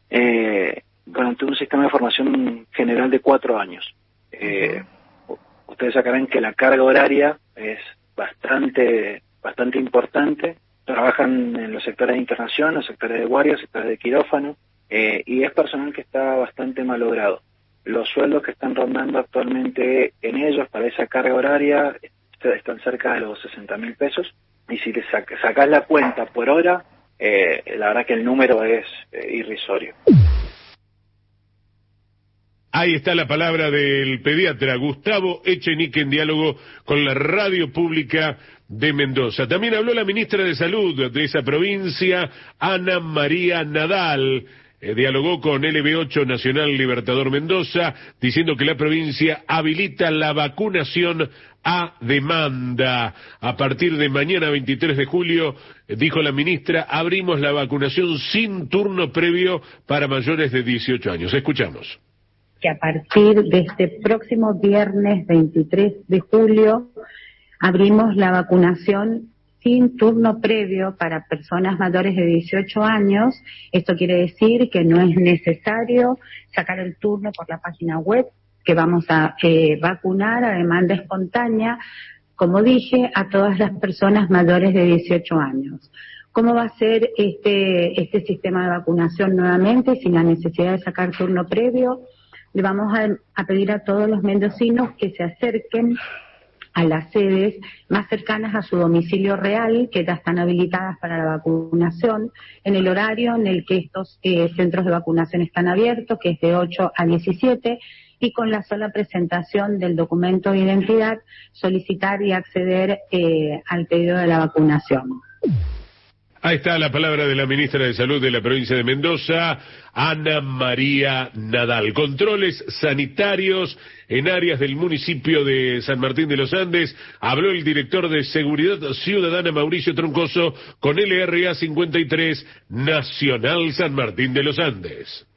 eh, durante un sistema de formación general de cuatro años. Eh, ustedes sacarán que la carga horaria es bastante, bastante importante. Trabajan en los sectores de internación, los sectores de guardia, sectores de quirófano, eh, y es personal que está bastante malogrado. Los sueldos que están rondando actualmente en ellos para esa carga horaria están cerca de los sesenta mil pesos, y si le sac sacás la cuenta por hora, eh, la verdad que el número es eh, irrisorio. Ahí está la palabra del pediatra Gustavo Echenique en diálogo con la radio pública de Mendoza. También habló la ministra de Salud de esa provincia, Ana María Nadal. Eh, dialogó con L B ocho Nacional Libertador Mendoza, diciendo que la provincia habilita la vacunación a demanda. A partir de mañana veintitrés de julio, eh, dijo la ministra, abrimos la vacunación sin turno previo para mayores de dieciocho años. Escuchamos. Que a partir de este próximo viernes veintitrés de julio abrimos la vacunación sin turno previo para personas mayores de dieciocho años. Esto quiere decir que no es necesario sacar el turno por la página web, que vamos a eh, vacunar a demanda espontánea, como dije, a todas las personas mayores de dieciocho años. ¿Cómo va a ser este, este sistema de vacunación nuevamente sin la necesidad de sacar turno previo? Le vamos a, a pedir a todos los mendocinos que se acerquen a las sedes más cercanas a su domicilio real, que ya están habilitadas para la vacunación, en el horario en el que estos eh, centros de vacunación están abiertos, que es de ocho a diecisiete, y con la sola presentación del documento de identidad, solicitar y acceder eh, al pedido de la vacunación. Ahí está la palabra de la ministra de Salud de la provincia de Mendoza, Ana María Nadal. Controles sanitarios en áreas del municipio de San Martín de los Andes. Habló el director de Seguridad Ciudadana, Mauricio Troncoso, con L R A cincuenta y tres Nacional San Martín de los Andes.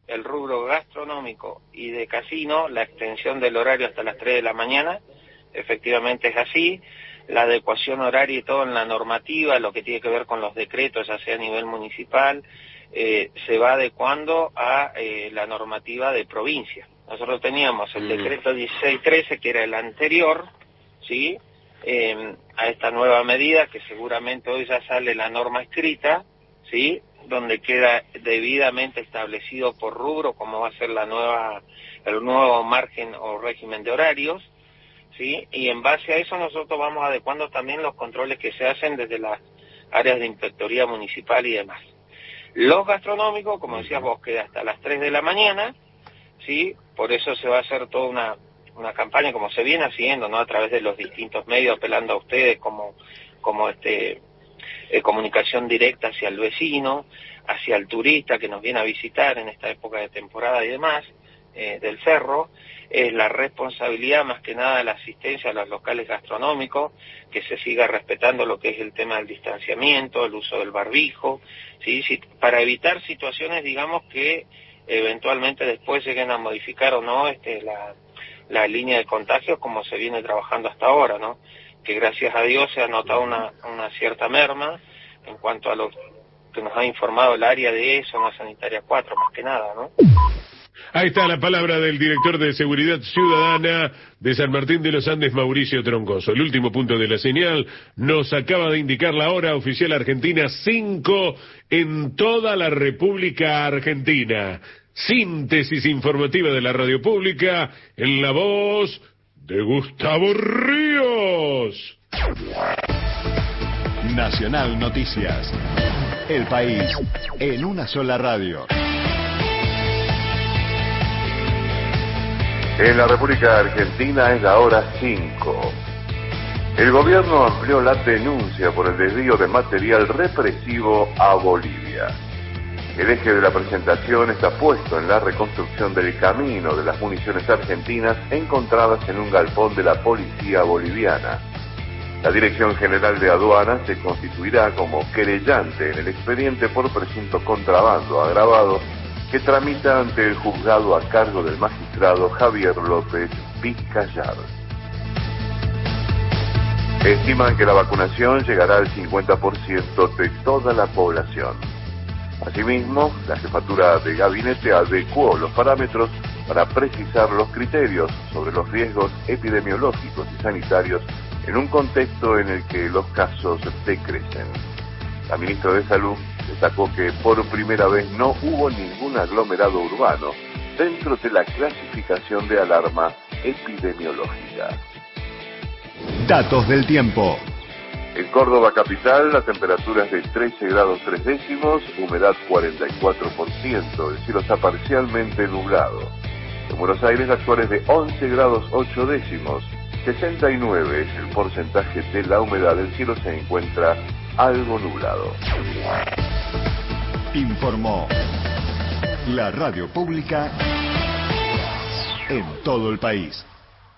el rubro gastronómico y de casino, la extensión del horario hasta las tres de la mañana, efectivamente es así. La adecuación horaria y todo en la normativa, lo que tiene que ver con los decretos, ya sea a nivel municipal, eh, se va adecuando a eh, la normativa de provincia. Nosotros teníamos el decreto dieciséis trece, que era el anterior, ¿sí?, eh, a esta nueva medida, que seguramente hoy ya sale la norma escrita, ¿sí?, donde queda debidamente establecido por rubro cómo va a ser la nueva, el nuevo margen o régimen de horarios, ¿sí?, y en base a eso nosotros vamos adecuando también los controles que se hacen desde las áreas de inspectoría municipal y demás. Los gastronómicos, como decías vos, queda hasta las tres de la mañana, ¿sí?, por eso se va a hacer toda una, una campaña, como se viene haciendo, ¿no?, a través de los distintos medios, apelando a ustedes como, como este, eh, comunicación directa hacia el vecino, hacia el turista que nos viene a visitar en esta época de temporada y demás, eh, del cerro. Es la responsabilidad más que nada de la asistencia a los locales gastronómicos, que se siga respetando lo que es el tema del distanciamiento, el uso del barbijo, ¿sí?, sí, para evitar situaciones, digamos, que eventualmente después lleguen a modificar o no este, la, la línea de contagios como se viene trabajando hasta ahora, ¿no?, que gracias a Dios se ha notado una, una cierta merma en cuanto a lo que nos ha informado el área de zona sanitaria cuatro, más que nada, ¿no? Ahí está la palabra del director de Seguridad Ciudadana de San Martín de los Andes, Mauricio Troncoso. El último punto de la señal nos acaba de indicar la hora oficial argentina, cinco en toda la República Argentina. Síntesis informativa de la radio pública en la voz de Gustavo Ríos. Nacional Noticias. El país en una sola radio. En la República Argentina es la hora cinco. El gobierno amplió la denuncia por el desvío de material represivo a Bolivia. El eje de la presentación está puesto en la reconstrucción del camino de las municiones argentinas encontradas en un galpón de la policía boliviana. La Dirección General de Aduanas se constituirá como querellante en el expediente por presunto contrabando agravado que tramita ante el juzgado a cargo del magistrado Javier López Vizcayar. Estiman que la vacunación llegará al cincuenta por ciento de toda la población. Asimismo, la jefatura de gabinete adecuó los parámetros para precisar los criterios sobre los riesgos epidemiológicos y sanitarios en un contexto en el que los casos decrecen. La ministra de Salud destacó que por primera vez no hubo ningún aglomerado urbano dentro de la clasificación de alarma epidemiológica. Datos del tiempo. En Córdoba capital la temperatura es de trece grados tres décimos, humedad cuarenta y cuatro por ciento, el cielo está parcialmente nublado. En Buenos Aires la actual es de once grados ocho décimos, sesenta y nueve es el porcentaje de la humedad, el cielo se encuentra algo nublado. Informó la radio pública en todo el país.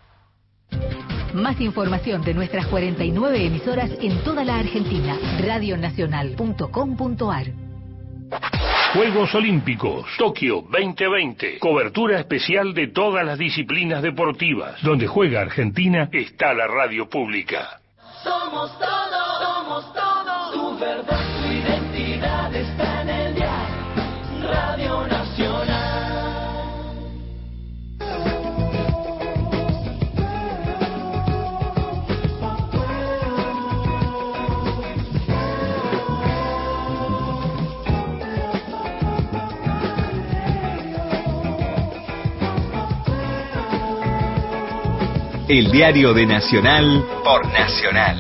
Más información de nuestras cuarenta y nueve emisoras en toda la Argentina. radio nacional punto com punto ar. Juegos Olímpicos, Tokio veinte veinte. Cobertura especial de todas las disciplinas deportivas. Donde juega Argentina está la radio pública. Somos todos, somos todos. Tu verdad, tu identidad está en el diario. Radio Nacional. El diario de Nacional por Nacional.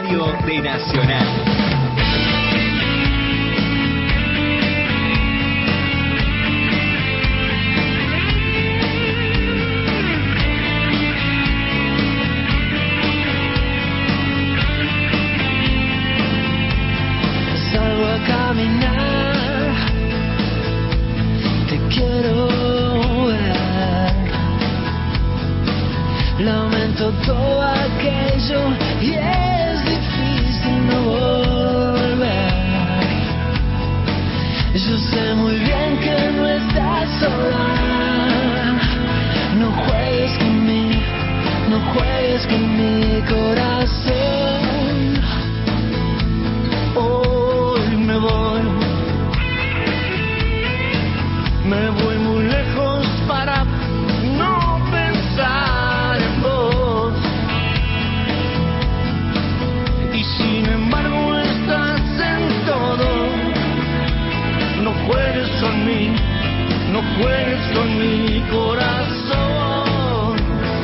diario de Nacional. Salgo a caminar, te quiero ver. Lamento todo aquello y es difícil no volver. Yo sé muy bien que no estás sola. No juegues con mí, no juegues con mi corazón. Hoy me voy, me voy muy lejos para no pensar en vos. Y sin embargo estás en todo. No juegues con mí, no juegues con mi corazón.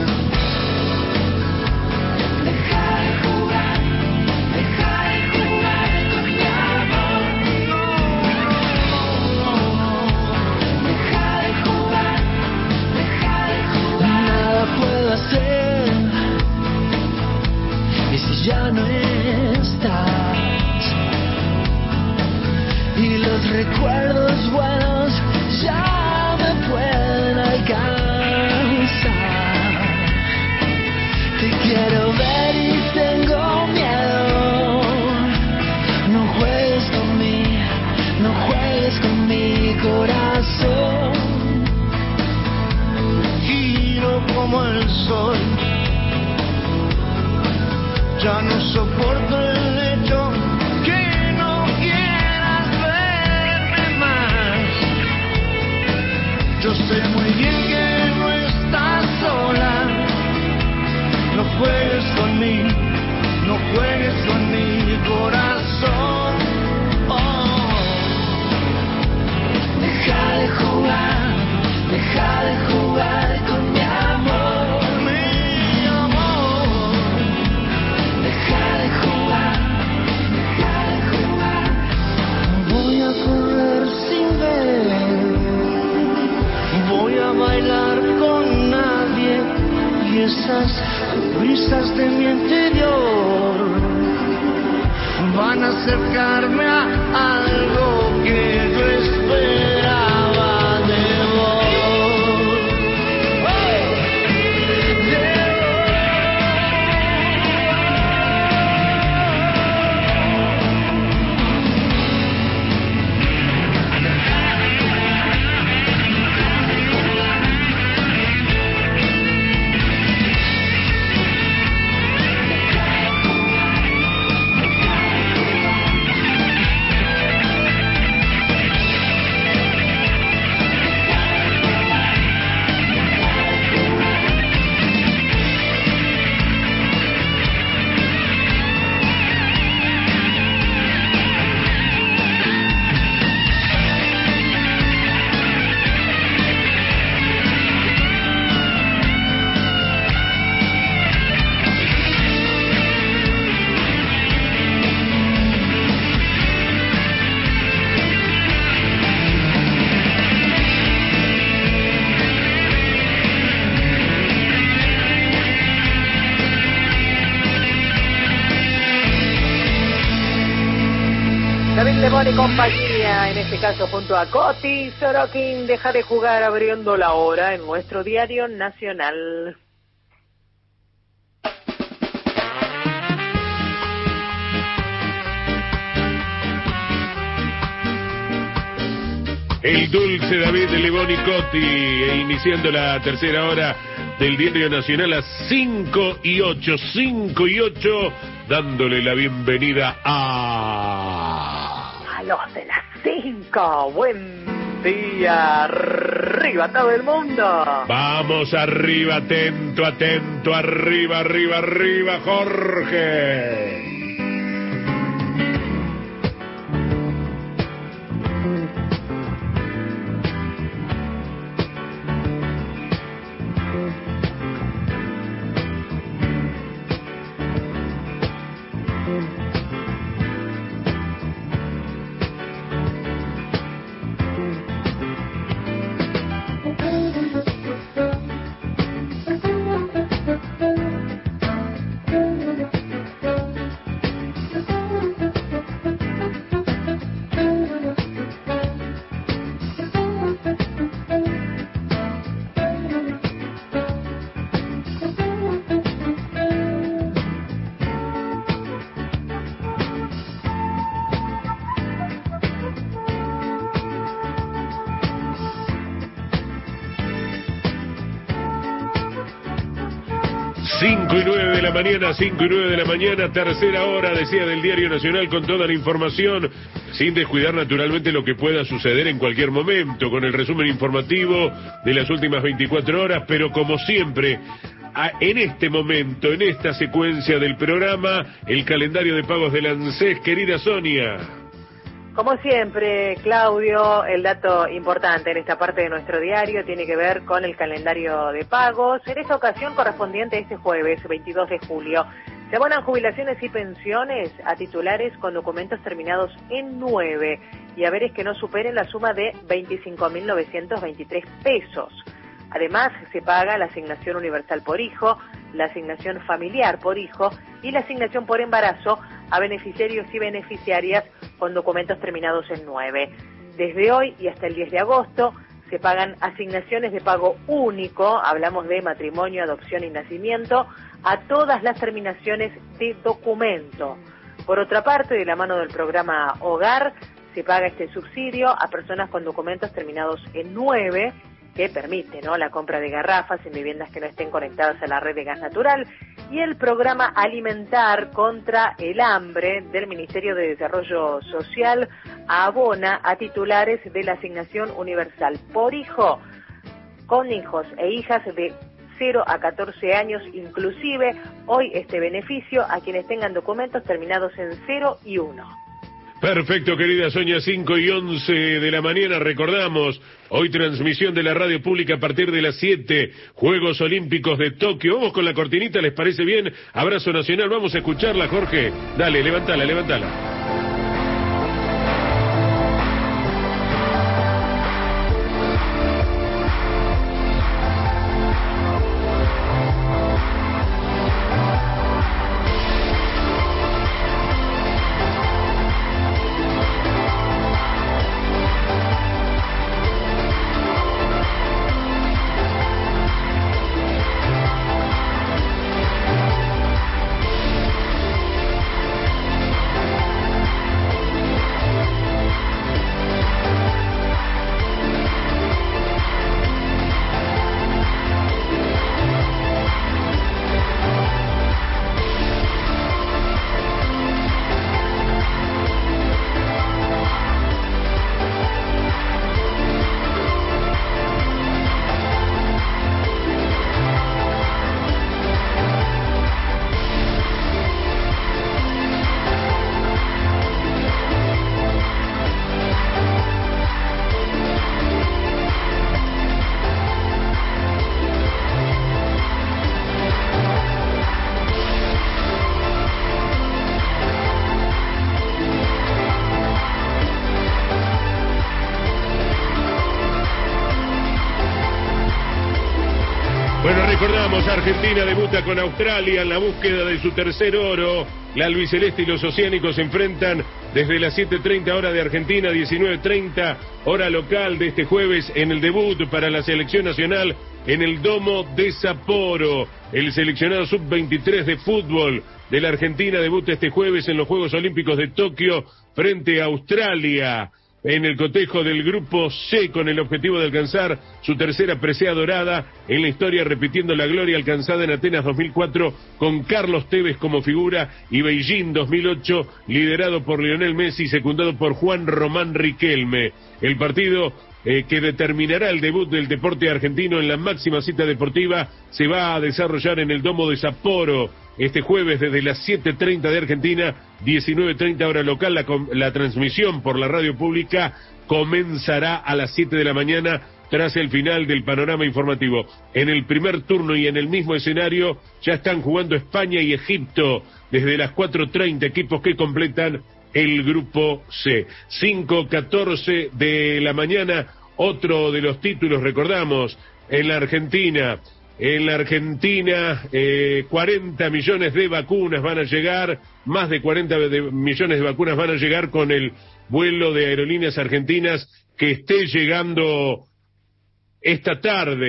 Deja de jugar, deja de jugar con mi amor. No, no, no. Deja de jugar, deja de jugar. Nada puedo hacer. Y si ya no estás, y los recuerdos buenos ya me pueden alcanzar. Te quiero ver y tengo miedo. No juegues con mí, no juegues con mi corazón. Giro como el sol, ya no soporto el hecho que no quieras verme más. Yo sé muy bien que no estás sola. No juegues con mí, no juegues con mi corazón. Oh. Deja de jugar, deja de jugar con mi amor, mi amor. Deja de jugar, deja de jugar. Voy a correr sin ver, voy a bailar con nadie, y esas brisas de mi interior van a acercarme a algo que yo esperaba de vos. David Lebón y compañía, en este caso junto a Coti Sorokin, deja de jugar abriendo la hora en nuestro diario nacional. El dulce David Lebón y Coti, e iniciando la tercera hora del Diario Nacional a cinco y ocho, cinco y ocho, dándole la bienvenida a... A los de las cinco, buen día, arriba todo el mundo. Vamos arriba, atento, atento, arriba, arriba, arriba, Jorge. cinco y nueve de la mañana, cinco y nueve de la mañana, tercera hora, decía, del Diario Nacional, con toda la información, sin descuidar naturalmente lo que pueda suceder en cualquier momento, con el resumen informativo de las últimas veinticuatro horas, pero como siempre, a, en este momento, en esta secuencia del programa, el calendario de pagos del ANSES. Querida Sonia. Como siempre, Claudio, el dato importante en esta parte de nuestro diario tiene que ver con el calendario de pagos. En esta ocasión correspondiente a este jueves, veintidós de julio, se abonan jubilaciones y pensiones a titulares con documentos terminados en nueve y haberes que no superen la suma de veinticinco mil novecientos veintitrés pesos. Además, se paga la asignación universal por hijo, la asignación familiar por hijo y la asignación por embarazo a beneficiarios y beneficiarias con documentos terminados en nueve. Desde hoy y hasta el diez de agosto se pagan asignaciones de pago único, hablamos de matrimonio, adopción y nacimiento, a todas las terminaciones de documento. Por otra parte, de la mano del programa Hogar, se paga este subsidio a personas con documentos terminados en nueve, que permite, ¿no?, la compra de garrafas en viviendas que no estén conectadas a la red de gas natural, y el programa Alimentar contra el Hambre del Ministerio de Desarrollo Social abona a titulares de la asignación universal por hijo, con hijos e hijas de cero a catorce años inclusive, hoy este beneficio a quienes tengan documentos terminados en cero y uno. Perfecto, querida Sonia, cinco y once de la mañana, recordamos, hoy transmisión de la radio pública a partir de las siete, Juegos Olímpicos de Tokio. Vamos con la cortinita, ¿les parece bien? Abrazo nacional, vamos a escucharla, Jorge. Dale, levántala, levántala. Recordamos, Argentina debuta con Australia en la búsqueda de su tercer oro. La albiceleste y los oceánicos se enfrentan desde las siete treinta hora de Argentina, diecinueve treinta hora local de este jueves, en el debut para la selección nacional en el Domo de Sapporo. El seleccionado sub veintitrés de fútbol de la Argentina debuta este jueves en los Juegos Olímpicos de Tokio frente a Australia, en el cotejo del Grupo C, con el objetivo de alcanzar su tercera presea dorada en la historia, repitiendo la gloria alcanzada en Atenas dos mil cuatro con Carlos Tevez como figura, y Beijing dos mil ocho liderado por Lionel Messi, secundado por Juan Román Riquelme. El partido eh, que determinará el debut del deporte argentino en la máxima cita deportiva se va a desarrollar en el Domo de Sapporo este jueves desde las siete treinta de Argentina, diecinueve treinta hora local. La, la transmisión por la radio pública comenzará a las siete de la mañana tras el final del panorama informativo. En el primer turno y en el mismo escenario ya están jugando España y Egipto desde las cuatro treinta, equipos que completan el Grupo C. cinco catorce de la mañana, otro de los títulos, recordamos, en la Argentina. En la Argentina, eh, cuarenta millones de vacunas van a llegar, más de cuarenta de millones de vacunas van a llegar con el vuelo de Aerolíneas Argentinas que esté llegando esta tarde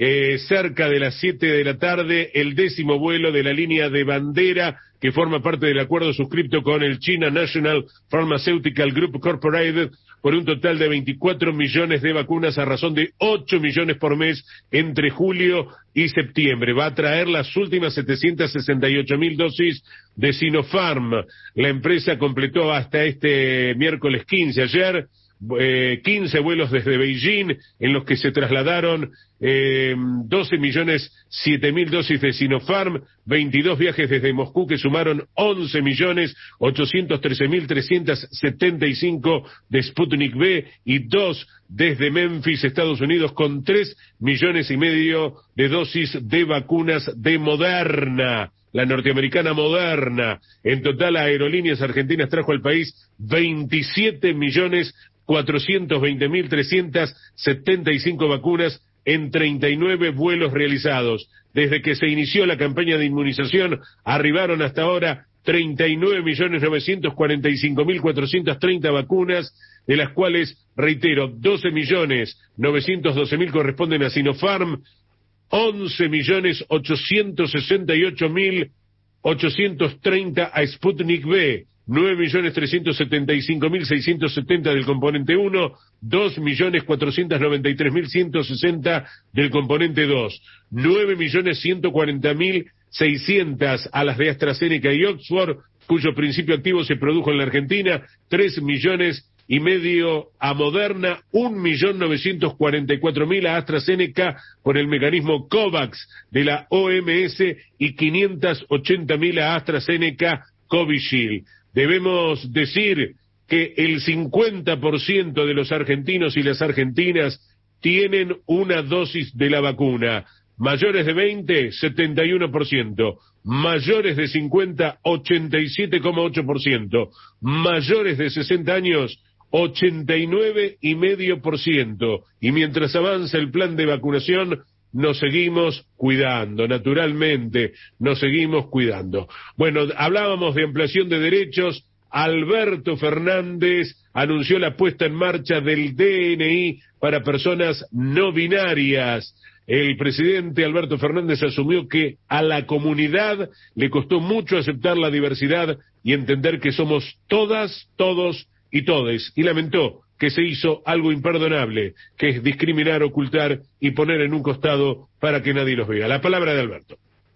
eh, cerca de las siete de la tarde, el décimo vuelo de la línea de bandera que forma parte del acuerdo suscripto con el China National Pharmaceutical Group Incorporated por un total de veinticuatro millones de vacunas a razón de ocho millones por mes entre julio y septiembre. Va a traer las últimas setecientas sesenta y ocho mil dosis de Sinopharm. La empresa completó hasta este miércoles quince, ayer, eh, quince vuelos desde Beijing, en los que se trasladaron eh, doce millones siete mil dosis de Sinopharm, veintidós viajes desde Moscú que sumaron once millones ochocientos trece mil trescientos setenta y cinco de Sputnik V y dos desde Memphis, Estados Unidos, con tres millones y medio de dosis de vacunas de Moderna, la norteamericana Moderna. En total, Aerolíneas Argentinas trajo al país veintisiete millones cuatrocientos veinte mil trescientos setenta y cinco vacunas en treinta y nueve vuelos realizados. Desde que se inició la campaña de inmunización, arribaron hasta ahora treinta y nueve millones novecientos cuarenta y cinco mil cuatrocientas treinta vacunas, de las cuales, reitero, doce millones novecientos doce mil corresponden a Sinopharm, once millones ochocientos sesenta y ocho mil ochocientos treinta a Sputnik V, nueve millones trescientos setenta y cinco mil seiscientos setenta del componente uno, dos millones cuatrocientos noventa y tres mil ciento sesenta del componente dos, nueve millones ciento cuarenta mil seiscientos a las de AstraZeneca y Oxford, cuyo principio activo se produjo en la Argentina, tres millones y medio a Moderna, un millón novecientos cuarenta y cuatro mil a AstraZeneca por el mecanismo COVAX de la O M S y quinientos ochenta mil a AstraZeneca Covishield. Debemos decir que el cincuenta por ciento de los argentinos y las argentinas tienen una dosis de la vacuna. Mayores de veinte, setenta y uno por ciento. Mayores de cincuenta, ochenta y siete coma ocho por ciento. Mayores de sesenta años, ochenta y nueve coma cinco por ciento. Y mientras avanza el plan de vacunación, nos seguimos cuidando, naturalmente, nos seguimos cuidando. Bueno, hablábamos de ampliación de derechos. Alberto Fernández anunció la puesta en marcha del D N I para personas no binarias. El presidente Alberto Fernández asumió que a la comunidad le costó mucho aceptar la diversidad y entender que somos todas, todos y todes, y lamentó que se hizo algo imperdonable, que es discriminar, ocultar y poner en un costado para que nadie los vea. La palabra de Alberto.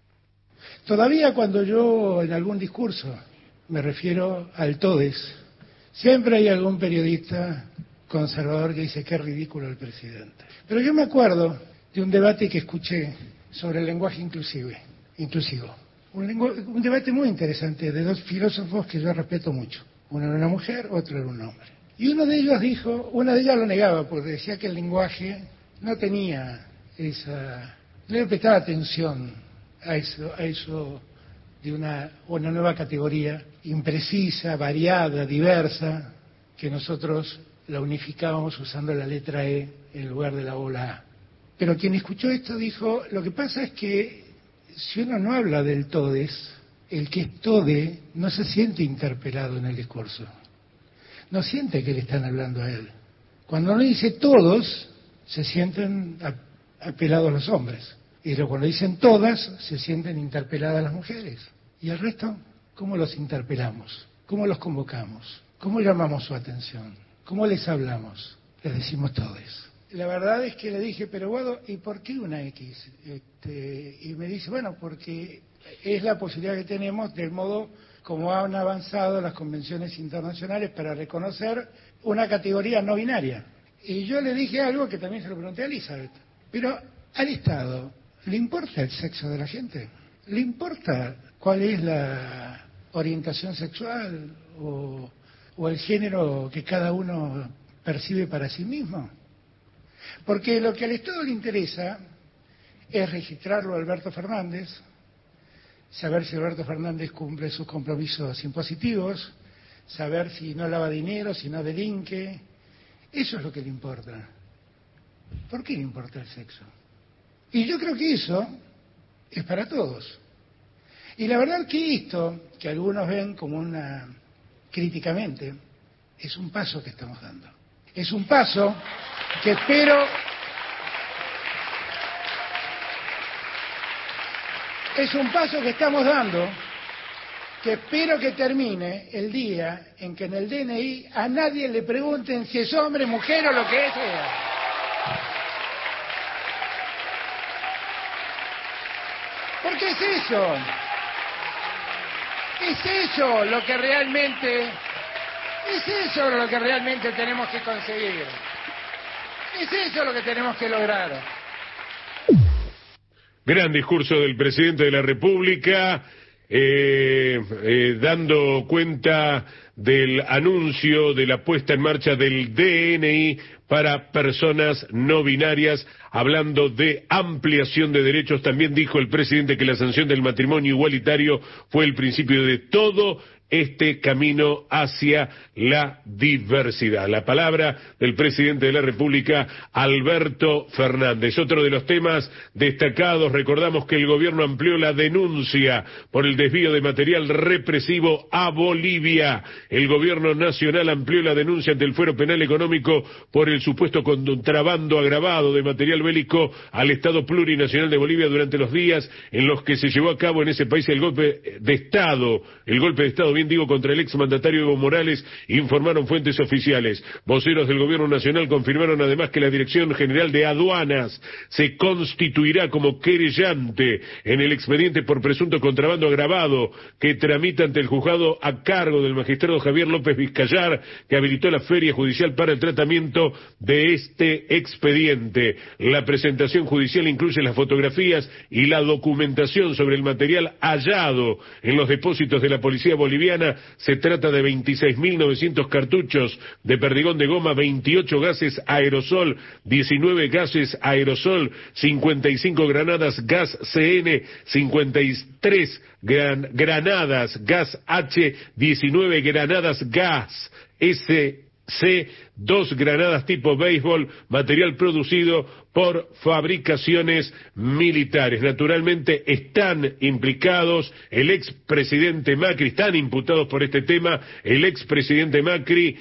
Todavía cuando yo en algún discurso me refiero al todes, siempre hay algún periodista conservador que dice qué ridículo el presidente. Pero yo me acuerdo de un debate que escuché sobre el lenguaje inclusive, inclusivo. Un, lengu un debate muy interesante de dos filósofos que yo respeto mucho. Uno era una mujer, otro era un hombre. Y uno de ellos dijo, una de ellas lo negaba porque decía que el lenguaje no tenía esa, no le prestaba atención a eso, a eso de una, una nueva categoría imprecisa, variada, diversa, que nosotros la unificábamos usando la letra E en lugar de la O, la A. Pero quien escuchó esto dijo, lo que pasa es que si uno no habla del todes, el que es tode no se siente interpelado en el discurso. No siente que le están hablando a él. Cuando uno dice todos, se sienten apelados los hombres. Y cuando dicen todas, se sienten interpeladas las mujeres. ¿Y el resto? ¿Cómo los interpelamos? ¿Cómo los convocamos? ¿Cómo llamamos su atención? ¿Cómo les hablamos? Les decimos todes. La verdad es que le dije, pero Guado, ¿y por qué una X? Este, y me dice, bueno, porque es la posibilidad que tenemos del modo como han avanzado las convenciones internacionales para reconocer una categoría no binaria. Y yo le dije algo que también se lo pregunté a Elizabeth. Pero al Estado, ¿le importa el sexo de la gente? ¿Le importa cuál es la orientación sexual o, o el género que cada uno percibe para sí mismo? Porque lo que al Estado le interesa es registrarlo a Alberto Fernández, saber si Alberto Fernández cumple sus compromisos impositivos, saber si no lava dinero, si no delinque. Eso es lo que le importa. ¿Por qué le importa el sexo? Y yo creo que eso es para todos. Y la verdad que esto, que algunos ven como una críticamente, es un paso que estamos dando. Es un paso que espero es un paso que estamos dando, que espero que termine el día en que en el D N I a nadie le pregunten si es hombre, mujer o lo que sea. Porque es eso, es eso lo que realmente, es eso lo que realmente tenemos que conseguir, es eso lo que tenemos que lograr. Gran discurso del presidente de la República, eh, eh, dando cuenta del anuncio de la puesta en marcha del D N I para personas no binarias, hablando de ampliación de derechos. También dijo el presidente que la sanción del matrimonio igualitario fue el principio de todo este camino hacia la diversidad. La palabra del presidente de la República, Alberto Fernández. Otro de los temas destacados, recordamos que el gobierno amplió la denuncia por el desvío de material represivo a Bolivia. El gobierno nacional amplió la denuncia ante el Fuero Penal Económico por el supuesto contrabando agravado de material bélico al Estado Plurinacional de Bolivia durante los días en los que se llevó a cabo en ese país el golpe de Estado, el golpe de Estado bien digo, contra el exmandatario Evo Morales, informaron fuentes oficiales. Voceros del Gobierno Nacional confirmaron además que la Dirección General de Aduanas se constituirá como querellante en el expediente por presunto contrabando agravado que tramita ante el juzgado a cargo del magistrado Javier López Vizcayar, que habilitó la feria judicial para el tratamiento de este expediente. La presentación judicial incluye las fotografías y la documentación sobre el material hallado en los depósitos de la policía boliviana. Se trata de veintiséis mil novecientos cartuchos de perdigón de goma, veintiocho gases aerosol, diecinueve gases aerosol, cincuenta y cinco granadas gas C N, cincuenta y tres gran, granadas gas H, diecinueve granadas gas S C, dos granadas tipo béisbol, material producido por fabricaciones militares. Naturalmente están implicados el expresidente Macri, están imputados por este tema el expresidente Macri,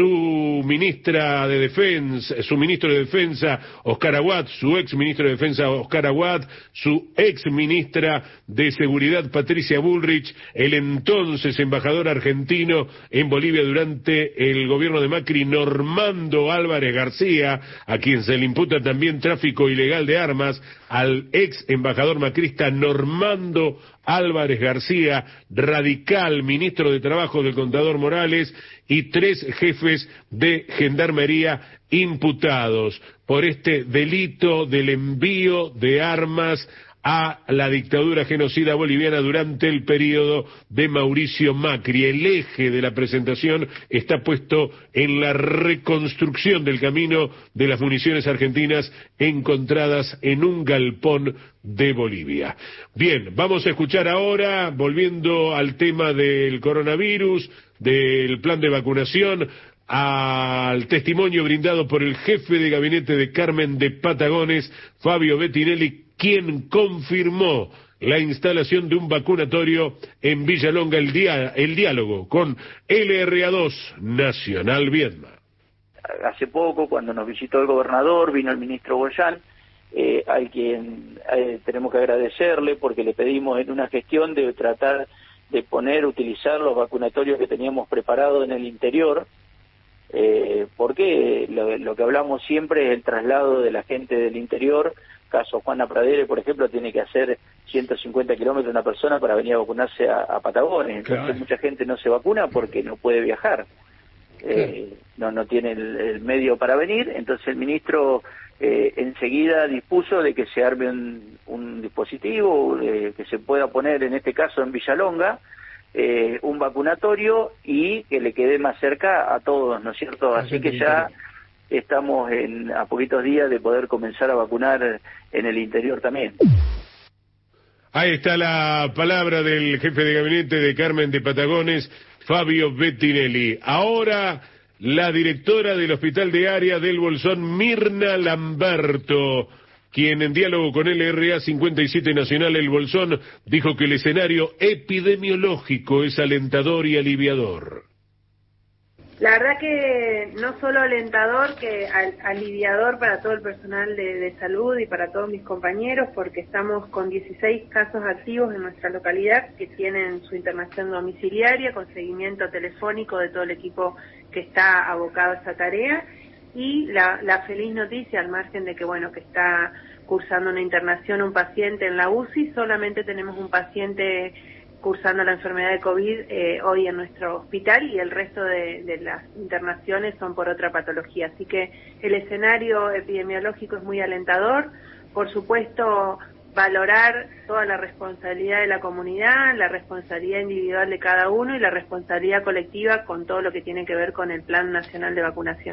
su ministra de Defensa, su ministro de Defensa Oscar Aguad, su ex ministro de Defensa Oscar Aguad, su ex ministra de Seguridad Patricia Bullrich, el entonces embajador argentino en Bolivia durante el gobierno de Macri, Normando Álvarez García, a quien se le imputa también tráfico ilegal de armas, al ex embajador macrista Normando Álvarez García, radical, ministro de Trabajo del contador Morales, y tres jefes de gendarmería imputados por este delito del envío de armas a la dictadura genocida boliviana durante el periodo de Mauricio Macri. El eje de la presentación está puesto en la reconstrucción del camino de las municiones argentinas encontradas en un galpón de Bolivia. Bien, vamos a escuchar ahora, volviendo al tema del coronavirus, del plan de vacunación, al testimonio brindado por el jefe de gabinete de Carmen de Patagones, Fabio Bettinelli, quien confirmó la instalación de un vacunatorio en Villalonga, el, dia, el diálogo con L R A dos Nacional Viedma. Hace poco, cuando nos visitó el gobernador, vino el ministro Boyán, eh, al quien eh, tenemos que agradecerle porque le pedimos en una gestión de tratar de poner, utilizar los vacunatorios que teníamos preparados en el interior, eh, porque lo, lo que hablamos siempre es el traslado de la gente del interior. Caso Juana Pradere, por ejemplo, tiene que hacer ciento cincuenta kilómetros una persona para venir a vacunarse a, a Patagones. Entonces claro, mucha gente no se vacuna porque no puede viajar, eh, claro, no no tiene el, el medio para venir. Entonces el ministro eh, enseguida dispuso de que se arme un, un dispositivo eh, que se pueda poner, en este caso en Villalonga, eh, un vacunatorio y que le quede más cerca a todos, ¿no es cierto? Así que ya estamos en, a poquitos días de poder comenzar a vacunar en el interior también. Ahí está la palabra del jefe de gabinete de Carmen de Patagones, Fabio Bettinelli. Ahora, la directora del Hospital de Área del Bolsón, Mirna Lamberto, quien en diálogo con L R A cincuenta y siete Nacional El Bolsón dijo que el escenario epidemiológico es alentador y aliviador. La verdad que no solo alentador, que al, aliviador para todo el personal de, de salud y para todos mis compañeros, porque estamos con dieciséis casos activos en nuestra localidad que tienen su internación domiciliaria con seguimiento telefónico de todo el equipo que está abocado a esa tarea, y la, la feliz noticia, al margen de que bueno que está cursando una internación un paciente en la U C I, solamente tenemos un paciente cursando la enfermedad de COVID eh, hoy en nuestro hospital, y el resto de, de las internaciones son por otra patología. Así que el escenario epidemiológico es muy alentador. Por supuesto, valorar toda la responsabilidad de la comunidad, la responsabilidad individual de cada uno y la responsabilidad colectiva con todo lo que tiene que ver con el Plan Nacional de Vacunación.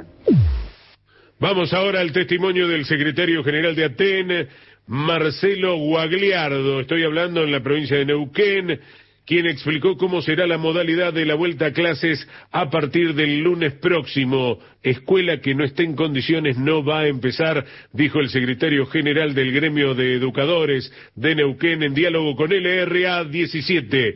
Vamos ahora al testimonio del secretario general de ATEN, Marcelo Guagliardo. Estoy hablando en la provincia de Neuquén, quien explicó cómo será la modalidad de la vuelta a clases a partir del lunes próximo. Escuela que no esté en condiciones no va a empezar, dijo el secretario general del gremio de educadores de Neuquén en diálogo con L R A diecisiete,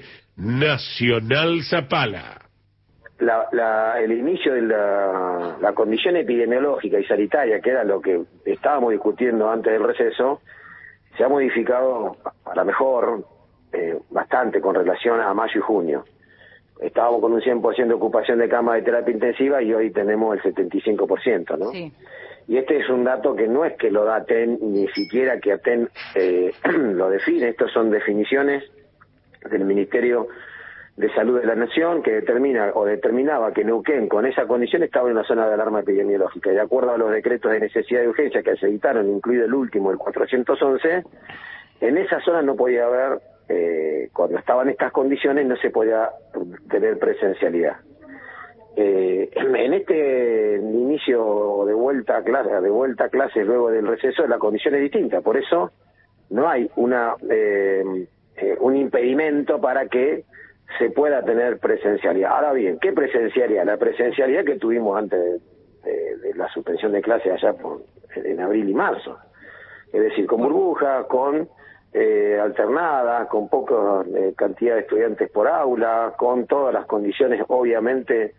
Nacional Zapala. La, la, el inicio de la, la condición epidemiológica y sanitaria, que era lo que estábamos discutiendo antes del receso, se ha modificado para mejor eh, bastante con relación a mayo y junio. Estábamos con un cien por ciento de ocupación de camas de terapia intensiva y hoy tenemos el setenta y cinco por ciento, ¿no? Sí. Y este es un dato que no es que lo da ATEN, ni siquiera que ATEN eh, lo define. Estos son definiciones del Ministerio de Salud de la Nación, que determina o determinaba que Neuquén con esa condición estaba en una zona de alarma epidemiológica. Y de acuerdo a los decretos de necesidad y urgencia que se editaron, incluido el último, el cuatrocientos once, en esa zona no podía haber, eh, cuando estaban estas condiciones, no se podía tener presencialidad. Eh, en este inicio de vuelta a clase, de vuelta a clases luego del receso, la condición es distinta. Por eso no hay una eh, eh, un impedimento para que se pueda tener presencialidad. Ahora bien, ¿qué presencialidad? La presencialidad que tuvimos antes de, de, de la suspensión de clases allá por, en abril y marzo. Es decir, con burbujas, con eh, alternadas, con poca eh, cantidad de estudiantes por aula, con todas las condiciones, obviamente,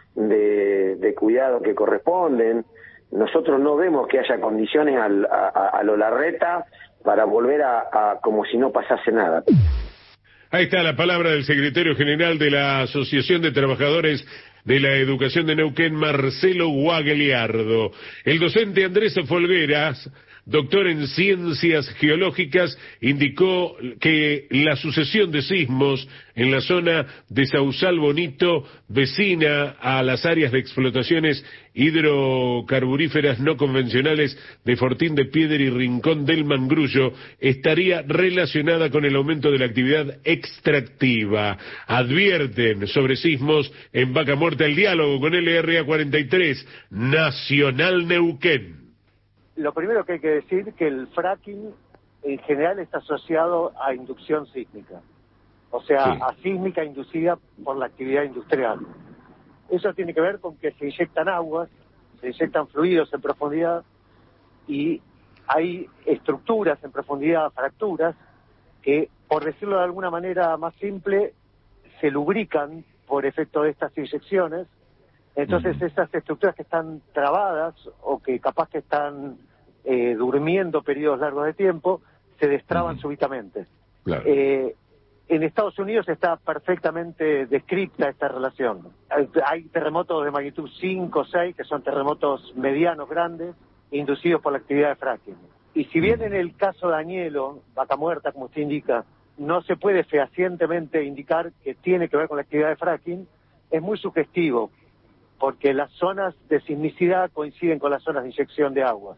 de, de cuidado que corresponden. Nosotros no vemos que haya condiciones al, a, a, a lo Larreta para volver a, a como si no pasase nada. Ahí está la palabra del secretario general de la Asociación de Trabajadores de la Educación de Neuquén, Marcelo Guagliardo. El docente Andrés Folgueras, doctor en Ciencias Geológicas, indicó que la sucesión de sismos en la zona de Sausal Bonito, vecina a las áreas de explotaciones hidrocarburíferas no convencionales de Fortín de Piedra y Rincón del Mangrullo, estaría relacionada con el aumento de la actividad extractiva. Advierten sobre sismos en Vaca Muerta. El diálogo con L R A cuarenta y tres, Nacional Neuquén. Lo primero que hay que decir que el fracking en general está asociado a inducción sísmica, o sea, sí. a sísmica inducida por la actividad industrial. Eso tiene que ver con que se inyectan aguas, se inyectan fluidos en profundidad y hay estructuras en profundidad, fracturas, que, por decirlo de alguna manera más simple, se lubrican por efecto de estas inyecciones. Entonces uh-huh. esas estructuras que están trabadas o que capaz que están eh, durmiendo periodos largos de tiempo, se destraban uh-huh. súbitamente. Claro. Eh, en Estados Unidos está perfectamente descrita esta relación. Hay, hay terremotos de magnitud cinco o seis, que son terremotos medianos, grandes, inducidos por la actividad de fracking. Y si bien en el caso de Añelo, Vaca Muerta, como usted indica, no se puede fehacientemente indicar que tiene que ver con la actividad de fracking, es muy sugestivo, porque las zonas de sismicidad coinciden con las zonas de inyección de agua.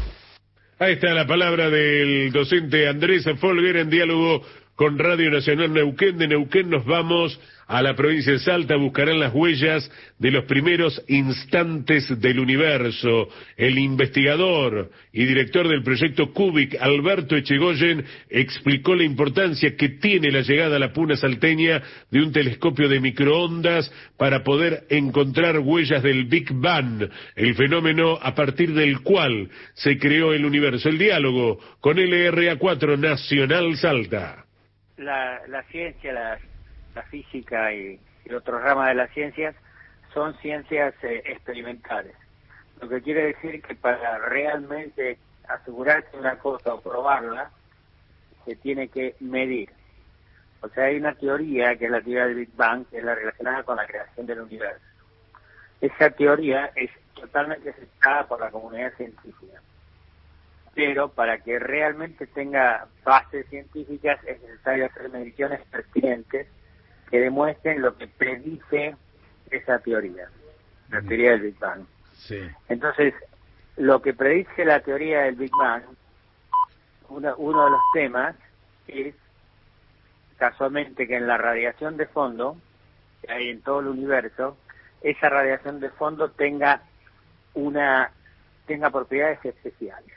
Ahí está la palabra del docente Andrés Folguera en diálogo con Radio Nacional Neuquén. De Neuquén nos vamos a la provincia de Salta. Buscarán las huellas de los primeros instantes del universo. El investigador y director del proyecto CUBIC, Alberto Echegoyen, explicó la importancia que tiene la llegada a la puna salteña de un telescopio de microondas para poder encontrar huellas del Big Bang, el fenómeno a partir del cual se creó el universo. El diálogo con L R A cuatro, Nacional Salta. La, la ciencia, la, la física y, y otros ramas de las ciencias son ciencias eh, experimentales. Lo que quiere decir que para realmente asegurarse una cosa o probarla, se tiene que medir. O sea, hay una teoría, que es la teoría del Big Bang, que es la relacionada con la creación del universo. Esa teoría es totalmente aceptada por la comunidad científica. Pero para que realmente tenga bases científicas es necesario hacer mediciones pertinentes que demuestren lo que predice esa teoría, la teoría del Big Bang. Sí. Entonces, lo que predice la teoría del Big Bang, uno, uno de los temas es casualmente que en la radiación de fondo que hay en todo el universo, esa radiación de fondo tenga una tenga propiedades especiales,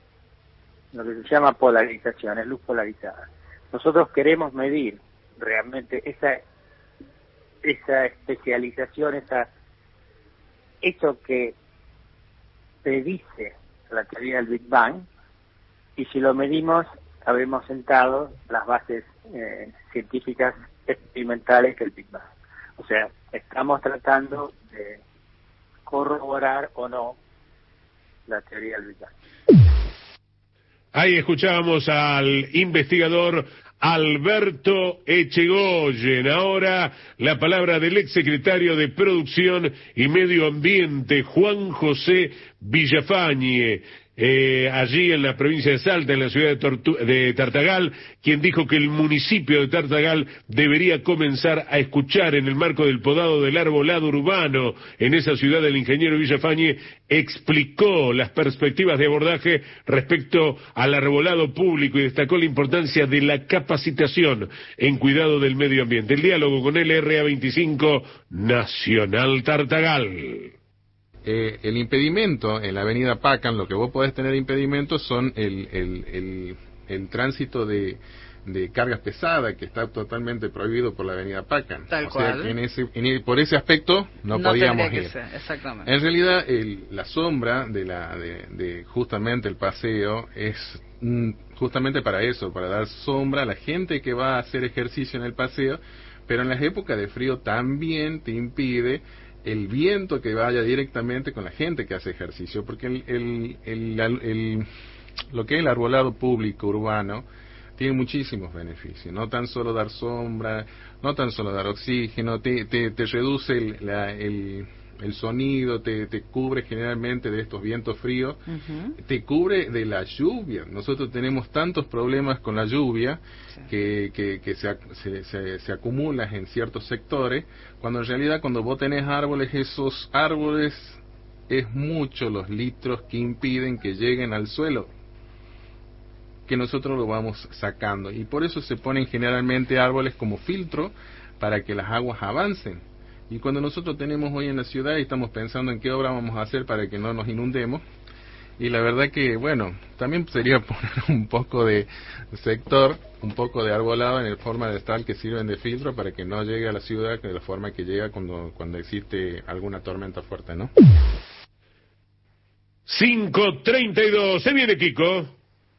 lo que se llama polarización, es luz polarizada. Nosotros queremos medir realmente esa esa especialización, esa eso que predice la teoría del Big Bang, y si lo medimos habremos sentado las bases eh, científicas experimentales del Big Bang. O sea, estamos tratando de corroborar o no la teoría del Big Bang. Ahí escuchábamos al investigador Alberto Echegoyen. Ahora la palabra del exsecretario de Producción y Medio Ambiente, Juan José Villafañe, eh, allí en la provincia de Salta, en la ciudad de, Tortu de Tartagal, quien dijo que el municipio de Tartagal debería comenzar a escuchar en el marco del podado del arbolado urbano. En esa ciudad el ingeniero Villafañe explicó las perspectivas de abordaje respecto al arbolado público y destacó la importancia de la capacitación en cuidado del medio ambiente. El diálogo con L R A veinticinco Nacional Tartagal. Eh, el impedimento en la avenida Pacan, lo que vos podés tener impedimento son el, el, el, el tránsito de, de cargas pesadas, que está totalmente prohibido por la avenida Pacan. Tal o cual. sea, que en ese, en, por ese aspecto no, no podíamos que ir. ser, exactamente. En realidad, el, la sombra de, la, de, de justamente el paseo es mm, justamente para eso, para dar sombra a la gente que va a hacer ejercicio en el paseo, pero en las épocas de frío también te impide el viento que vaya directamente con la gente que hace ejercicio, porque el, el, el, el, el, lo que es el arbolado público urbano tiene muchísimos beneficios, no tan solo dar sombra, no tan solo dar oxígeno, te, te, te reduce el, la, el, el sonido, te, te cubre generalmente de estos vientos fríos, uh-huh. te cubre de la lluvia. Nosotros tenemos tantos problemas con la lluvia sí. que, que, que se, se, se, se acumulan en ciertos sectores, cuando en realidad cuando vos tenés árboles, esos árboles es mucho los litros que impiden que lleguen al suelo, que nosotros lo vamos sacando, y por eso se ponen generalmente árboles como filtro para que las aguas avancen. Y cuando nosotros tenemos hoy en la ciudad y estamos pensando en qué obra vamos a hacer para que no nos inundemos, y la verdad que, bueno, también sería poner un poco de sector, un poco de arbolado en el forma de tal que sirven de filtro para que no llegue a la ciudad de la forma que llega cuando, cuando existe alguna tormenta fuerte, ¿no? cinco treinta y dos, se viene Kiko.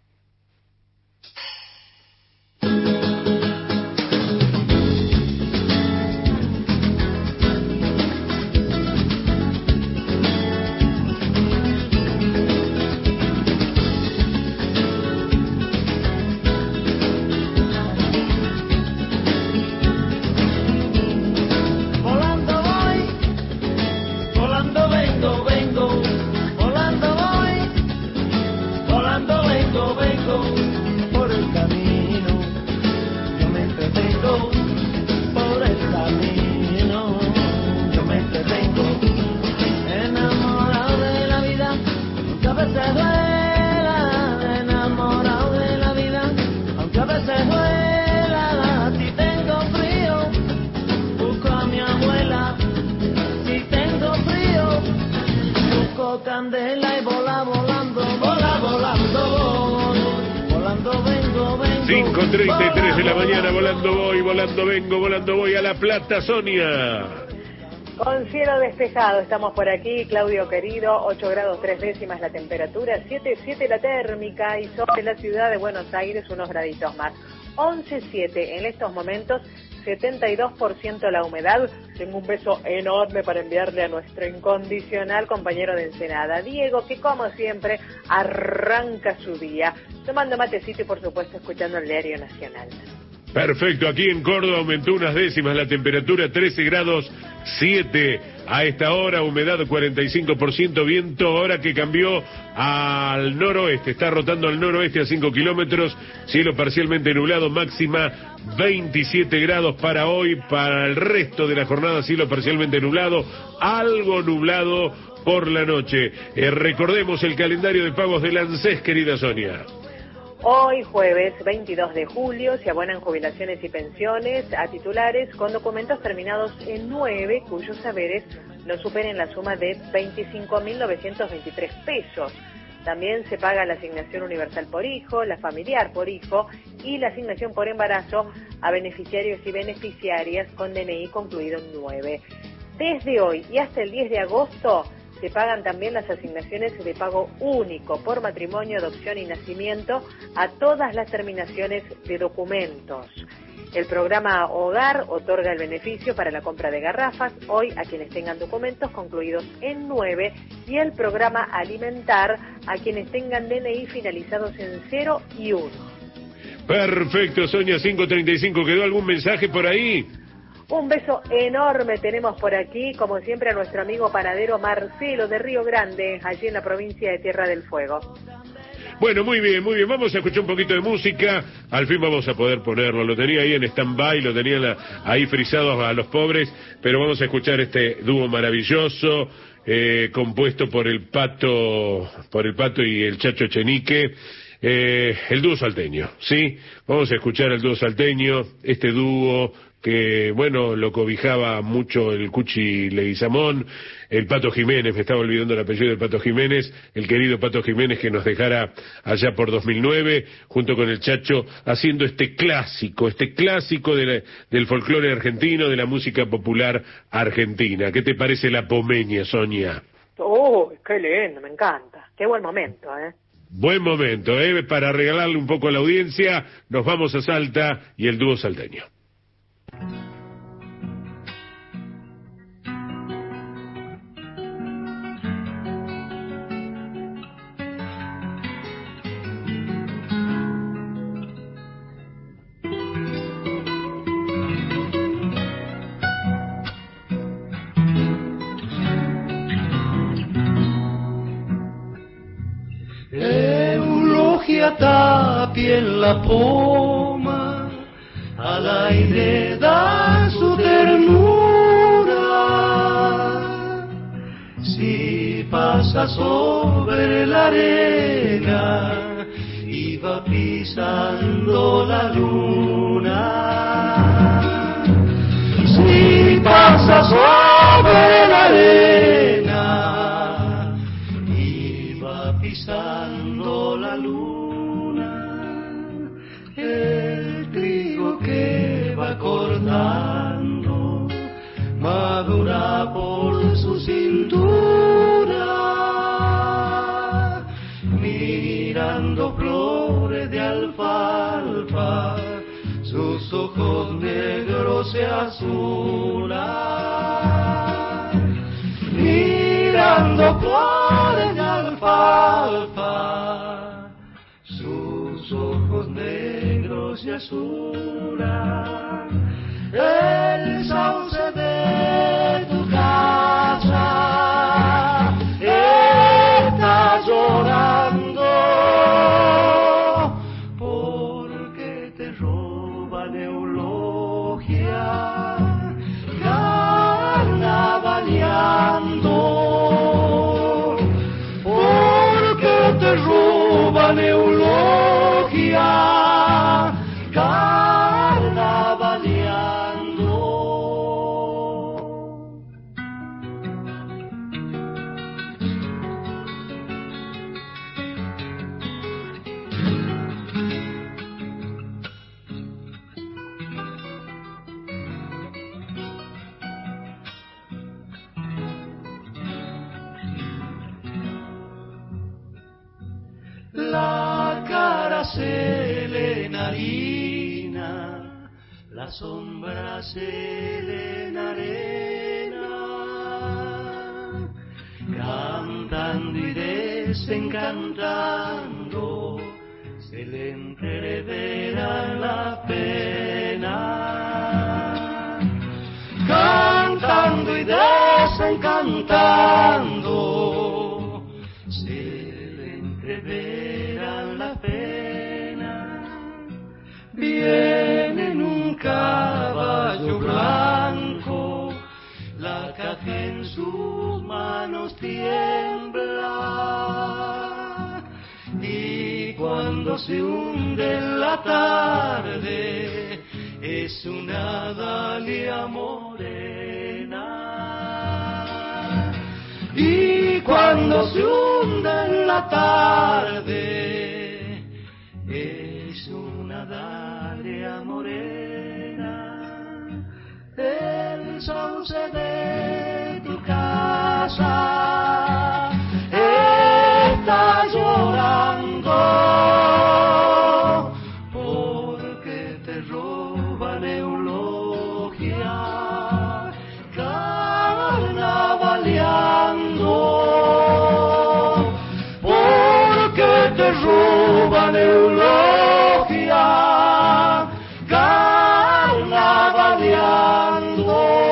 Candela y vola volando, vola volando, volando vengo, vengo. cinco treinta y tres de la mañana, volando voy, volando vengo, volando voy a La Plata, Sonia. Con cielo despejado estamos por aquí, Claudio querido, ocho grados tres décimas la temperatura, siete siete la térmica, y sobre la ciudad de Buenos Aires unos graditos más. once siete en estos momentos setenta y dos por ciento la humedad. Tengo un beso enorme para enviarle a nuestro incondicional compañero de Ensenada, Diego, que como siempre arranca su día tomando matecito y por supuesto escuchando el Diario Nacional. Perfecto, aquí en Córdoba aumentó unas décimas la temperatura, trece grados siete a esta hora, humedad cuarenta y cinco por ciento, viento ahora que cambió al noroeste, está rotando al noroeste a cinco kilómetros, cielo parcialmente nublado, máxima veintisiete grados para hoy, para el resto de la jornada cielo parcialmente nublado, algo nublado por la noche. Eh, recordemos el calendario de pagos del ANSES, querida Sonia. Hoy, jueves veintidós de julio, se abonan jubilaciones y pensiones a titulares con documentos terminados en nueve, cuyos saberes no superen la suma de veinticinco mil novecientos veintitrés pesos. También se paga la asignación universal por hijo, la familiar por hijo y la asignación por embarazo a beneficiarios y beneficiarias con D N I concluido en nueve. Desde hoy y hasta el diez de agosto, se pagan también las asignaciones de pago único por matrimonio, adopción y nacimiento a todas las terminaciones de documentos. El programa Hogar otorga el beneficio para la compra de garrafas hoy a quienes tengan documentos concluidos en nueve y el programa Alimentar a quienes tengan D N I finalizados en cero y uno. Perfecto, Sonia, cinco treinta y cinco. ¿Quedó algún mensaje por ahí? Un beso enorme tenemos por aquí, como siempre, a nuestro amigo panadero Marcelo de Río Grande, allí en la provincia de Tierra del Fuego. Bueno, muy bien, muy bien. Vamos a escuchar un poquito de música. Al fin vamos a poder ponerlo. Lo tenía ahí en stand-by, lo tenía la, ahí frisados a los pobres, pero vamos a escuchar este dúo maravilloso, eh, compuesto por el Pato, por el Pato y el Chacho Echenique. Eh, el dúo salteño, ¿sí? Vamos a escuchar el dúo salteño, este dúo que, bueno, lo cobijaba mucho el Cuchi Leguizamón, el Pato Jiménez, me estaba olvidando el apellido del Pato Jiménez, el querido Pato Jiménez que nos dejara allá por dos mil nueve, junto con el Chacho, haciendo este clásico, este clásico de la, del folclore argentino, de la música popular argentina. ¿Qué te parece La Pomeña, Sonia? ¡Oh, qué lindo! Me encanta. Qué buen momento, ¿eh? Buen momento, ¿eh? Para regalarle un poco a la audiencia, nos vamos a Salta y el dúo salteño. Eulogia Tapia en la poma, al aire da su ternura. Si pasa sobre la arena y va pisando la luna. Si pasa sobre la arena y va pisando la luna, el trigo que va cortando madura por su cintura, mirando flores de alfalfa, sus ojos negros se azulan, mirando flores de alfalfa, sus ojos negros se azulan. El sauce de tu casa está llorando porque te roban eulogia, carnavaleando, porque te roban eulogia, carnavaleando. La cara selenarina, la sombra se en arena, cantando y desencantando, se le entrevera la pena, cantando y desencantando, se le entrevera la pena. Viene en un caballo blanco, la caja en sus manos tiembla, y cuando se hunde en la tarde es una dalia morena, y cuando se hunde en la tarde es una dalia morena. El sauce de tu casa está llorando porque te roban eulogia, carnavaleando, porque te roban eulogia, carnavaleando.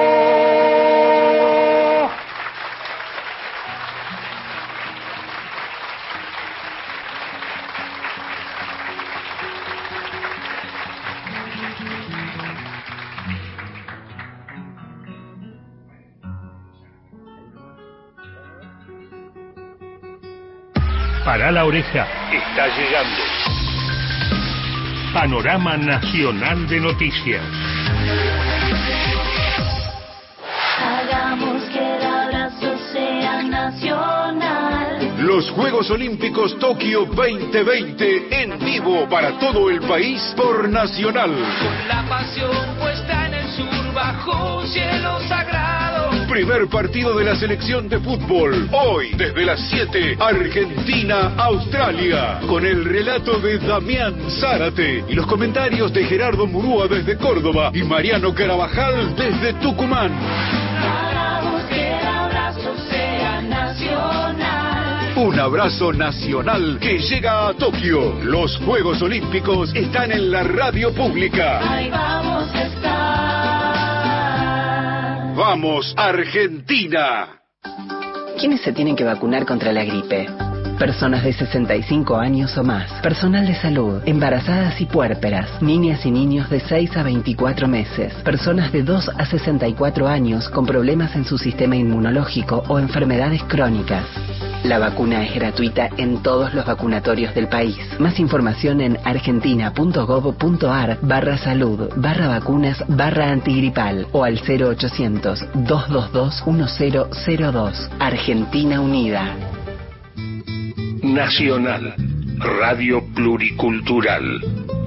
Para la oreja, está llegando. Panorama Nacional de Noticias. Hagamos que el abrazo sea nacional. Los Juegos Olímpicos Tokio veinte veinte en vivo para todo el país por Nacional. Con la pasión puesta en el sur bajo un cielo sagrado. Primer partido de la selección de fútbol. Hoy, desde las siete, Argentina-Australia. Con el relato de Damián Zárate y los comentarios de Gerardo Murúa desde Córdoba y Mariano Carabajal desde Tucumán. Hagamos que el abrazo sea nacional. Un abrazo nacional que llega a Tokio. Los Juegos Olímpicos están en la radio pública. Ahí vamos a estar. ¡Vamos, Argentina! ¿Quiénes se tienen que vacunar contra la gripe? Personas de sesenta y cinco años o más, personal de salud, embarazadas y puérperas, niñas y niños de seis a veinticuatro meses, personas de dos a sesenta y cuatro años con problemas en su sistema inmunológico o enfermedades crónicas. La vacuna es gratuita en todos los vacunatorios del país. Más información en argentina.gov.ar barra salud, barra vacunas, barra antigripal o al cero ochocientos, dos dos dos, uno cero cero dos. Argentina Unida. Nacional, Radio Pluricultural.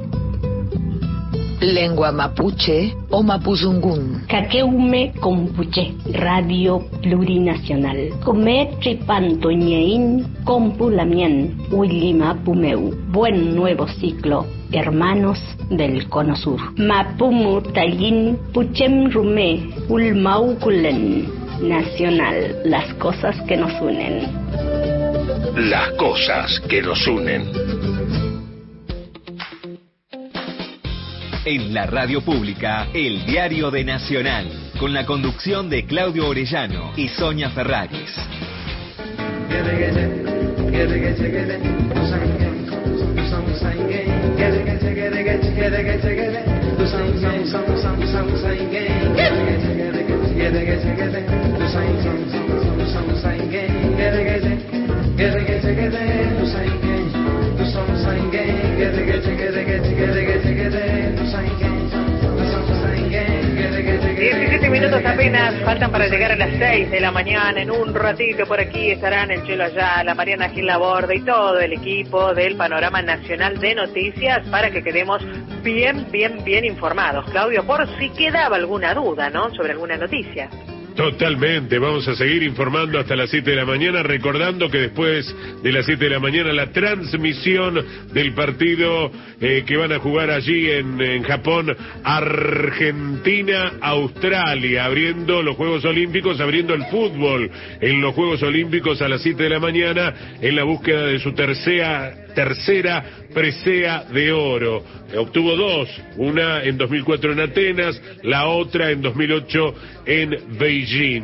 Lengua mapuche o mapuzungún. Kakeume Compuche, Radio Plurinacional. Come tripantoñein compulamien, Willima Pumeu. Buen nuevo ciclo, hermanos del Cono Sur. Mapumu Tayin Puchem Rume, Ulmau Kulen. Nacional, las cosas que nos unen. Las cosas que nos unen. En la radio pública, el diario de Nacional, con la conducción de Claudio Orellano y Sonia Ferraris. diecisiete minutos apenas faltan para llegar a las seis de la mañana. En un ratito por aquí estarán el Chelo Ayala, Mariana Gil Laborde y todo el equipo del Panorama Nacional de Noticias para que quedemos bien, bien, bien informados. Claudio, por si quedaba alguna duda, ¿no?, sobre alguna noticia. Totalmente, vamos a seguir informando hasta las siete de la mañana, recordando que después de las siete de la mañana la transmisión del partido eh, que van a jugar allí en, en Japón, Argentina-Australia, abriendo los Juegos Olímpicos, abriendo el fútbol en los Juegos Olímpicos a las siete de la mañana, en la búsqueda de su tercera, tercera presea de oro. Obtuvo dos, una en dos mil cuatro en Atenas, la otra en dos mil ocho en Beijing.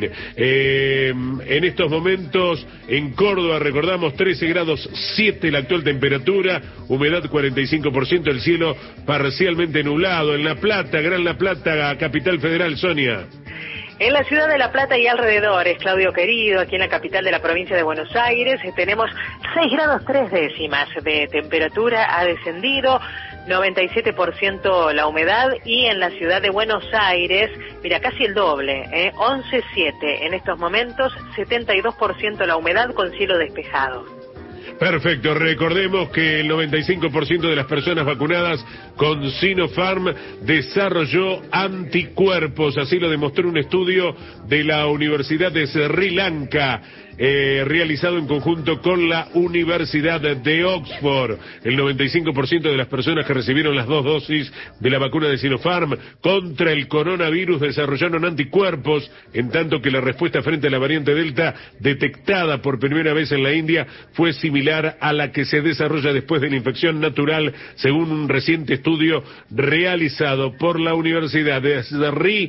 Eh, en estos momentos en Córdoba, recordamos, trece grados siete la actual temperatura, humedad cuarenta y cinco por ciento, el cielo parcialmente nublado. En La Plata, Gran La Plata, capital federal, Sonia. En la ciudad de La Plata y alrededores, Claudio querido, aquí en la capital de la provincia de Buenos Aires, tenemos seis grados tres décimas de temperatura, ha descendido, noventa y siete por ciento la humedad, y en la ciudad de Buenos Aires, mira, casi el doble, ¿eh? once coma siete en estos momentos, setenta y dos por ciento la humedad con cielo despejado. Perfecto, recordemos que el noventa y cinco por ciento de las personas vacunadas con Sinopharm desarrolló anticuerpos, así lo demostró un estudio de la Universidad de Sri Lanka, eh, realizado en conjunto con la Universidad de Oxford. El noventa y cinco por ciento de las personas que recibieron las dos dosis de la vacuna de Sinopharm contra el coronavirus desarrollaron anticuerpos, en tanto que la respuesta frente a la variante Delta, detectada por primera vez en la India, fue similar a la que se desarrolla después de la infección natural, según un reciente estudio realizado por la Universidad de Sri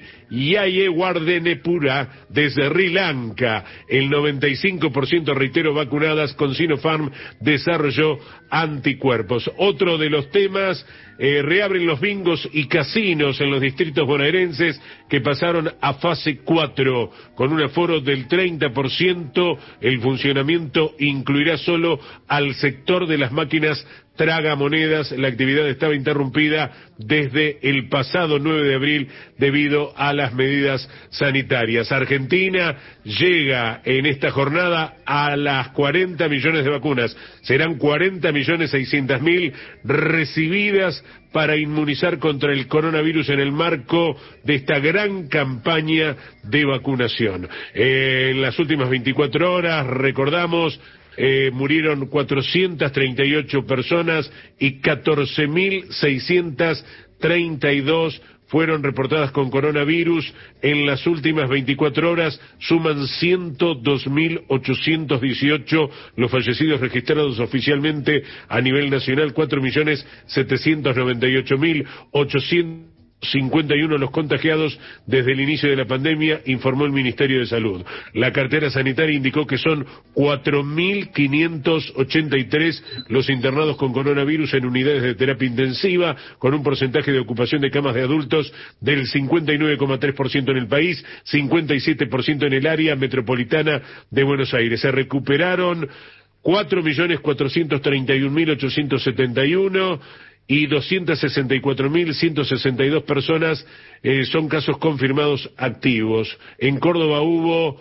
Yayewardene-pura de Sri Lanka. El noventa y cinco por ciento, reitero, vacunadas con Sinopharm desarrolló anticuerpos. Otro de los temas, eh, reabren los bingos y casinos en los distritos bonaerenses que pasaron a fase cuatro, con un aforo del treinta por ciento. El funcionamiento incluirá solo al sector de las máquinas tragamonedas. La actividad estaba interrumpida desde el pasado nueve de abril debido a las medidas sanitarias. Argentina llega en esta jornada a las cuarenta millones de vacunas. Serán cuarenta millones seiscientos mil recibidas para inmunizar contra el coronavirus en el marco de esta gran campaña de vacunación. Eh, en las últimas veinticuatro horas, recordamos, Eh, murieron cuatrocientas treinta y ocho personas y catorce mil seiscientas treinta y dos fueron reportadas con coronavirus. En las últimas veinticuatro horas suman ciento dos mil ochocientos dieciocho los fallecidos registrados oficialmente a nivel nacional, cuatro millones setecientos noventa y ocho mil ochocientos cincuenta y uno los contagiados desde el inicio de la pandemia, informó el Ministerio de Salud. La cartera sanitaria indicó que son cuatro mil quinientos ochenta y tres los internados con coronavirus en unidades de terapia intensiva, con un porcentaje de ocupación de camas de adultos del cincuenta y nueve coma tres por ciento en el país, cincuenta y siete por ciento en el área metropolitana de Buenos Aires. Se recuperaron cuatro millones cuatrocientos treinta y un mil ochocientos setenta y uno y doscientas sesenta y cuatro mil ciento sesenta y dos personas eh, son casos confirmados activos. En Córdoba hubo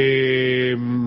eh,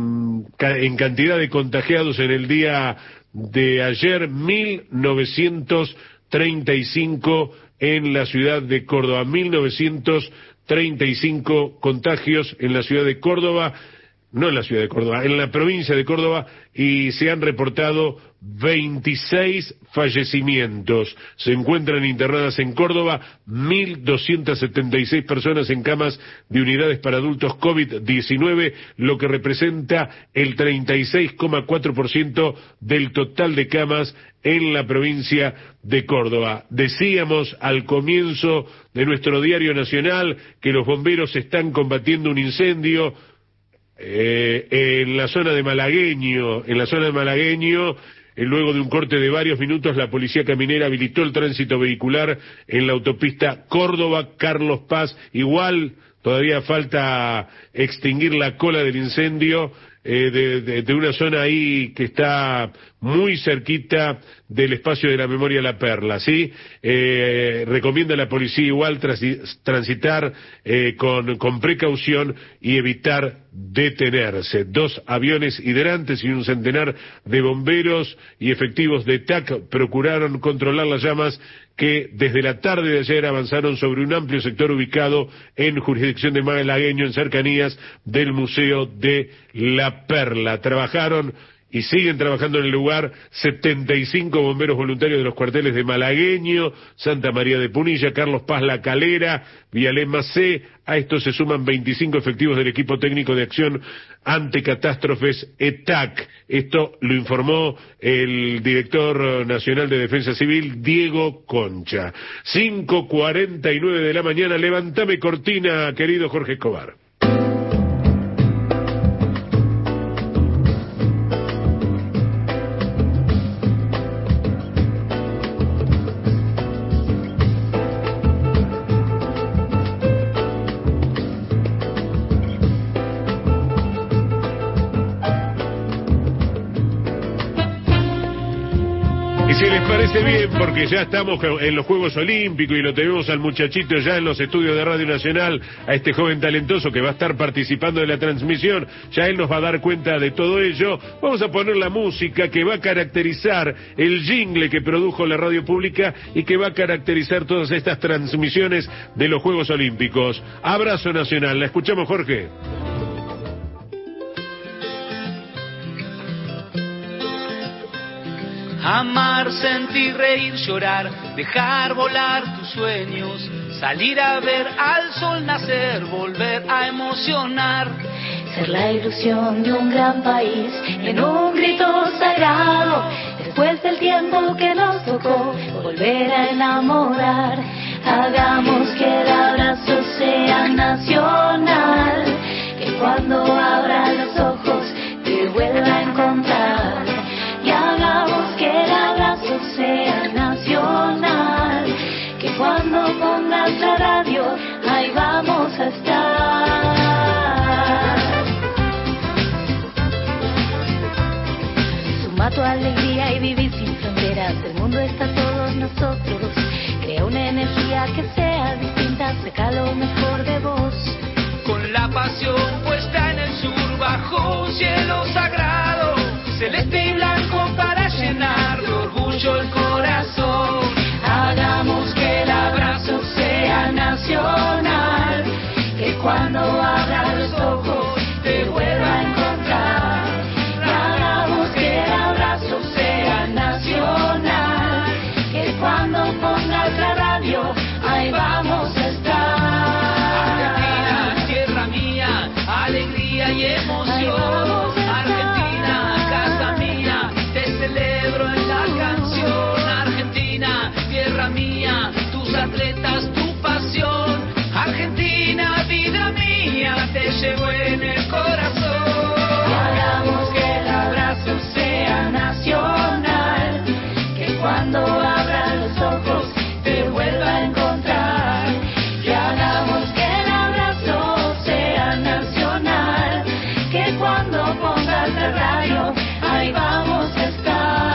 en cantidad de contagiados en el día de ayer mil novecientos treinta y cinco en la ciudad de Córdoba, mil novecientos treinta y cinco contagios en la ciudad de Córdoba, no en la ciudad de Córdoba, en la provincia de Córdoba, y se han reportado veintiséis fallecimientos. Se encuentran internadas en Córdoba mil doscientas setenta y seis personas en camas de unidades para adultos COVID diecinueve, lo que representa el treinta y seis coma cuatro por ciento del total de camas en la provincia de Córdoba. Decíamos al comienzo de nuestro diario nacional que los bomberos están combatiendo un incendio Eh, en la zona de Malagueño, en la zona de Malagueño, eh, luego de un corte de varios minutos, la policía caminera habilitó el tránsito vehicular en la autopista Córdoba-Carlos Paz. Igual todavía falta extinguir la cola del incendio eh, de, de, de una zona ahí que está muy cerquita del espacio de la memoria La Perla, ¿sí? Eh, recomienda a la policía igual transitar eh, con, con precaución y evitar detenerse. Dos aviones hidrantes y un centenar de bomberos y efectivos de T A C procuraron controlar las llamas que desde la tarde de ayer avanzaron sobre un amplio sector ubicado en jurisdicción de Malagueño, en cercanías del Museo de la Perla. Trabajaron y siguen trabajando en el lugar setenta y cinco bomberos voluntarios de los cuarteles de Malagueño, Santa María de Punilla, Carlos Paz La Calera, Vialema C. A esto se suman veinticinco efectivos del equipo técnico de acción ante catástrofes E T A C. Esto lo informó el director nacional de Defensa Civil, Diego Concha. cinco cuarenta y nueve de la mañana, levántame cortina, querido Jorge Escobar. Si les parece bien, porque ya estamos en los Juegos Olímpicos y lo tenemos al muchachito ya en los estudios de Radio Nacional, a este joven talentoso que va a estar participando de la transmisión, ya él nos va a dar cuenta de todo ello. Vamos a poner la música que va a caracterizar el jingle que produjo la radio pública y que va a caracterizar todas estas transmisiones de los Juegos Olímpicos. Abrazo Nacional, ¿la escuchamos, Jorge? Amar, sentir, reír, llorar, dejar volar tus sueños, salir a ver al sol nacer, volver a emocionar. Ser la ilusión de un gran país en un grito sagrado, después del tiempo que nos tocó, volver a enamorar. Hagamos que el abrazo sea nacional, que cuando abra los ojos te vuelva a encontrar. Y hagamos que el abrazo sea nacional, que cuando pongas la radio, ahí vamos a estar. Suma tu alegría y vivir sin fronteras, el mundo está a todos nosotros. Crea una energía que sea distinta, saca lo mejor de vos. Con la pasión puesta en el sur, bajo un cielo sagrado, celeste y blanco para llenar de orgullo el corazón. Hagamos que el abrazo sea nacional, que cuando abra los ojos te vuelva a encontrar. Hagamos que el abrazo sea nacional, que cuando pongas la radio, ahí vamos a estar. Argentina, tierra mía, alegría y emoción. Celebro en la canción, Argentina, tierra mía, tus atletas, tu pasión. Argentina, vida mía, te llevo en el corazón. Y hagamos que el abrazo sea nacional, que cuando abra los ojos te vuelva a encontrar. Y hagamos que el abrazo sea nacional, que cuando pongas la radio, ahí vamos a estar.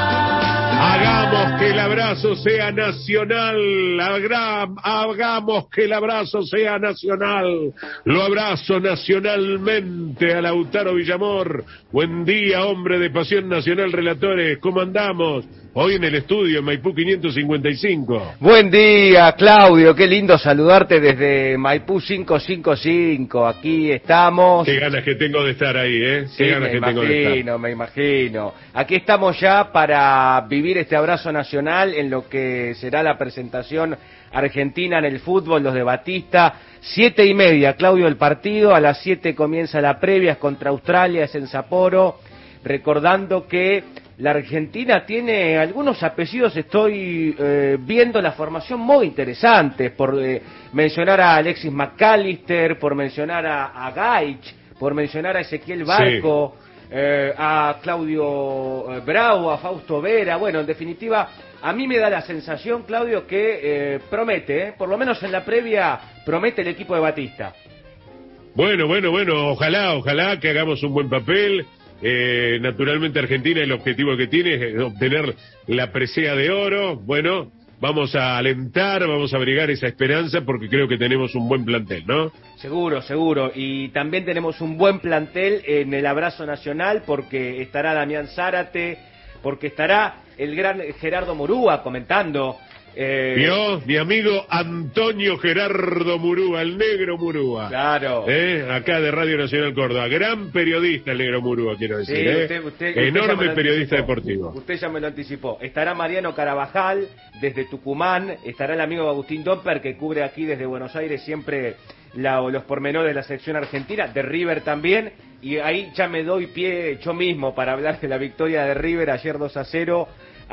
Hagamos que el abrazo sea nacional, hagamos que el abrazo sea nacional. Lo abrazo nacionalmente a Lautaro Villamor. Buen día, hombre de Pasión Nacional Relatores, ¿cómo andamos? Hoy en el estudio, en Maipú quinientos cincuenta y cinco. Buen día, Claudio, qué lindo saludarte desde Maipú quinientos cincuenta y cinco. Aquí estamos. Qué ganas que tengo de estar ahí, ¿eh? Qué Sí, ganas me que tengo de estar. imagino, me imagino. Aquí estamos ya para vivir este abrazo nacional en lo que será la presentación argentina en el fútbol, los de Batista. Siete y media, Claudio, el partido. A las siete comienza la previa, es contra Australia, es en Sapporo. Recordando que la Argentina tiene algunos apellidos, estoy eh, viendo la formación muy interesante, por eh, mencionar a Alexis McAllister, por mencionar a, a Gaich, por mencionar a Ezequiel Barco, sí. eh, a Claudio Bravo, a Fausto Vera. Bueno, en definitiva, a mí me da la sensación, Claudio, que eh, promete, eh, por lo menos en la previa, promete el equipo de Batista. Bueno, bueno, bueno, ojalá, ojalá que hagamos un buen papel. Eh, naturalmente Argentina el objetivo que tiene es obtener la presea de oro. Bueno, vamos a alentar, vamos a abrigar esa esperanza porque creo que tenemos un buen plantel, ¿no? Seguro, seguro. Y también tenemos un buen plantel en el abrazo nacional porque estará Damián Zárate, porque estará el gran Gerardo Murúa comentando Eh, ¿Vio? Mi amigo Antonio Gerardo Murúa, el negro Murúa. Claro. ¿Eh? Acá de Radio Nacional Córdoba. Gran periodista el negro Murúa, quiero decir. Sí, ¿eh? usted, usted, Enorme usted periodista anticipó. deportivo. Usted ya me lo anticipó. Estará Mariano Carabajal desde Tucumán. Estará el amigo Agustín Domper, que cubre aquí desde Buenos Aires siempre la, los pormenores de la selección argentina. De River también. Y ahí ya me doy pie yo mismo para hablar de la victoria de River ayer dos a cero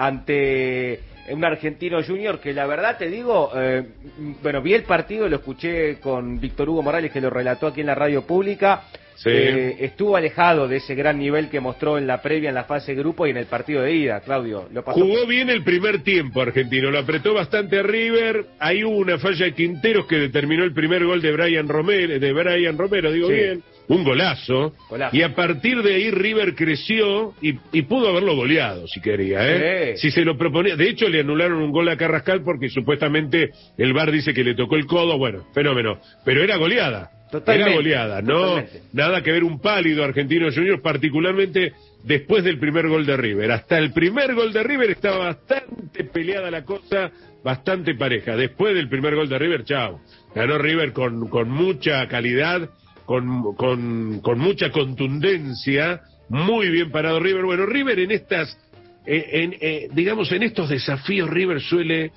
ante un argentino junior que la verdad te digo, eh, bueno, vi el partido, lo escuché con Víctor Hugo Morales que lo relató aquí en la radio pública. Sí. Eh, estuvo alejado de ese gran nivel que mostró en la previa, en la fase de grupo y en el partido de ida, Claudio. Lo pasó Jugó por... bien el primer tiempo argentino, lo apretó bastante a River, ahí hubo una falla de Quinteros que determinó el primer gol de Brian Romero, de Brian Romero, digo Sí. bien, un golazo, Golazo. y a partir de ahí River creció y, y pudo haberlo goleado si quería, ¿eh? Sí. Si se lo proponía, de hecho le anularon un gol a Carrascal porque supuestamente el V A R dice que le tocó el codo, bueno, fenómeno, pero era goleada. Totalmente, Era goleada, no totalmente. nada que ver un pálido Argentino Juniors, particularmente después del primer gol de River. Hasta el primer gol de River estaba bastante peleada la cosa, bastante pareja. Después del primer gol de River, chao. Ganó River con, con mucha calidad, con, con, con mucha contundencia, muy bien parado River. Bueno, River en estas, eh, en, eh, digamos, en estos desafíos River suele...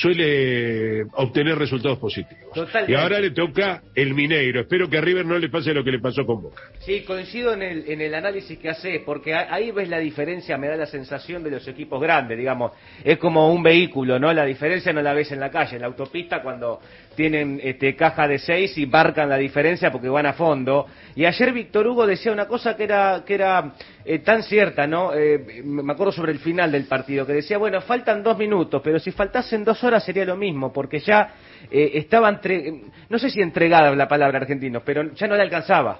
suele obtener resultados positivos. Totalmente. Y ahora le toca el Mineiro. Espero que a River no le pase lo que le pasó con Boca. Sí, coincido en el, en el análisis que haces, porque ahí ves la diferencia, me da la sensación de los equipos grandes, digamos. Es como un vehículo, ¿no? La diferencia no la ves en la calle, en la autopista, cuando tienen este, caja de seis y marcan la diferencia porque van a fondo. Y ayer Víctor Hugo decía una cosa que era que era eh, tan cierta, ¿no? Eh, me acuerdo sobre el final del partido, que decía, bueno, faltan dos minutos, pero si faltasen dos horas sería lo mismo, porque ya eh, estaba entre... no sé si entregada la palabra argentino, pero ya no le alcanzaba.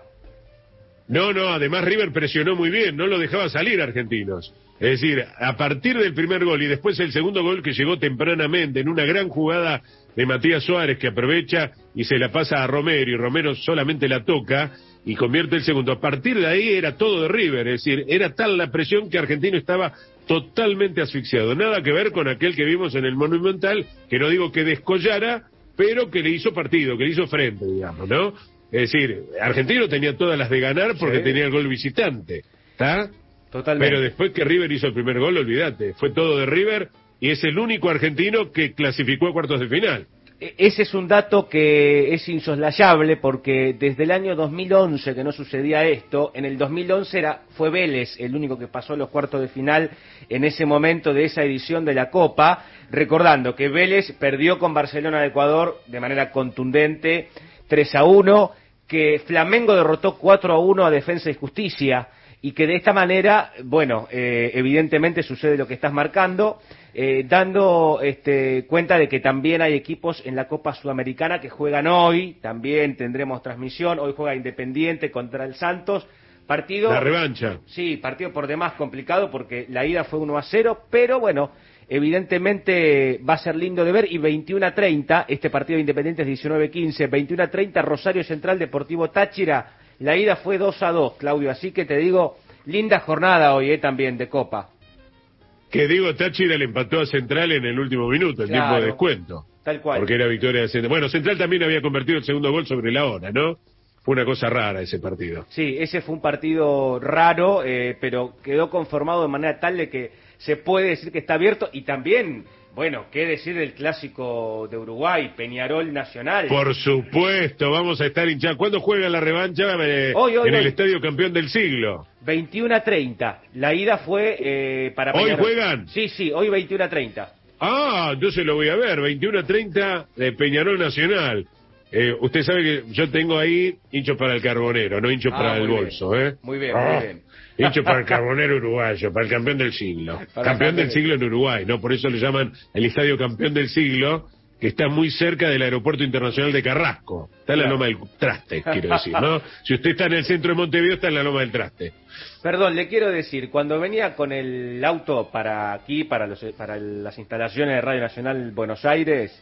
No, no, además River presionó muy bien, no lo dejaba salir Argentinos. Es decir, a partir del primer gol y después el segundo gol que llegó tempranamente en una gran jugada de Matías Suárez que aprovecha y se la pasa a Romero y Romero solamente la toca y convierte el segundo. A partir de ahí era todo de River, es decir, era tal la presión que Argentino estaba totalmente asfixiado. Nada que ver con aquel que vimos en el Monumental, que no digo que descollara, pero que le hizo partido, que le hizo frente, digamos, ¿no? Es decir, Argentino tenía todas las de ganar porque Sí. tenía el gol visitante, ¿está? Totalmente. Pero después que River hizo el primer gol, olvídate, fue todo de River y es el único argentino que clasificó a cuartos de final. Ese es un dato que es insoslayable porque desde el año dos mil once que no sucedía esto, en el dos mil once era, fue Vélez el único que pasó a los cuartos de final en ese momento de esa edición de la Copa, recordando que Vélez perdió con Barcelona de Ecuador de manera contundente tres a uno, que Flamengo derrotó cuatro a uno a Defensa y Justicia y que de esta manera, bueno, eh, evidentemente sucede lo que estás marcando, eh, dando este, cuenta de que también hay equipos en la Copa Sudamericana que juegan hoy, también tendremos transmisión, hoy juega Independiente contra el Santos, partido... La revancha. Sí, partido por demás complicado porque la ida fue uno a cero, pero bueno, evidentemente va a ser lindo de ver y veintiuno a treinta, este partido de Independiente es diecinueve a quince, veintiuno a treinta Rosario Central Deportivo Táchira, la ida fue dos a dos, Claudio, así que te digo, linda jornada hoy eh, también de Copa. Que digo, Táchira le empató a Central en el último minuto, el Claro, tiempo de descuento. Tal cual. Porque era victoria de Central. Bueno, Central también había convertido el segundo gol sobre la hora, ¿no? Fue una cosa rara ese partido. Sí, ese fue un partido raro, eh, pero quedó conformado de manera tal de que se puede decir que está abierto y también, bueno, qué decir del clásico de Uruguay, Peñarol Nacional. Por supuesto, vamos a estar hinchados. ¿Cuándo juega la revancha? Eh, Hoy, hoy, en hoy. el Estadio Campeón del Siglo. veintiuno a treinta, la ida fue eh, para ¿Hoy Peñarol. juegan? Sí, sí, hoy veintiuno a treinta. Ah, entonces lo voy a ver, veintiuno a treinta de Peñarol Nacional. Eh, usted sabe que yo tengo ahí hincho para el carbonero, no hincho Ah, para el muy bien. bolso, ¿eh? Muy bien, Ah, muy bien. Hincho para el carbonero uruguayo, para el campeón del siglo. Para Campeón el del campeón. siglo en Uruguay, ¿no? Por eso le llaman el estadio campeón del siglo, que está muy cerca del aeropuerto internacional de Carrasco. Está en la Claro. loma del Traste, quiero decir, ¿no? Si usted está en el centro de Montevideo, está en la loma del Traste. Perdón, le quiero decir, cuando venía con el auto para aquí, para, los, para las instalaciones de Radio Nacional Buenos Aires,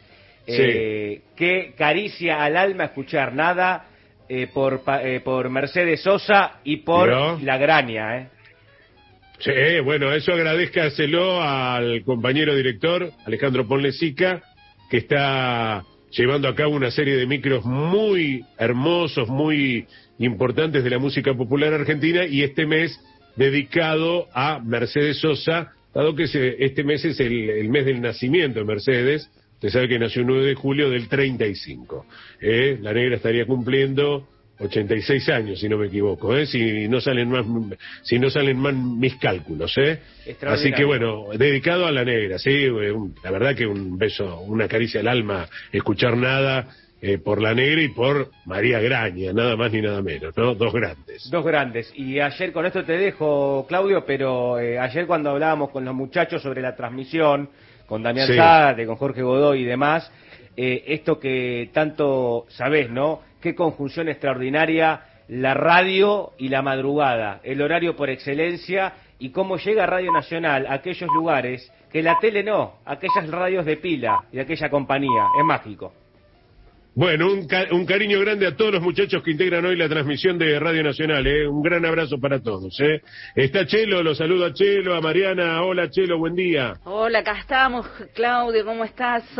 eh, qué caricia al alma escuchar nada eh, por, pa- eh, por Mercedes Sosa y por ¿Vio? La Graña, ¿eh? Sí, bueno, eso agradezcaselo al compañero director, Alejandro Ponlecica, que está llevando a cabo una serie de micros muy hermosos, muy importantes de la música popular argentina, y este mes dedicado a Mercedes Sosa, dado que se, este mes es el, el mes del nacimiento de Mercedes. Usted sabe que nació el nueve de julio del treinta y cinco. ¿eh? La negra estaría cumpliendo ochenta y seis años, si no me equivoco, ¿eh? si no salen más, si no salen mal mis cálculos, ¿eh? Así que bueno, dedicado a la negra, sí, un, la verdad que un beso, una caricia al alma, escuchar nada eh, por la negra y por María Graña, nada más ni nada menos, ¿no? Dos grandes. Dos grandes. Y ayer, con esto te dejo, Claudio, pero eh, ayer cuando hablábamos con los muchachos sobre la transmisión, con Damián sí. Zárate, con Jorge Godoy y demás, eh, esto que tanto sabés, ¿no? Qué conjunción extraordinaria la radio y la madrugada, el horario por excelencia, y cómo llega Radio Nacional a aquellos lugares que la tele no, aquellas radios de pila y aquella compañía. Es mágico. Bueno, un, ca un cariño grande a todos los muchachos que integran hoy la transmisión de Radio Nacional, ¿eh? Un gran abrazo para todos, ¿eh? Está Chelo, los saludo a Chelo, a Mariana. Hola Chelo, buen día. Hola, acá estamos, Claudio, ¿cómo estás?